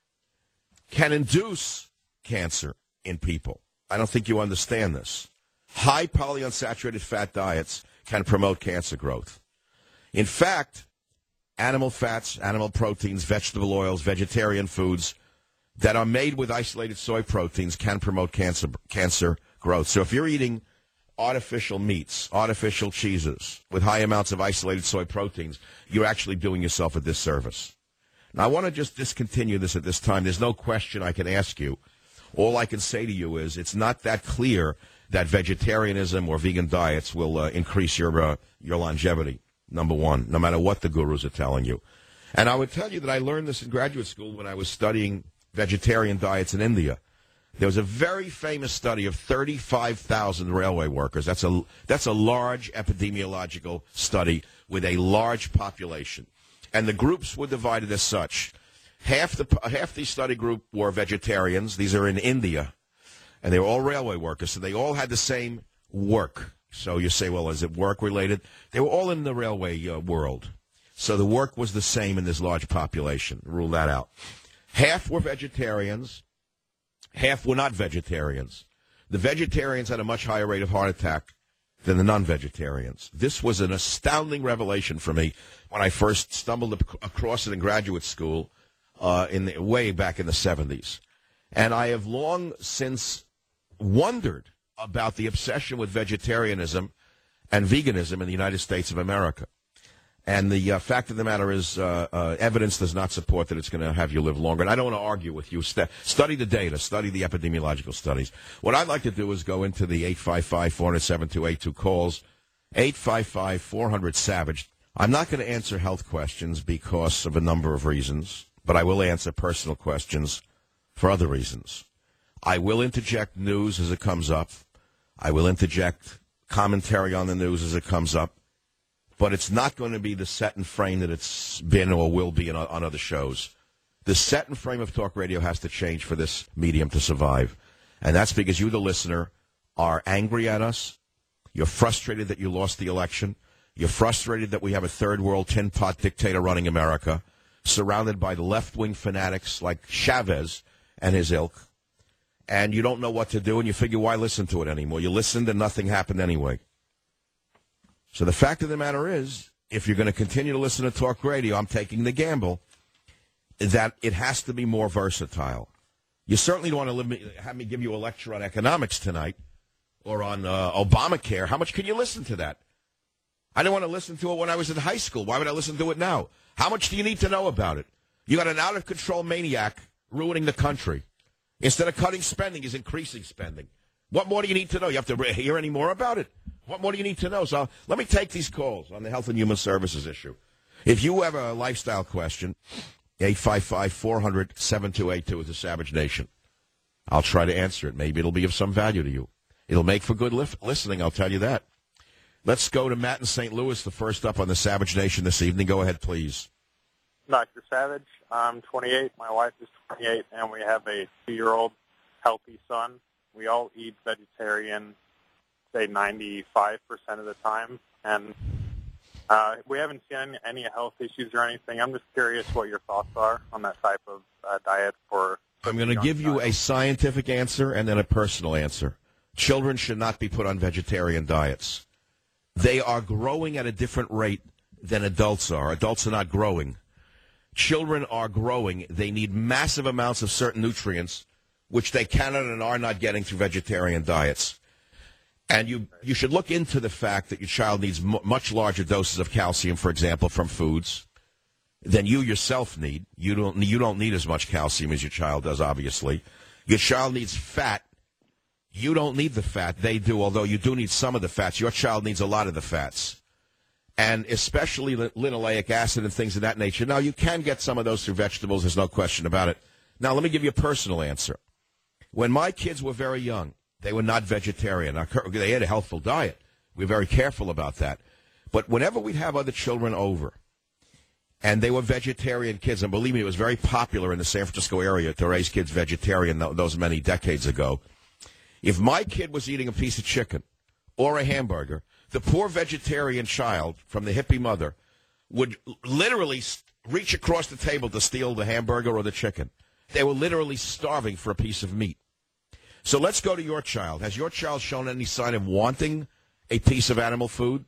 can induce cancer in people. I don't think you understand this. High polyunsaturated fat diets can promote cancer growth. In fact, animal fats, animal proteins, vegetable oils, vegetarian foods that are made with isolated soy proteins can promote cancer cancer growth. So if you're eating artificial meats, artificial cheeses with high amounts of isolated soy proteins, you're actually doing yourself a disservice. Now, I want to just discontinue this at this time. There's no question I can ask you. All I can say to you is it's not that clear that vegetarianism or vegan diets will uh, increase your uh, your longevity, number one, no matter what the gurus are telling you. And I would tell you that I learned this in graduate school when I was studying vegetarian diets in India. There was a very famous study of thirty-five thousand railway workers. That's a, that's a large epidemiological study with a large population. And the groups were divided as such. Half the, half the study group were vegetarians. These are in India. And they were all railway workers, so they all had the same work. So you say, well, is it work-related? They were all in the railway uh, world. So the work was the same in this large population. Rule that out. Half were vegetarians. Half were not vegetarians. The vegetarians had a much higher rate of heart attack than the non-vegetarians. This was an astounding revelation for me when I first stumbled across it in graduate school uh, in the, way back in the seventies. And I have long since wondered about the obsession with vegetarianism and veganism in the United States of America. And the uh, fact of the matter is uh, uh, evidence does not support that it's going to have you live longer. And I don't want to argue with you. St- study the data. Study the epidemiological studies. What I'd like to do is go into the eight five five, four zero seven, two eight two calls, eight five five, four hundred, SAVAGE. I'm not going to answer health questions because of a number of reasons, but I will answer personal questions for other reasons. I will interject news as it comes up. I will interject commentary on the news as it comes up. But it's not going to be the set and frame that it's been or will be in, on other shows. The set and frame of talk radio has to change for this medium to survive. And that's because you, the listener, are angry at us. You're frustrated that you lost the election. You're frustrated that we have a third world tin pot dictator running America, surrounded by left-wing fanatics like Chavez and his ilk. And you don't know what to do, and you figure, why listen to it anymore? You listened and nothing happened anyway. So the fact of the matter is, if you're going to continue to listen to talk radio, I'm taking the gamble that it has to be more versatile. You certainly don't want to have me give you a lecture on economics tonight or on uh, Obamacare. How much can you listen to that? I didn't want to listen to it when I was in high school. Why would I listen to it now? How much do you need to know about it? You got an out-of-control maniac ruining the country. Instead of cutting spending, he's increasing spending. What more do you need to know? You have to hear any more about it. What more do you need to know? So let me take these calls on the Health and Human Services issue. If you have a lifestyle question, eight five five, four hundred, seven two eight two is the Savage Nation. I'll try to answer it. Maybe it'll be of some value to you. It'll make for good li- listening, I'll tell you that. Let's go to Matt in Saint Louis, the first up on the Savage Nation this evening. Go ahead, please. Doctor Savage, I'm twenty-eight. My wife is twenty-eight, and we have a two-year-old healthy son. We all eat vegetarian, say ninety-five percent of the time, and uh, we haven't seen any health issues or anything. I'm just curious what your thoughts are on that type of uh, diet for I'm going to give you a scientific answer and then a personal answer. Children should not be put on vegetarian diets. They are growing at a different rate than adults are. Adults are not growing. Children are growing. They need massive amounts of certain nutrients, which they cannot and are not getting through vegetarian diets. And you, you should look into the fact that your child needs m- much larger doses of calcium, for example, from foods than you yourself need. You don't, you don't need as much calcium as your child does, obviously. Your child needs fat. You don't need the fat. They do, although you do need some of the fats. Your child needs a lot of the fats, and especially linoleic acid and things of that nature. Now, you can get some of those through vegetables. There's no question about it. Now, let me give you a personal answer. When my kids were very young, they were not vegetarian. They had a healthful diet. We were very careful about that. But whenever we'd have other children over, and they were vegetarian kids, and believe me, it was very popular in the San Francisco area to raise kids vegetarian those many decades ago. If my kid was eating a piece of chicken or a hamburger, the poor vegetarian child from the hippie mother would literally reach across the table to steal the hamburger or the chicken. They were literally starving for a piece of meat. So let's go to your child. Has your child shown any sign of wanting a piece of animal food?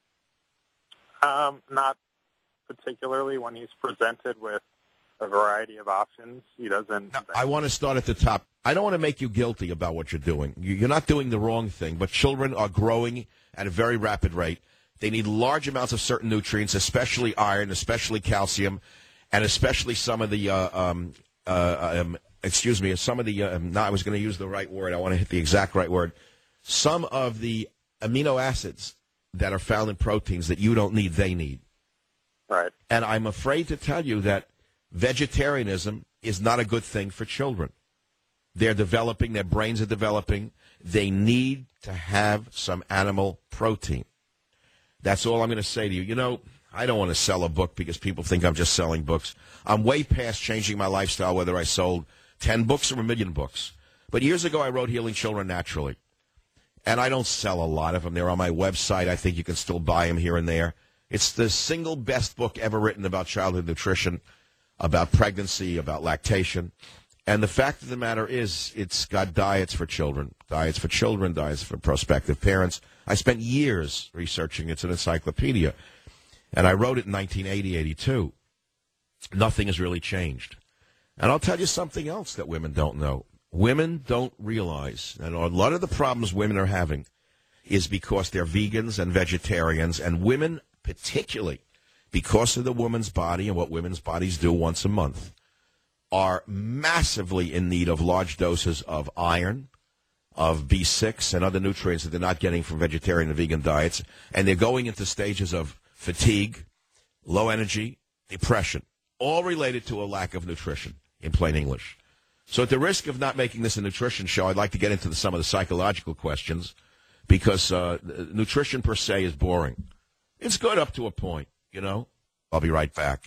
Um, not particularly when he's presented with a variety of options. He doesn't. Now, I want to start at the top. I don't want to make you guilty about what you're doing. You're not doing the wrong thing, but children are growing at a very rapid rate. They need large amounts of certain nutrients, especially iron, especially calcium, and especially some of the, uh, um, uh, um, excuse me, some of the, uh, no, I was going to use the right word. I want to hit the exact right word. Some of the amino acids that are found in proteins that you don't need, they need. Right. And I'm afraid to tell you that vegetarianism is not a good thing for children. They're developing, their brains are developing. They need to have some animal protein. That's all I'm going to say to you. You know, I don't want to sell a book because people think I'm just selling books. I'm way past changing my lifestyle, whether I sold ten books or a million books. But years ago, I wrote Healing Children Naturally. And I don't sell a lot of them. They're on my website. I think you can still buy them here and there. It's the single best book ever written about childhood nutrition, about pregnancy, about lactation. And the fact of the matter is, it's got diets for children, diets for children, diets for prospective parents. I spent years researching. It's an encyclopedia. And I wrote it in nineteen eighty, eighty-two. Nothing has really changed. And I'll tell you something else that women don't know. Women don't realize, and a lot of the problems women are having is because they're vegans and vegetarians, and women particularly, because of the woman's body and what women's bodies do once a month, are massively in need of large doses of iron, of B six, and other nutrients that they're not getting from vegetarian and vegan diets. And they're going into stages of fatigue, low energy, depression, all related to a lack of nutrition, in plain English. So at the risk of not making this a nutrition show, I'd like to get into the, some of the psychological questions, because uh, nutrition per se is boring. It's good up to a point, you know. I'll be right back.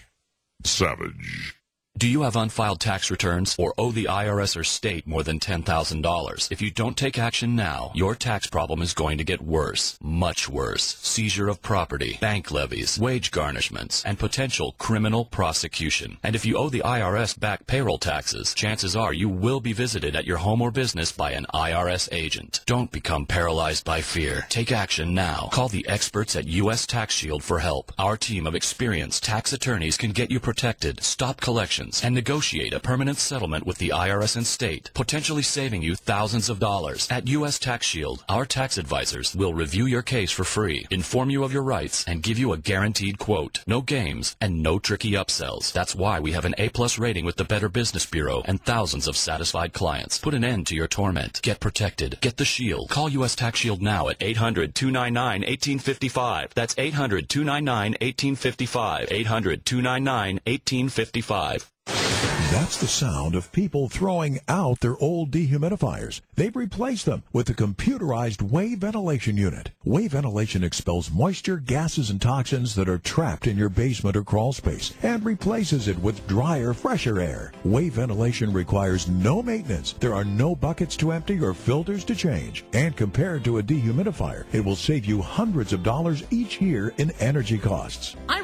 Savage. Do you have unfiled tax returns or owe the I R S or state more than ten thousand dollars? If you don't take action now, your tax problem is going to get worse, much worse. Seizure of property, bank levies, wage garnishments, and potential criminal prosecution. And if you owe the I R S back payroll taxes, chances are you will be visited at your home or business by an I R S agent. Don't become paralyzed by fear. Take action now. Call the experts at U S Tax Shield for help. Our team of experienced tax attorneys can get you protected, stop collections, and negotiate a permanent settlement with the I R S and state, potentially saving you thousands of dollars. At U S Tax Shield, our tax advisors will review your case for free, inform you of your rights, and give you a guaranteed quote. No games and no tricky upsells. That's why we have an A-plus rating with the Better Business Bureau and thousands of satisfied clients. Put an end to your torment. Get protected. Get the Shield. Call U S Tax Shield now at eight hundred, two nine nine, one eight five five. That's eight hundred, two nine nine, one eight five five. eight hundred, two nine nine, one eight five five. That's the sound of people throwing out their old dehumidifiers. They've replaced them with a computerized wave ventilation unit. Wave ventilation expels moisture, gases, and toxins that are trapped in your basement or crawl space and replaces it with drier, fresher air. Wave ventilation requires no maintenance. There are no buckets to empty or filters to change. And compared to a dehumidifier, it will save you hundreds of dollars each year in energy costs. I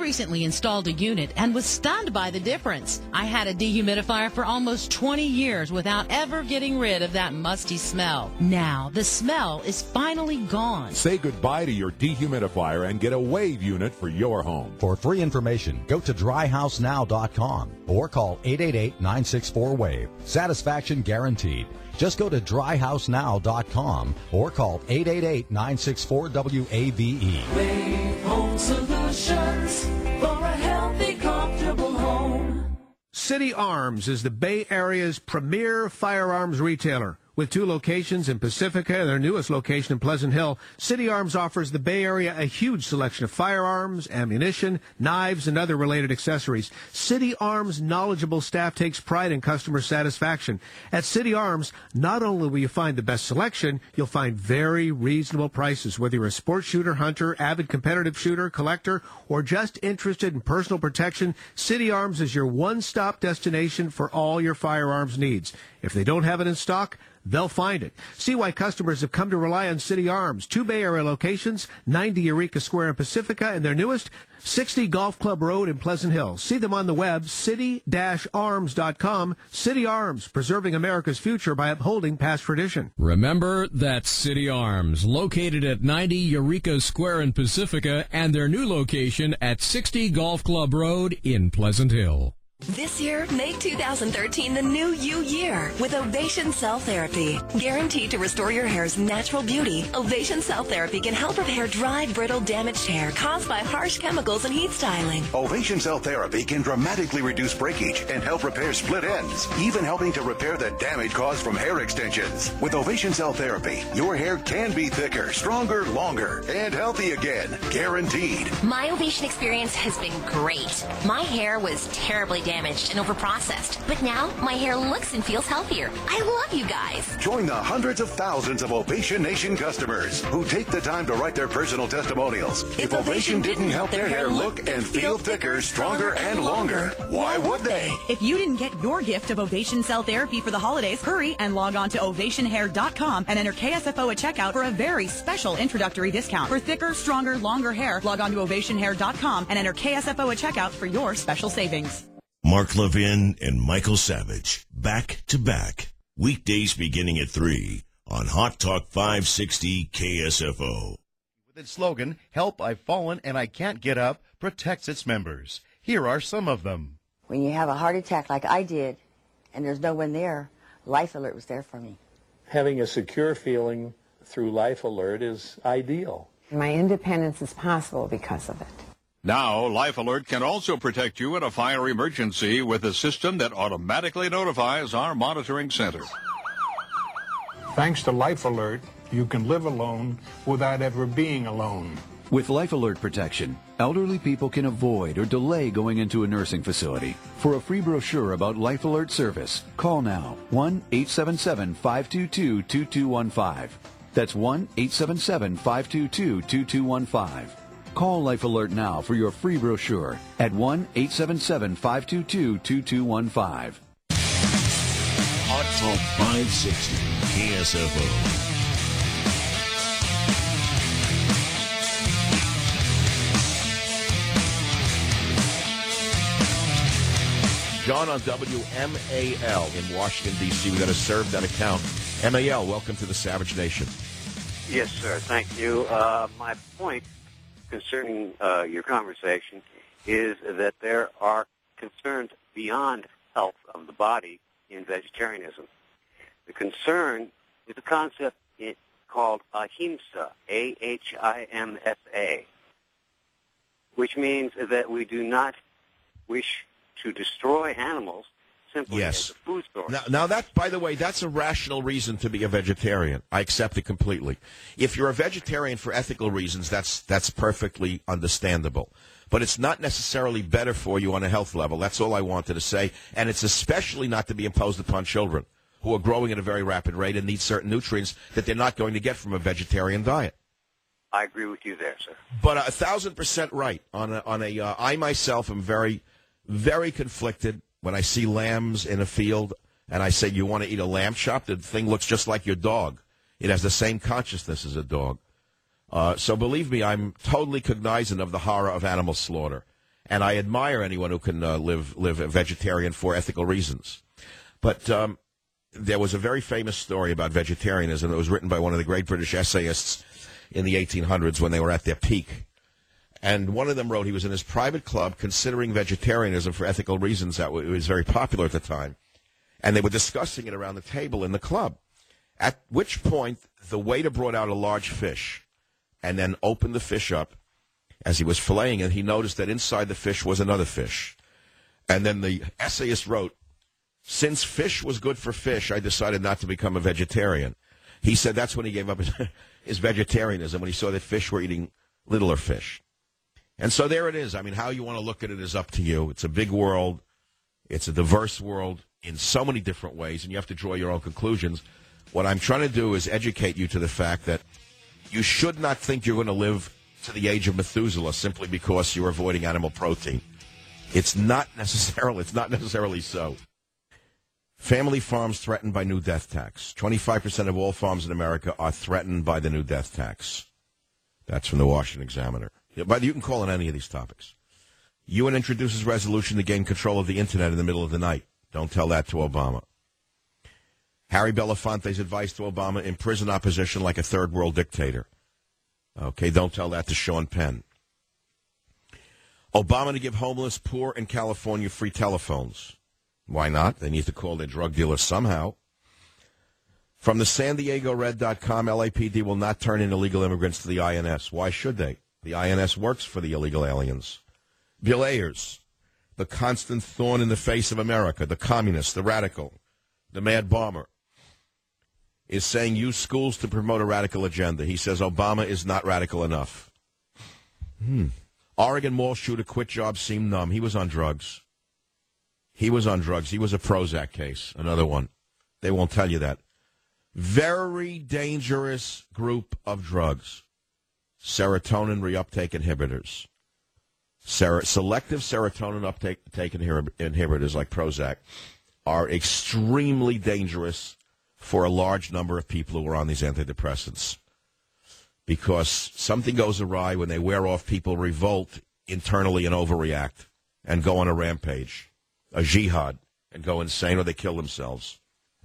recently installed a unit and was stunned by the difference. I had a dehumidifier for almost twenty years without ever getting rid of that musty smell. Now, the smell is finally gone. Say goodbye to your dehumidifier and get a Wave unit for your home. For free information, go to dry house now dot com or call eight eight eight, nine six four, wave. Satisfaction guaranteed. Just go to dry house now dot com or call eight eight eight, nine six four, W A V E. Wave Home Solutions for a healthy, comfortable home. City Arms is the Bay Area's premier firearms retailer. With two locations in Pacifica and their newest location in Pleasant Hill, City Arms offers the Bay Area a huge selection of firearms, ammunition, knives, and other related accessories. City Arms' knowledgeable staff takes pride in customer satisfaction. At City Arms, not only will you find the best selection, you'll find very reasonable prices. Whether you're a sports shooter, hunter, avid competitive shooter, collector, or just interested in personal protection, City Arms is your one-stop destination for all your firearms needs. If they don't have it in stock, they'll find it. See why customers have come to rely on City Arms. Two Bay Area locations, ninety Eureka Square in Pacifica, and their newest, sixty Golf Club Road in Pleasant Hill. See them on the web, city dash arms dot com. City Arms, preserving America's future by upholding past tradition. Remember, that's City Arms, located at ninety Eureka Square in Pacifica, and their new location at sixty Golf Club Road in Pleasant Hill. This year, make two thousand thirteen the new you year with Ovation Cell Therapy. Guaranteed to restore your hair's natural beauty, Ovation Cell Therapy can help repair dry, brittle, damaged hair caused by harsh chemicals and heat styling. Ovation Cell Therapy can dramatically reduce breakage and help repair split ends, even helping to repair the damage caused from hair extensions. With Ovation Cell Therapy, your hair can be thicker, stronger, longer, and healthy again. Guaranteed. My Ovation experience has been great. My hair was terribly damaged. damaged and overprocessed. But now, my hair looks and feels healthier. I love you guys. Join the hundreds of thousands of Ovation Nation customers who take the time to write their personal testimonials. If, if Ovation didn't help their hair look and feel thicker, stronger, and longer, why would they? If you didn't get your gift of Ovation Cell Therapy for the holidays, hurry and log on to ovation hair dot com and enter K S F O at checkout for a very special introductory discount. For thicker, stronger, longer hair, log on to ovation hair dot com and enter K S F O at checkout for your special savings. Mark Levin and Michael Savage, back to back. Weekdays beginning at three on Hot Talk five sixty K S F O. With its slogan, Help, I've Fallen and I Can't Get Up, protects its members. Here are some of them. When you have a heart attack like I did, and there's no one there, Life Alert was there for me. Having a secure feeling through Life Alert is ideal. My independence is possible because of it. Now, Life Alert can also protect you in a fire emergency with a system that automatically notifies our monitoring center. Thanks to Life Alert, you can live alone without ever being alone. With Life Alert protection, elderly people can avoid or delay going into a nursing facility. For a free brochure about Life Alert service, call now one eight seven seven, five two two, two two one five. That's one eight seven seven, five two two, two two one five. Call Life Alert now for your free brochure at one eight seven seven, five two two, two two one five. Hot Talk five sixty K S F O. John on W M A L in Washington, D C We got to serve that account. M A L, welcome to the Savage Nation. Yes, sir. Thank you. Uh, my point concerning uh, your conversation is that there are concerns beyond health of the body in vegetarianism. The concern is a concept called ahimsa, A H I M S A, which means that we do not wish to destroy animals simply yes. as a food source. Now, now, that, by the way, that's a rational reason to be a vegetarian. I accept it completely. If you're a vegetarian for ethical reasons, that's that's perfectly understandable. But it's not necessarily better for you on a health level. That's all I wanted to say. And it's especially not to be imposed upon children who are growing at a very rapid rate and need certain nutrients that they're not going to get from a vegetarian diet. I agree with you there, sir. But a thousand percent right. On a, on a uh, I myself am very, very conflicted when I see lambs in a field and I say, you want to eat a lamb chop? The thing looks just like your dog. It has the same consciousness as a dog. Uh, so believe me, I'm totally cognizant of the horror of animal slaughter. And I admire anyone who can uh, live live a vegetarian for ethical reasons. But um, there was a very famous story about vegetarianism that was written by one of the great British essayists in the eighteen hundreds when they were at their peak. And one of them wrote he was in his private club considering vegetarianism for ethical reasons. That it was very popular at the time. And they were discussing it around the table in the club. At which point, the waiter brought out a large fish and then opened the fish up. As he was filleting it, he noticed that inside the fish was another fish. And then the essayist wrote, since fish was good for fish, I decided not to become a vegetarian. He said that's when he gave up his, his vegetarianism, when he saw that fish were eating littler fish. And so there it is. I mean, how you want to look at it is up to you. It's a big world. It's a diverse world in so many different ways, and you have to draw your own conclusions. What I'm trying to do is educate you to the fact that you should not think you're going to live to the age of Methuselah simply because you're avoiding animal protein. It's not necessarily, it's not necessarily so. Family farms threatened by new death tax. twenty-five percent of all farms in America are threatened by the new death tax. That's from the Washington Examiner. But you can call on any of these topics. U N introduces resolution to gain control of the Internet in the middle of the night. Don't tell that to Obama. Harry Belafonte's advice to Obama, imprison opposition like a third world dictator. Okay, don't tell that to Sean Penn. Obama to give homeless poor in California free telephones. Why not? They need to call their drug dealers somehow. From the San Diego Red dot com, L A P D will not turn in illegal immigrants to the I N S. Why should they? The I N S works for the illegal aliens. Bill Ayers, the constant thorn in the face of America, the communist, the radical, the mad bomber, is saying use schools to promote a radical agenda. He says Obama is not radical enough. Hmm. Oregon mall shooter quit job seemed numb. He was on drugs. He was on drugs. He was a Prozac case, another one. They won't tell you that. Very dangerous group of drugs. Serotonin reuptake inhibitors. Ser- selective serotonin uptake take inhib- inhibitors like Prozac are extremely dangerous for a large number of people who are on these antidepressants. Because something goes awry when they wear off, people revolt internally and overreact and go on a rampage, a jihad, and go insane, or they kill themselves.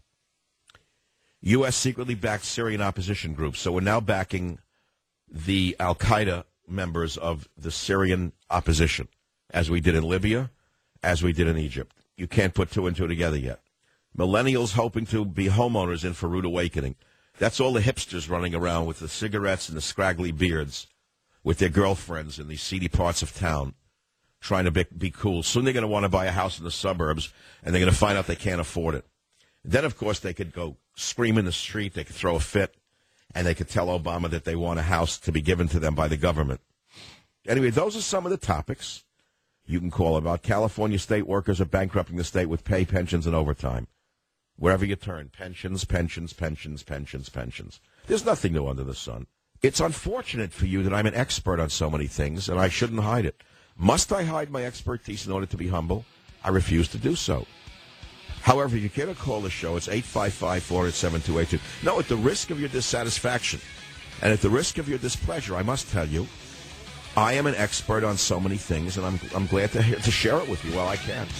U S secretly backed Syrian opposition groups, so we're now backing the Al-Qaeda members of the Syrian opposition, as we did in Libya, as we did in Egypt. You can't put two and two together yet. Millennials hoping to be homeowners in for rude awakening. That's all the hipsters running around with the cigarettes and the scraggly beards with their girlfriends in these seedy parts of town trying to be, be cool. Soon they're going to want to buy a house in the suburbs, and they're going to find out they can't afford it. Then, of course, they could go scream in the street, they could throw a fit, and they could tell Obama that they want a house to be given to them by the government. Anyway, those are some of the topics you can call about. California state workers are bankrupting the state with pay, pensions, and overtime. Wherever you turn, pensions, pensions, pensions, pensions, pensions. There's nothing new under the sun. It's unfortunate for you that I'm an expert on so many things, and I shouldn't hide it. Must I hide my expertise in order to be humble? I refuse to do so. However, if you care to call the show, it's eight five five, four eight seven, two eight two. No, at the risk of your dissatisfaction and at the risk of your displeasure, I must tell you, I am an expert on so many things, and I'm I'm glad to to share it with you while I can.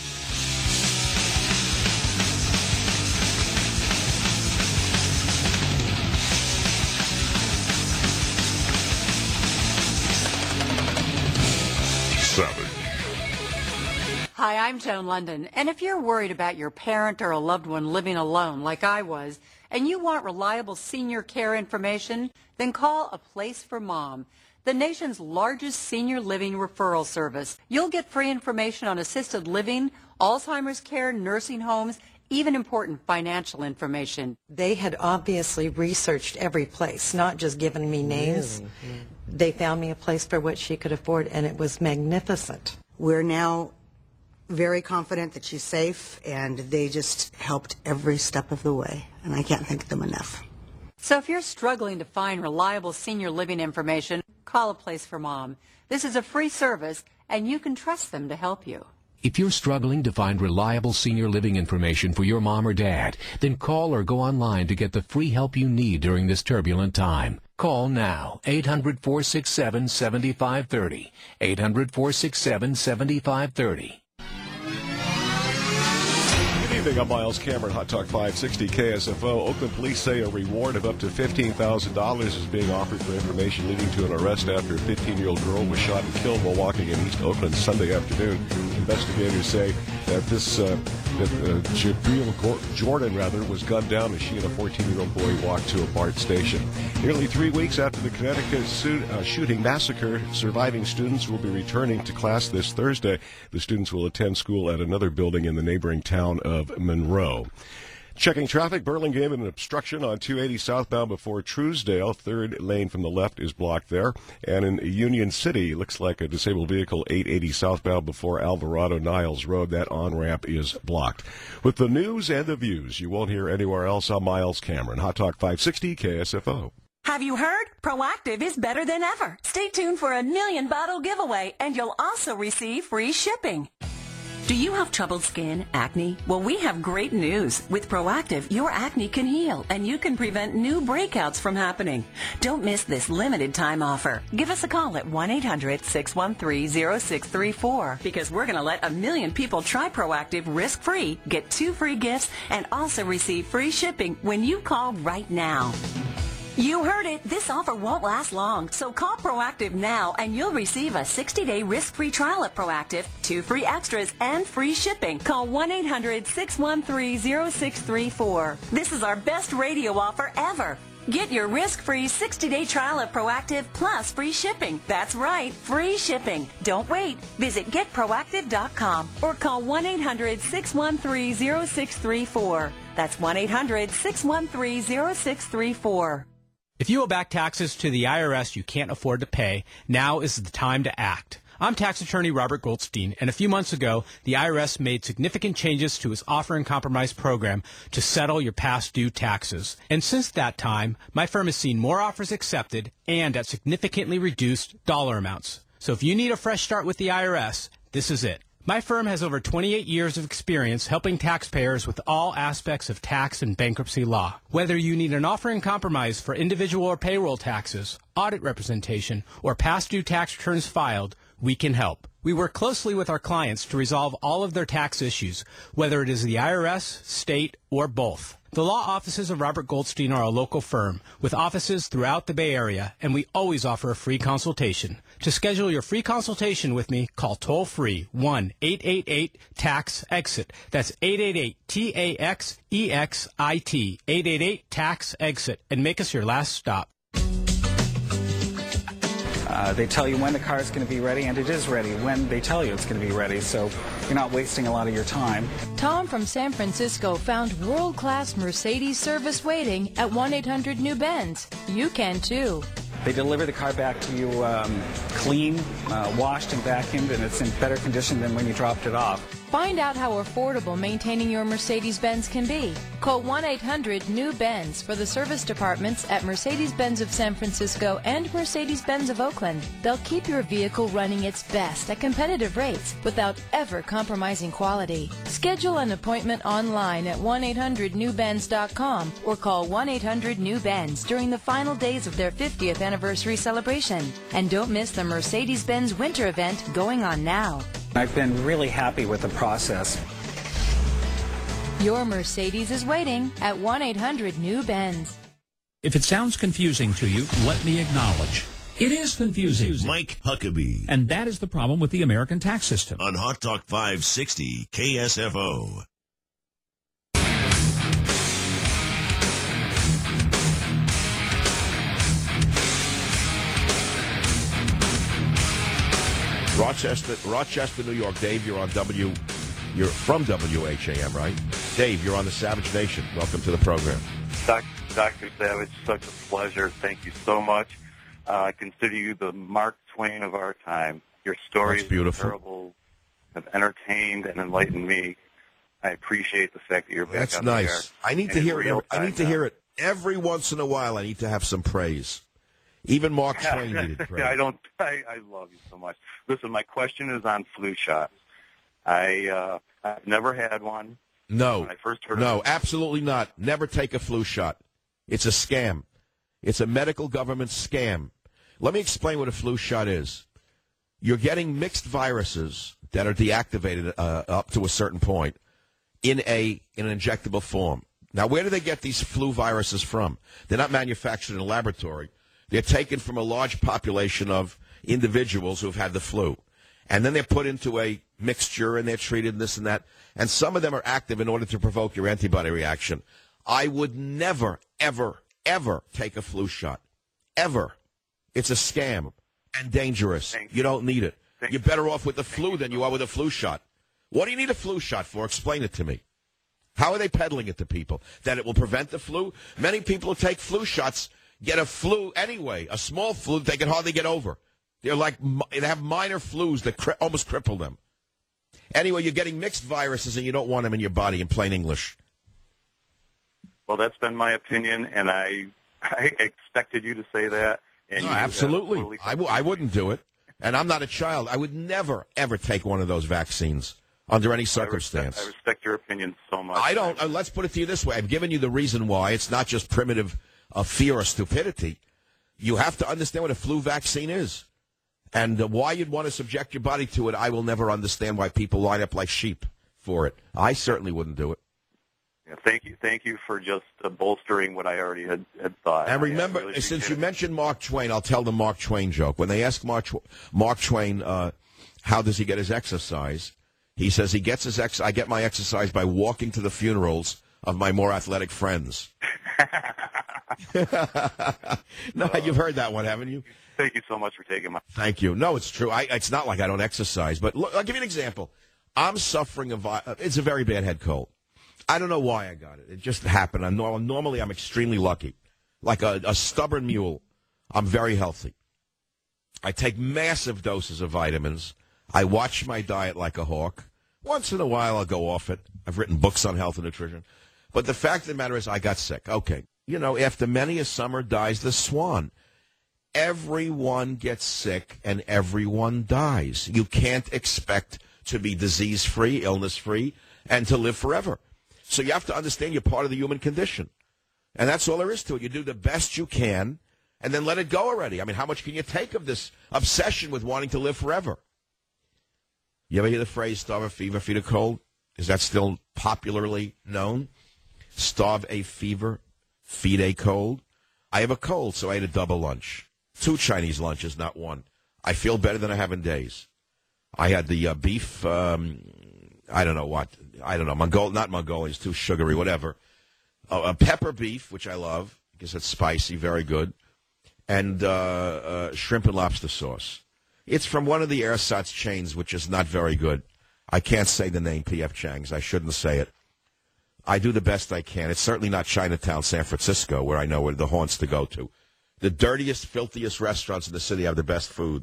Hi, I'm Joan London, and if you're worried about your parent or a loved one living alone like I was, and you want reliable senior care information, then call A Place for Mom, the nation's largest senior living referral service. You'll get free information on assisted living, Alzheimer's care, nursing homes, even important financial information. They had obviously researched every place, not just given me names. Really? They found me a place for what she could afford, and it was magnificent. We're now very confident that she's safe, and they just helped every step of the way, and I can't thank them enough. So if you're struggling to find reliable senior living information, call A Place for Mom. This is a free service, and you can trust them to help you. If you're struggling to find reliable senior living information for your mom or dad, then call or go online to get the free help you need during this turbulent time. Call now, eight hundred, four six seven, seven five three zero, eight hundred, four six seven, seven five three zero. Good evening, I'm Miles Cameron, Hot Talk five sixty K S F O. Oakland police say a reward of up to fifteen thousand dollars is being offered for information leading to an arrest after a fifteen-year-old girl was shot and killed while walking in East Oakland Sunday afternoon. Investigators say that this uh, that, uh, Jabril Jordan rather was gunned down as she and a fourteen-year-old boy walked to a BART station. Nearly three weeks after the Connecticut su- uh, shooting massacre, surviving students will be returning to class this Thursday. The students will attend school at another building in the neighboring town of Monroe. Checking traffic, Burlingame and an obstruction on two eighty southbound before Truesdale. Third lane from the left is blocked there. And in Union City, looks like a disabled vehicle eight eighty southbound before Alvarado Niles Road. That on-ramp is blocked. With the news and the views you won't hear anywhere else, I'm Miles Cameron. Hot Talk five sixty K S F O. Have you heard? Proactive is better than ever. Stay tuned for a million bottle giveaway, and you'll also receive free shipping. Do you have troubled skin, acne? Well, we have great news. With Proactive, your acne can heal, and you can prevent new breakouts from happening. Don't miss this limited time offer. Give us a call at one eight hundred, six one three, zero six three four because we're going to let a million people try Proactive risk-free, get two free gifts, and also receive free shipping when you call right now. You heard it. This offer won't last long, so call Proactive now and you'll receive a sixty-day risk-free trial at Proactive, two free extras, and free shipping. Call one eight hundred, six one three, zero six three four. This is our best radio offer ever. Get your risk-free sixty-day trial at Proactive plus free shipping. That's right, free shipping. Don't wait. Visit get proactive dot com or call one eight hundred, six one three, zero six three four. That's one eight hundred, six one three, zero six three four. If you owe back taxes to the I R S you can't afford to pay, now is the time to act. I'm tax attorney Robert Goldstein, and a few months ago, the I R S made significant changes to its Offer and Compromise program to settle your past due taxes. And since that time, my firm has seen more offers accepted and at significantly reduced dollar amounts. So if you need a fresh start with the I R S, this is it. My firm has over twenty-eight years of experience helping taxpayers with all aspects of tax and bankruptcy law. Whether you need an offer and compromise for individual or payroll taxes, audit representation, or past due tax returns filed, we can help. We work closely with our clients to resolve all of their tax issues, whether it is the I R S, state, or both. The law offices of Robert Goldstein are a local firm with offices throughout the Bay Area, and we always offer a free consultation. To schedule your free consultation with me, call toll-free one eight eight eight tax exit. That's eight eight eight T A X E X I T, eight eight eight tax exit, and make us your last stop. Uh, they tell you when the car is going to be ready, and it is ready when they tell you it's going to be ready, so you're not wasting a lot of your time. Tom from San Francisco found world-class Mercedes service waiting at one eight hundred New Benz. You can too. They deliver the car back to you um, clean, uh, washed and vacuumed, and it's in better condition than when you dropped it off. Find out how affordable maintaining your Mercedes-Benz can be. Call one eight hundred New Benz for the service departments at Mercedes-Benz of San Francisco and Mercedes-Benz of Oakland. They'll keep your vehicle running its best at competitive rates without ever compromising quality. Schedule an appointment online at one eight hundred new benz dot com or call one eight hundred new benz during the final days of their fiftieth anniversary celebration. And don't miss the Mercedes-Benz winter event going on now. I've been really happy with the process. Your Mercedes is waiting at one eight hundred New Benz. If it sounds confusing to you, let me acknowledge. It is confusing. Mike Huckabee. And that is the problem with the American tax system. On Hot Talk five sixty K S F O. Rochester, Rochester, New York. Dave, you're on W. You're from W H A M, right? Dave, you're on the Savage Nation. Welcome to the program. Doctor Savage, such a pleasure. Thank you so much. Uh, I consider you the Mark Twain of our time. Your stories That's beautiful. are terrible, have entertained and enlightened me. I appreciate the fact that you're back That's on nice. the air. I need to And hear in it. real I need to time hear now. it every once in a while. I need to have some praise. Even Mark Twain needed praise. I don't. I, I love you so much. Listen, my question is on flu shots. I uh, I've never had one. No, When I first heard no, of it, absolutely not. Never take a flu shot. It's a scam. It's a medical government scam. Let me explain what a flu shot is. You're getting mixed viruses that are deactivated uh, up to a certain point in a in an injectable form. Now, where do they get these flu viruses from? They're not manufactured in a laboratory. They're taken from a large population of individuals who've had the flu. And then they're put into a mixture, and they're treated and this and that. And some of them are active in order to provoke your antibody reaction. I would never, ever, ever take a flu shot. Ever. It's a scam and dangerous. You. you don't need it. Thank You're better off with the flu than you are with a flu shot. What do you need a flu shot for? Explain it to me. How are they peddling it to people? That it will prevent the flu? Many people who take flu shots get a flu anyway, a small flu they can hardly get over. They're like, they have minor flus that cri- almost cripple them. Anyway, you're getting mixed viruses and you don't want them in your body, in plain English. Well, that's been my opinion, and I I expected you to say that. And No, you absolutely. totally I, w- I wouldn't do it. And I'm not a child. I would never, ever take one of those vaccines under any circumstance. I respect, I respect your opinion so much. I don't. Uh, let's put it to you this way. I've given you the reason why. It's not just primitive uh, fear or stupidity. You have to understand what a flu vaccine is. And uh, why you'd want to subject your body to it, I will never understand why people line up like sheep for it. I certainly wouldn't do it. Yeah, thank you, thank you for just uh, bolstering what I already had, had thought. And remember, I really since you it. mentioned Mark Twain, I'll tell the Mark Twain joke. When they ask Mark, Tw- Mark Twain, uh, how does he get his exercise, he says he gets his ex. I get my exercise by walking to the funerals of my more athletic friends. No, you've heard that one, haven't you? Thank you so much for taking my... Thank you. No, it's true. I, it's not like I don't exercise, but look, I'll give you an example. I'm suffering of, uh, it's a very bad head cold. I don't know why I got it. It just happened. I'm normal, normally, I'm extremely lucky. Like a, a stubborn mule, I'm very healthy. I take massive doses of vitamins. I watch my diet like a hawk. Once in a while, I'll go off it. I've written books on health and nutrition. But the fact of the matter is I got sick. Okay. You know, after many a summer dies the swan. Everyone gets sick and everyone dies. You can't expect to be disease-free, illness-free, and to live forever. So you have to understand you're part of the human condition. And that's all there is to it. You do the best you can, and then let it go already. I mean, how much can you take of this obsession with wanting to live forever? You ever hear the phrase, starve a fever, feed a cold? Is that still popularly known? Starve a fever, feed a cold? I have a cold, so I ate a double lunch. Two Chinese lunches, not one. I feel better than I have in days. I had the uh, beef, um, I don't know what, I don't know, Mongol, not Mongolian, it's too sugary, whatever. Uh, a pepper beef, which I love, because it's spicy, very good, and uh, uh, shrimp and lobster sauce. It's from one of the ersatz chains, which is not very good. I can't say the name, P F Chang's. I shouldn't say it. I do the best I can. It's certainly not Chinatown, San Francisco, where I know where the haunts to go to. The dirtiest, filthiest restaurants in the city have the best food.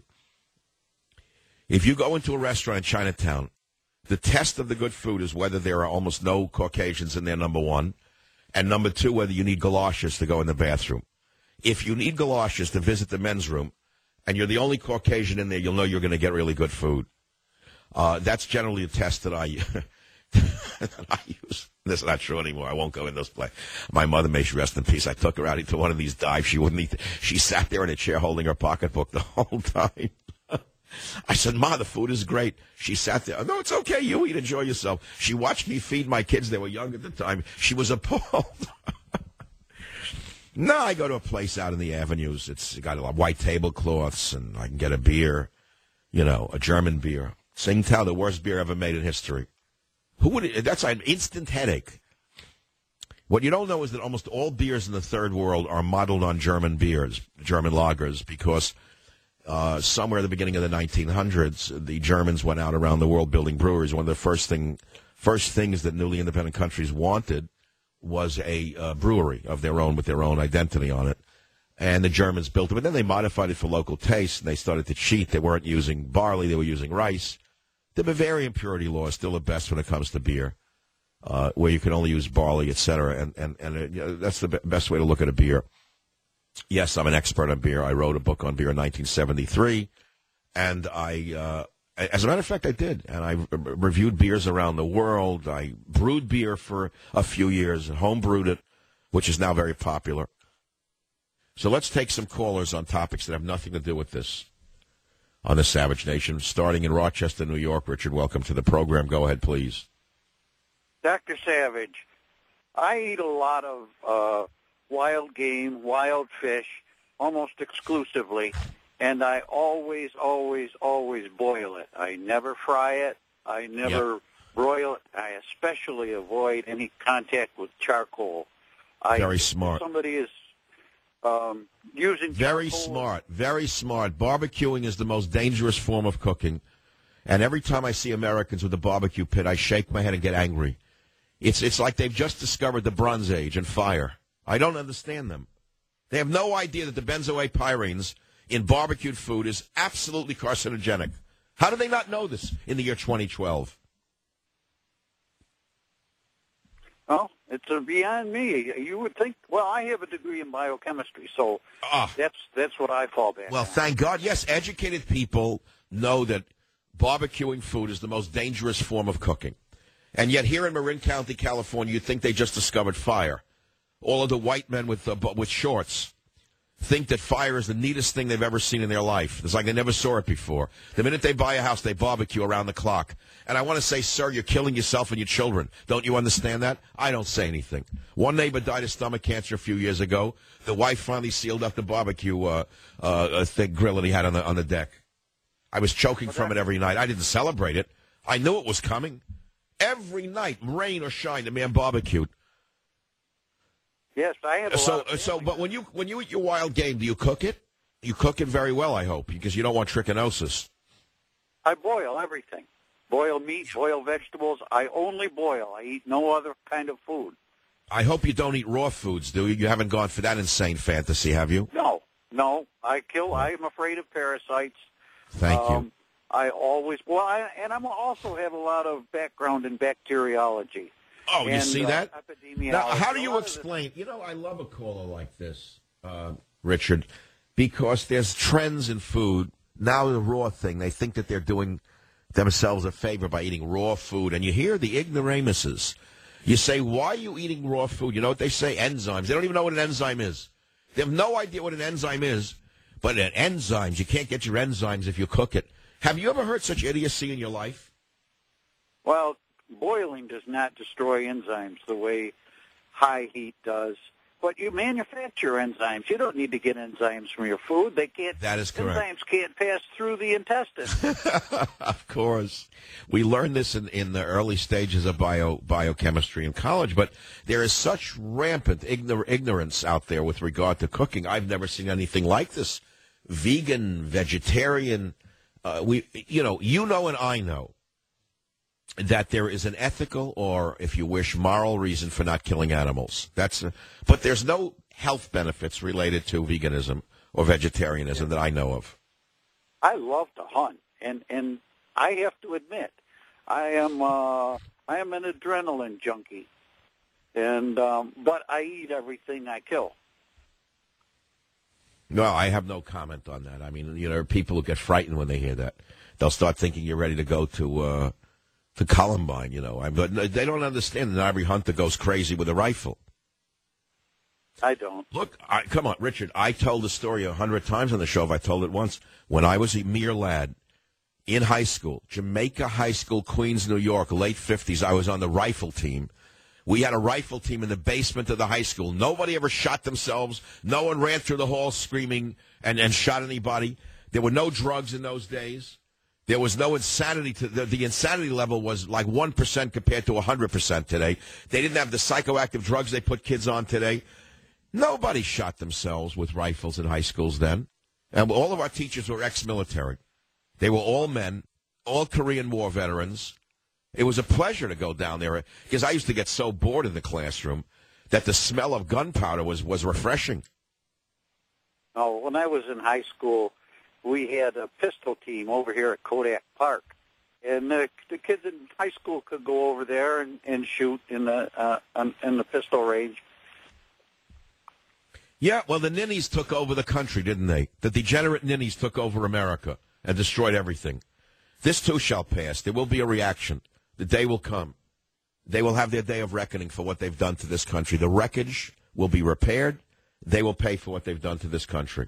If you go into a restaurant in Chinatown, the test of the good food is whether there are almost no Caucasians in there, number one, and number two, whether you need galoshes to go in the bathroom. If you need galoshes to visit the men's room, and you're the only Caucasian in there, you'll know you're going to get really good food. Uh, that's generally a test that I, that I use. That's not true anymore. I won't go in those places. My mother, may she rest in peace, I took her out into one of these dives. She wouldn't eat. She sat there in a chair holding her pocketbook the whole time. I said, Ma, the food is great. She sat there. No, it's okay. You eat. Enjoy yourself. She watched me feed my kids. They were young at the time. She was appalled. No, I go to a place out in the avenues. It's got a lot of white tablecloths, and I can get a beer, you know, a German beer. Tsingtao, the worst beer ever made in history. Who would? That's an instant headache. What you don't know is that almost all beers in the third world are modeled on German beers, German lagers, because uh, somewhere at the beginning of the nineteen hundreds, the Germans went out around the world building breweries. One of the first thing, first things that newly independent countries wanted was a uh, brewery of their own with their own identity on it. And the Germans built it, but then they modified it for local taste, and they started to cheat. They weren't using barley, they were using rice. The Bavarian purity law is still the best when it comes to beer, uh, where you can only use barley, et cetera, and, and, and uh, you know, that's the be- best way to look at a beer. Yes, I'm an expert on beer. I wrote a book on beer in nineteen seventy-three, and I, uh, as a matter of fact, I did, and I re- reviewed beers around the world. I brewed beer for a few years, home brewed it, which is now very popular. So let's take some callers on topics that have nothing to do with this on the Savage Nation, starting in Rochester, New York. Richard, welcome to the program. Go ahead, please. Doctor Savage, I eat a lot of uh, wild game, wild fish, almost exclusively, and I always, always, always boil it. I never fry it. I never Yep. broil it. I especially avoid any contact with charcoal. I, Very smart. If somebody is um, using Very charcoal, smart. Very smart. Barbecuing is the most dangerous form of cooking. And every time I see Americans with a barbecue pit, I shake my head and get angry. It's it's like they've just discovered the Bronze Age and fire. I don't understand them. They have no idea that the benzoate in barbecued food is absolutely carcinogenic. How do they not know this in the year twenty twelve? Well, it's uh, beyond me. You would think. Well, I have a degree in biochemistry, so Ah. that's that's what I fall back. Well, on. thank God. Yes, educated people know that barbecuing food is the most dangerous form of cooking. And yet here in Marin County, California, you'd think they just discovered fire. All of the white men with uh, with shorts think that fire is the neatest thing they've ever seen in their life. It's like they never saw it before. The minute they buy a house, they barbecue around the clock. And I want to say, sir, you're killing yourself and your children. Don't you understand that? I don't say anything. One neighbor died of stomach cancer a few years ago. The wife finally sealed up the barbecue uh, uh, thing, grill that he had on the on the deck. I was choking from it every night. I didn't celebrate it. I knew it was coming. Every night, rain or shine, the man barbecued. Yes, I have a So, lot of so, but when you when you eat your wild game, do you cook it? You cook it very well, I hope, because you don't want trichinosis. I boil everything. Boil meat, boil vegetables. I only boil. I eat no other kind of food. I hope you don't eat raw foods, do you? You haven't gone for that insane fantasy, have you? No, no. I kill. I am afraid of parasites. Thank um, you. I always well, I, and I also have a lot of background in bacteriology. Oh, you and, see uh, that? epidemiology. Now, how do A you lot of explain? You know, I love a caller like this, uh, Richard, because there's trends in food. Now the raw thing, they think that they're doing themselves a favor by eating raw food. And you hear the ignoramuses. You say, why are you eating raw food? You know what they say? Enzymes. They don't even know what an enzyme is. They have no idea what an enzyme is. But at enzymes, you can't get your enzymes if you cook it. Have you ever heard such idiocy in your life? Well, boiling does not destroy enzymes the way high heat does. But you manufacture enzymes. You don't need to get enzymes from your food. They can't. That is correct. Enzymes can't pass through the intestine. Of course. We learned this in, in the early stages of bio biochemistry in college, but there is such rampant ignor- ignorance out there with regard to cooking. I've never seen anything like this. Vegan, vegetarian, uh, we, you know, you know and I know that there is an ethical or, if you wish, moral reason for not killing animals. That's, a, but there's no health benefits related to veganism or vegetarianism that I know of. I love to hunt, and and I have to admit, I am uh, I am an adrenaline junkie, and um, but I eat everything I kill. No, I have no comment on that. I mean, you know, there are people who get frightened when they hear that. They'll start thinking you're ready to go to uh, to Columbine, you know. I, but they don't understand that every hunter goes crazy with a rifle. I don't. Look, I, come on, Richard. I told the story a hundred times on the show. If I told it once, when I was a mere lad in high school, Jamaica High School, Queens, New York, late fifties, I was on the rifle team. We had a rifle team in the basement of the high school. Nobody ever shot themselves. No one ran through the hall screaming and, and shot anybody. There were no drugs in those days. There was no insanity. To, the, the insanity level was like one percent compared to one hundred percent today. They didn't have the psychoactive drugs they put kids on today. Nobody shot themselves with rifles in high schools then. And all of our teachers were ex-military. They were all men, all Korean War veterans. It was a pleasure to go down there because I used to get so bored in the classroom that the smell of gunpowder was, was refreshing. Oh, when I was in high school, we had a pistol team over here at Kodak Park. And the, the kids in high school could go over there and, and shoot in the uh, in the pistol range. Yeah, well, the ninnies took over the country, didn't they? The degenerate ninnies took over America and destroyed everything. This too shall pass. There will be a reaction. The day will come. They will have their day of reckoning for what they've done to this country. The wreckage will be repaired, they will pay for what they've done to this country.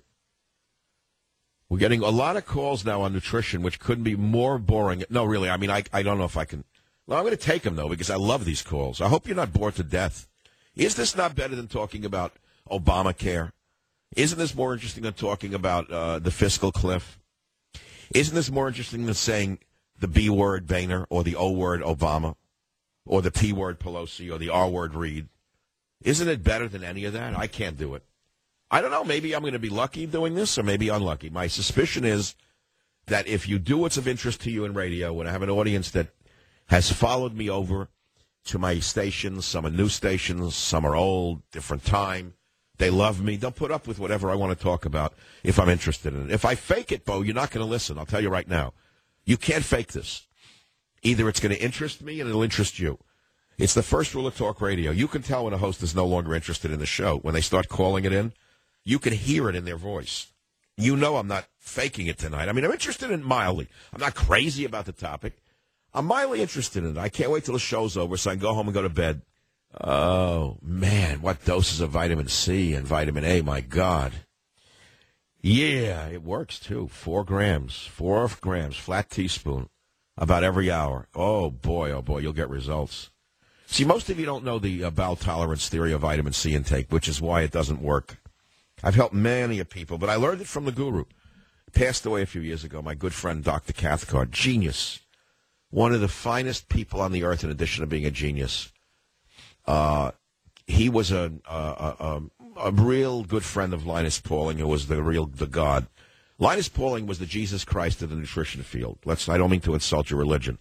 We're getting a lot of calls now on nutrition, which couldn't be more boring. No, really, I mean, I, I don't know if I can. Well, I'm going to take them, though, because I love these calls. I hope you're not bored to death. Is this not better than talking about Obamacare? Isn't this more interesting than talking about uh, the fiscal cliff? Isn't this more interesting than saying the B word Boehner or the O word Obama or the P word Pelosi or the R word Reid? Isn't it better than any of that? I can't do it. I don't know. Maybe I'm going to be lucky doing this or maybe unlucky. My suspicion is that if you do what's of interest to you in radio, when I have an audience that has followed me over to my stations, some are new stations, some are old, different time, they love me, they'll put up with whatever I want to talk about if I'm interested in it. If I fake it, Bo, you're not going to listen. I'll tell you right now. You can't fake this. Either it's going to interest me and it'll interest you. It's the first rule of talk radio. You can tell when a host is no longer interested in the show. When they start calling it in, you can hear it in their voice. You know I'm not faking it tonight. I mean, I'm interested in it mildly. I'm not crazy about the topic. I'm mildly interested in it. I can't wait till the show's over so I can go home and go to bed. Oh, man, what doses of vitamin C and vitamin A, my God. Yeah, it works, too. Four grams, four grams, flat teaspoon, about every hour. Oh, boy, oh, boy, you'll get results. See, most of you don't know the uh, bowel tolerance theory of vitamin C intake, which is why it doesn't work. I've helped many people, but I learned it from the guru. Passed away a few years ago, my good friend, Doctor Cathcart. Genius. One of the finest people on the earth, in addition to being a genius. Uh, he was a, a, a, a real good friend of Linus Pauling, who was the real the god. Linus Pauling was the Jesus Christ of the nutrition field. Let's. I don't mean to insult your religion.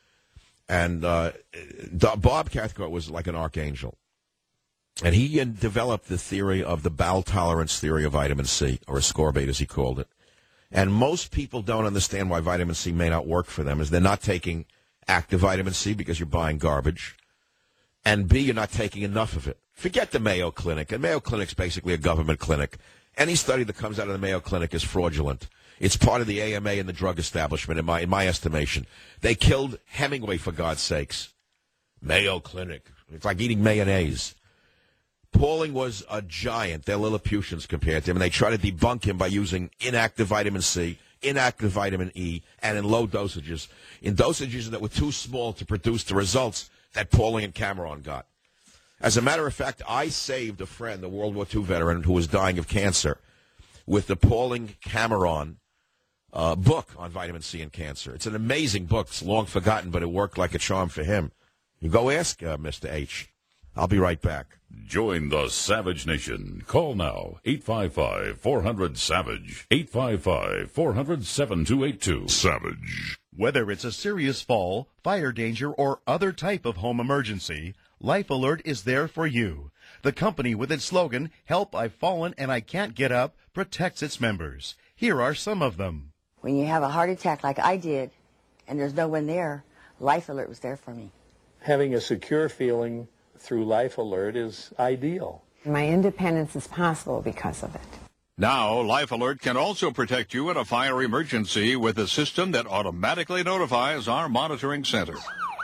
And uh, Bob Cathcart was like an archangel. And he uh, developed the theory of the bowel tolerance theory of vitamin C, or ascorbate as he called it. And most people don't understand why vitamin C may not work for them, is they're not taking active vitamin C because you're buying garbage. And B, you're not taking enough of it. Forget the Mayo Clinic. And Mayo Clinic's basically a government clinic. Any study that comes out of the Mayo Clinic is fraudulent. It's part of the A M A and the drug establishment, in my in my estimation. They killed Hemingway, for God's sakes. Mayo Clinic. It's like eating mayonnaise. Pauling was a giant. They're Lilliputians compared to him, and they try to debunk him by using inactive vitamin C, inactive vitamin E, and in low dosages, in dosages that were too small to produce the results that Pauling and Cameron got. As a matter of fact, I saved a friend, a World War Two veteran who was dying of cancer, with the Pauling Cameron uh, book on vitamin C and cancer. It's an amazing book. It's long forgotten, but it worked like a charm for him. You go ask uh, Mister H. I'll be right back. Join the Savage Nation. Call now, eight five five, four hundred, SAVAGE, eight five five, four hundred, seven two eight two. Savage. Whether it's a serious fall, fire danger, or other type of home emergency, Life Alert is there for you. The company, with its slogan, Help, I've Fallen and I Can't Get Up, protects its members. Here are some of them. When you have a heart attack like I did, and there's no one there, Life Alert was there for me. Having a secure feeling through Life Alert is ideal. My independence is possible because of it. Now, Life Alert can also protect you in a fire emergency with a system that automatically notifies our monitoring center.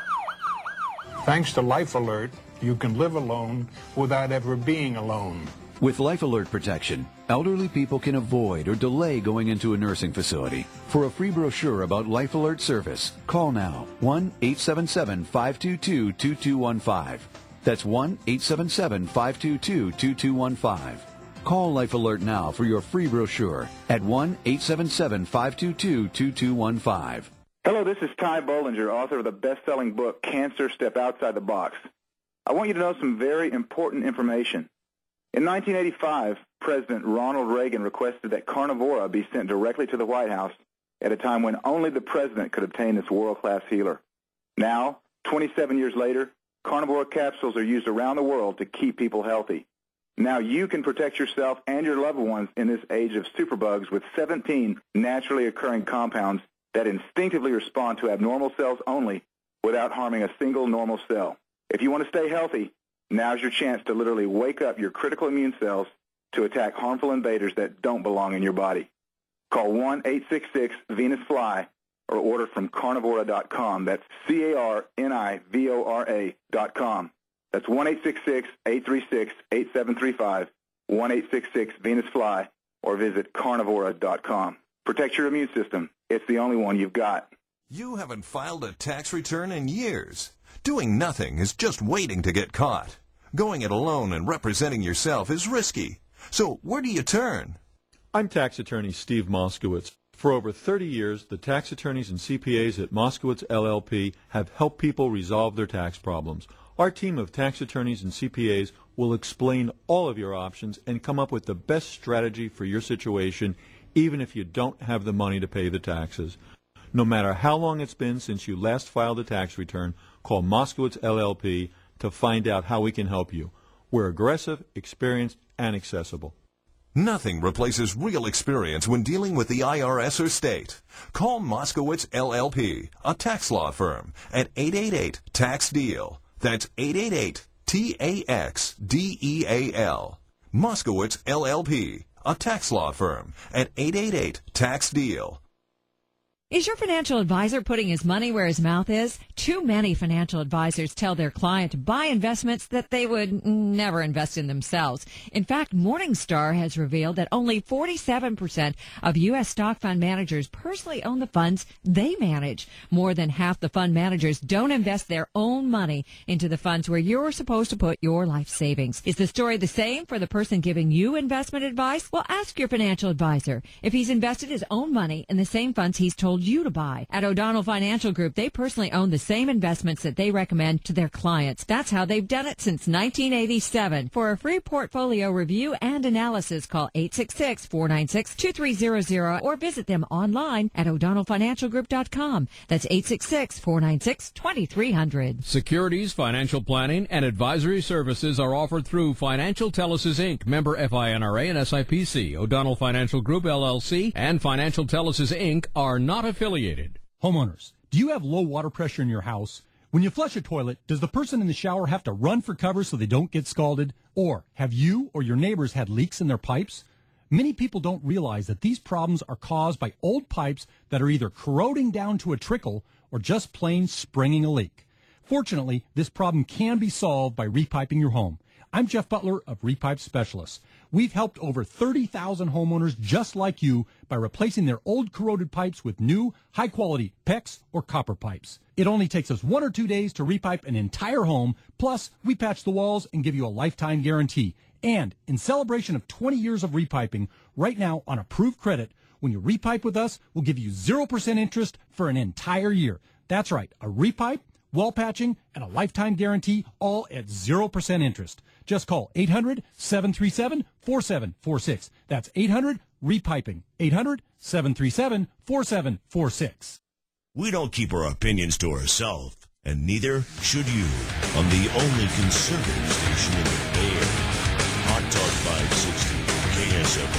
Thanks to Life Alert, you can live alone without ever being alone. With Life Alert protection, elderly people can avoid or delay going into a nursing facility. For a free brochure about Life Alert service, call now one eight seven seven, five two two, two two one five. That's one eight seven seven, five two two, two two one five. Call Life Alert now for your free brochure at one eight seven seven, five two two, two two one five. Hello, this is Ty Bollinger, author of the best-selling book, Cancer, Step Outside the Box. I want you to know some very important information. In nineteen eighty-five, President Ronald Reagan requested that Carnivora be sent directly to the White House at a time when only the president could obtain this world-class healer. Now, twenty-seven years later, Carnivora capsules are used around the world to keep people healthy. Now you can protect yourself and your loved ones in this age of superbugs with seventeen naturally occurring compounds that instinctively respond to abnormal cells only without harming a single normal cell. If you want to stay healthy, now's your chance to literally wake up your critical immune cells to attack harmful invaders that don't belong in your body. Call one eight six six, Venus Fly or order from carnivora dot com. That's C A R N I V O R A dot com. That's one eight six six, eight three six, eight seven three five. one eight six six Venus Fly or visit carnivora dot com. Protect your immune system. It's the only one you've got. You haven't filed a tax return in years. Doing nothing is just waiting to get caught. Going it alone and representing yourself is risky. So where do you turn? I'm tax attorney Steve Moskowitz. For over thirty years, the tax attorneys and C P As at Moskowitz L L P have helped people resolve their tax problems. Our team of tax attorneys and C P As will explain all of your options and come up with the best strategy for your situation, even if you don't have the money to pay the taxes. No matter how long it's been since you last filed a tax return, call Moskowitz L L P to find out how we can help you. We're aggressive, experienced, and accessible. Nothing replaces real experience when dealing with the I R S or state. Call Moskowitz L L P, a tax law firm, at eight eight eight, tax deal. That's eight eight eight, T A X D E A L. Moskowitz L L P, a tax law firm, at eight eight eight, tax deal. Is your financial advisor putting his money where his mouth is? Too many financial advisors tell their client to buy investments that they would never invest in themselves. In fact, Morningstar has revealed that only forty-seven percent of U S stock fund managers personally own the funds they manage. More than half the fund managers don't invest their own money into the funds where you're supposed to put your life savings. Is the story the same for the person giving you investment advice? Well, ask your financial advisor if he's invested his own money in the same funds he's told you to buy. At O'Donnell Financial Group, they personally own the same investments that they recommend to their clients. That's how they've done it since nineteen eighty-seven. For a free portfolio review and analysis, call eight six six, four nine six, two three zero zero or visit them online at o'donnell financial group dot com. That's eight six six, four nine six, two three zero zero. Securities, financial planning, and advisory services are offered through Financial Telesis, Incorporated, member F I N R A and S I P C. O'Donnell Financial Group, L L C, and Financial Telesis, Incorporated are not affiliated. Homeowners, do you have low water pressure in your house? When you flush a toilet, does the person in the shower have to run for cover so they don't get scalded? Or have you or your neighbors had leaks in their pipes? Many people don't realize that these problems are caused by old pipes that are either corroding down to a trickle or just plain springing a leak. Fortunately, this problem can be solved by repiping your home. I'm Jeff Butler of Repipe Specialists. We've helped over thirty thousand homeowners just like you by replacing their old corroded pipes with new, high-quality PEX or copper pipes. It only takes us one or two days to repipe an entire home, plus we patch the walls and give you a lifetime guarantee. And in celebration of twenty years of repiping, right now on approved credit, when you repipe with us, we'll give you zero percent interest for an entire year. That's right, a repipe, wall patching, and a lifetime guarantee, all at zero percent interest. Just call eight hundred, seven three seven, four seven four six. That's eight hundred, repiping. eight hundred, seven three seven, four seven four six. We don't keep our opinions to ourselves, and neither should you, on the only conservative station in the Bay Area. Hot Talk five sixty, K S F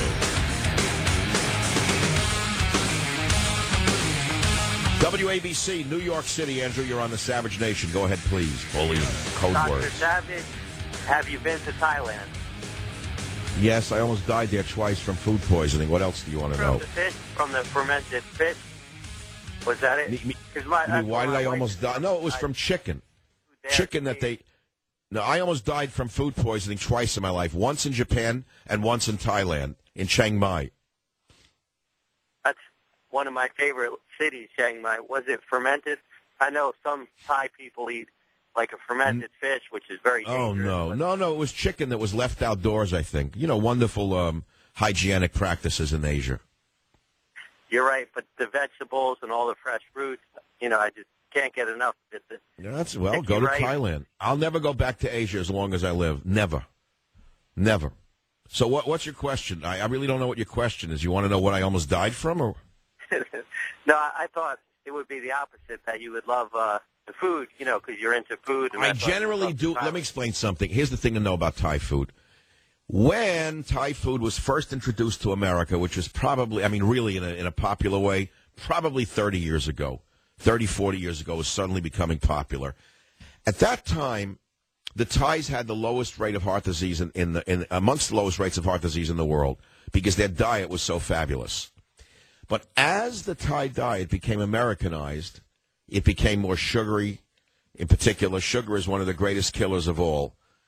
O. W A B C, New York City. Andrew, you're on the Savage Nation. Go ahead, please. Pauline, code Doctor words. Savage, have you been to Thailand? Yes, I almost died there twice from food poisoning. What else do you want to From know? the fish, from the fermented fish. Was that it? Me, me, 'Cause my, I mean, why did I my almost die? No, it was from chicken. Chicken that they... No, I almost died from food poisoning twice in my life. Once in Japan and once in Thailand, in Chiang Mai. That's one of my favorite cities, Chiang Mai. Was it fermented? I know some Thai people eat like a fermented fish, which is very dangerous. Oh, no. No, no, it was chicken that was left outdoors, I think. You know, wonderful um, hygienic practices in Asia. You're right, but the vegetables and all the fresh fruits, you know, I just can't get enough of it. Yeah, that's, well, go to right. Thailand. I'll never go back to Asia as long as I live. Never. Never. So what, what's your question? I, I really don't know what your question is. You want to know what I almost died from? Or No, I, I thought it would be the opposite, that you would love uh, the food, you know, because you're into food. And I that's why you generally love do. Thai. Let me explain something. Here's the thing to know about Thai food. When Thai food was first introduced to America, which was probably, I mean, really in a, in a popular way, probably thirty years ago, thirty, forty years ago, was suddenly becoming popular. At that time, the Thais had the lowest rate of heart disease in, in the in amongst the lowest rates of heart disease in the world because their diet was so fabulous. But as the Thai diet became Americanized, it became more sugary. In particular, sugar is one of the greatest killers of all.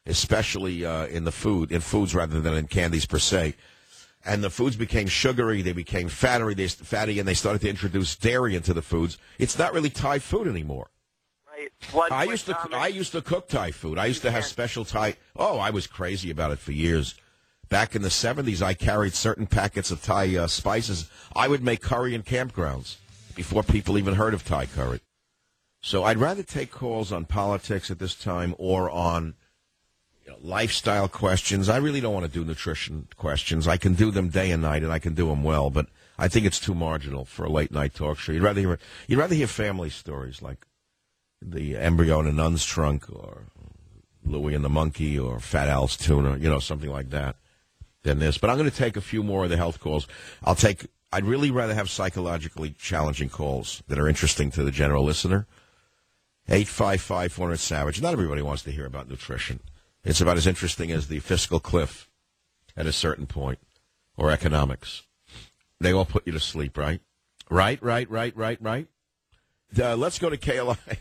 especially uh, in the food, in foods rather than in candies per se. And the foods became sugary, they became fattery, they fatty, and they started to introduce dairy into the foods. It's not really Thai food anymore. Right. What, I what used to Thomas, I used to cook Thai food. I used to have special Thai. Oh, I was crazy about it for years. Back in the seventies, I carried certain packets of Thai uh, spices. I would make curry in campgrounds before people even heard of Thai curry. So I'd rather take calls on politics at this time or on you know, lifestyle questions. I really don't want to do nutrition questions. I can do them day and night, and I can do them well, but I think it's too marginal for a late-night talk show. You'd rather hear, you'd rather hear family stories like the embryo in a nun's trunk or Louie and the Monkey or Fat Al's Tuna, you know, something like that, than this. But I'm going to take a few more of the health calls. I'll take, I'd really rather have psychologically challenging calls that are interesting to the general listener. eight five five, four hundred, SAVAGE. Not everybody wants to hear about nutrition. It's about as interesting as the fiscal cliff at a certain point, or economics. They all put you to sleep, right? Right, right, right, right, right. Uh, let's go to K L I,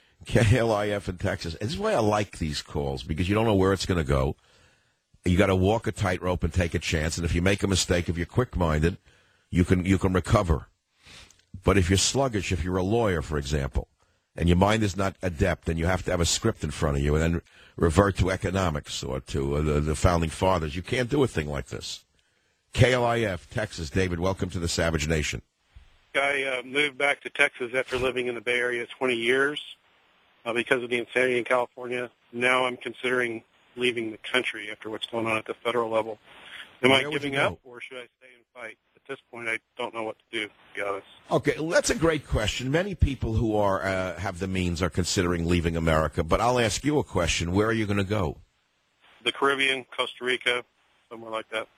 K L I F in Texas. This is why I like these calls, because you don't know where it's going to go. You got to walk a tightrope and take a chance. And if you make a mistake, if you're quick-minded, you can you can recover. But if you're sluggish, if you're a lawyer, for example, and your mind is not adept, and you have to have a script in front of you, and then revert to economics or to uh, the, the founding fathers, you can't do a thing like this. K L I F, Texas. David, welcome to the Savage Nation. I uh, moved back to Texas after living in the Bay Area twenty years uh, because of the insanity in California. Now I'm considering leaving the country after what's going on at the federal level. Am Where I giving up, or should I stay and fight? At this point, I don't know what to do, to be honest. Okay, that's a great question. Many people who are uh, have the means are considering leaving America, but I'll ask you a question. Where are you going to go? The Caribbean, Costa Rica, somewhere like that.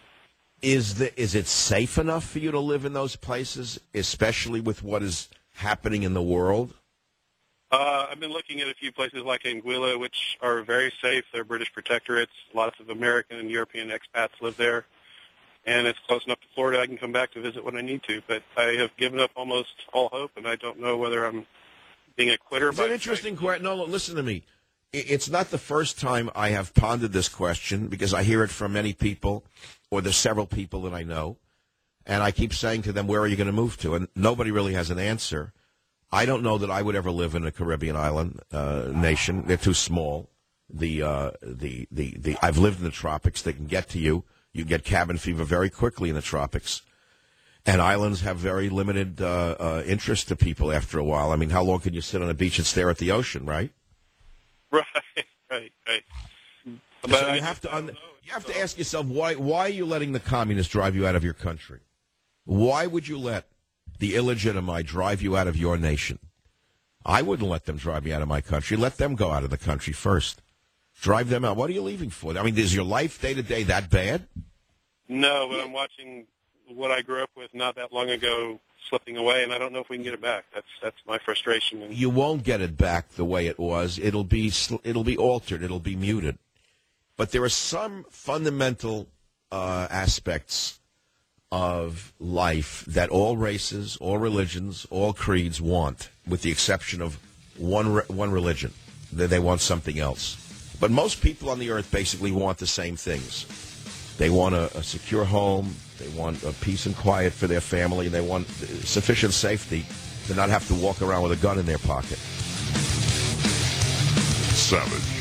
Is the is it safe enough for you to live in those places, especially with what is happening in the world? Uh, I've been looking at a few places like Anguilla, which are very safe. They're British protectorates. Lots of American and European expats live there. And it's close enough to Florida I can come back to visit when I need to. But I have given up almost all hope, and I don't know whether I'm being a quitter. It's an interesting question. No, no, listen to me. It's not the first time I have pondered this question, because I hear it from many people, or there's several people that I know, and I keep saying to them, where are you going to move to? And nobody really has an answer. I don't know that I would ever live in a Caribbean island uh, nation. They're too small. The, uh, the, the, the, I've lived in the tropics. They can get to you. You can get cabin fever very quickly in the tropics. And islands have very limited uh, uh, interest to people after a while. I mean, how long can you sit on a beach and stare at the ocean, right? Right, right, right. But so I you have to un- you have to ask yourself, why why are you letting the communists drive you out of your country? Why would you let the illegitimate drive you out of your nation? I wouldn't let them drive me out of my country. Let them go out of the country first. Drive them out. What are you leaving for? I mean, is your life day to day that bad? No, but I'm watching what I grew up with not that long ago slipping away, and I don't know if we can get it back. That's that's my frustration. And you won't get it back the way it was. It'll be it'll be altered. It'll be muted. But there are some fundamental uh, aspects of life that all races, all religions, all creeds want, with the exception of one re- one religion. They, they want something else. But most people on the earth basically want the same things. They want a, a secure home. They want a peace and quiet for their family. They want sufficient safety to not have to walk around with a gun in their pocket. Savage.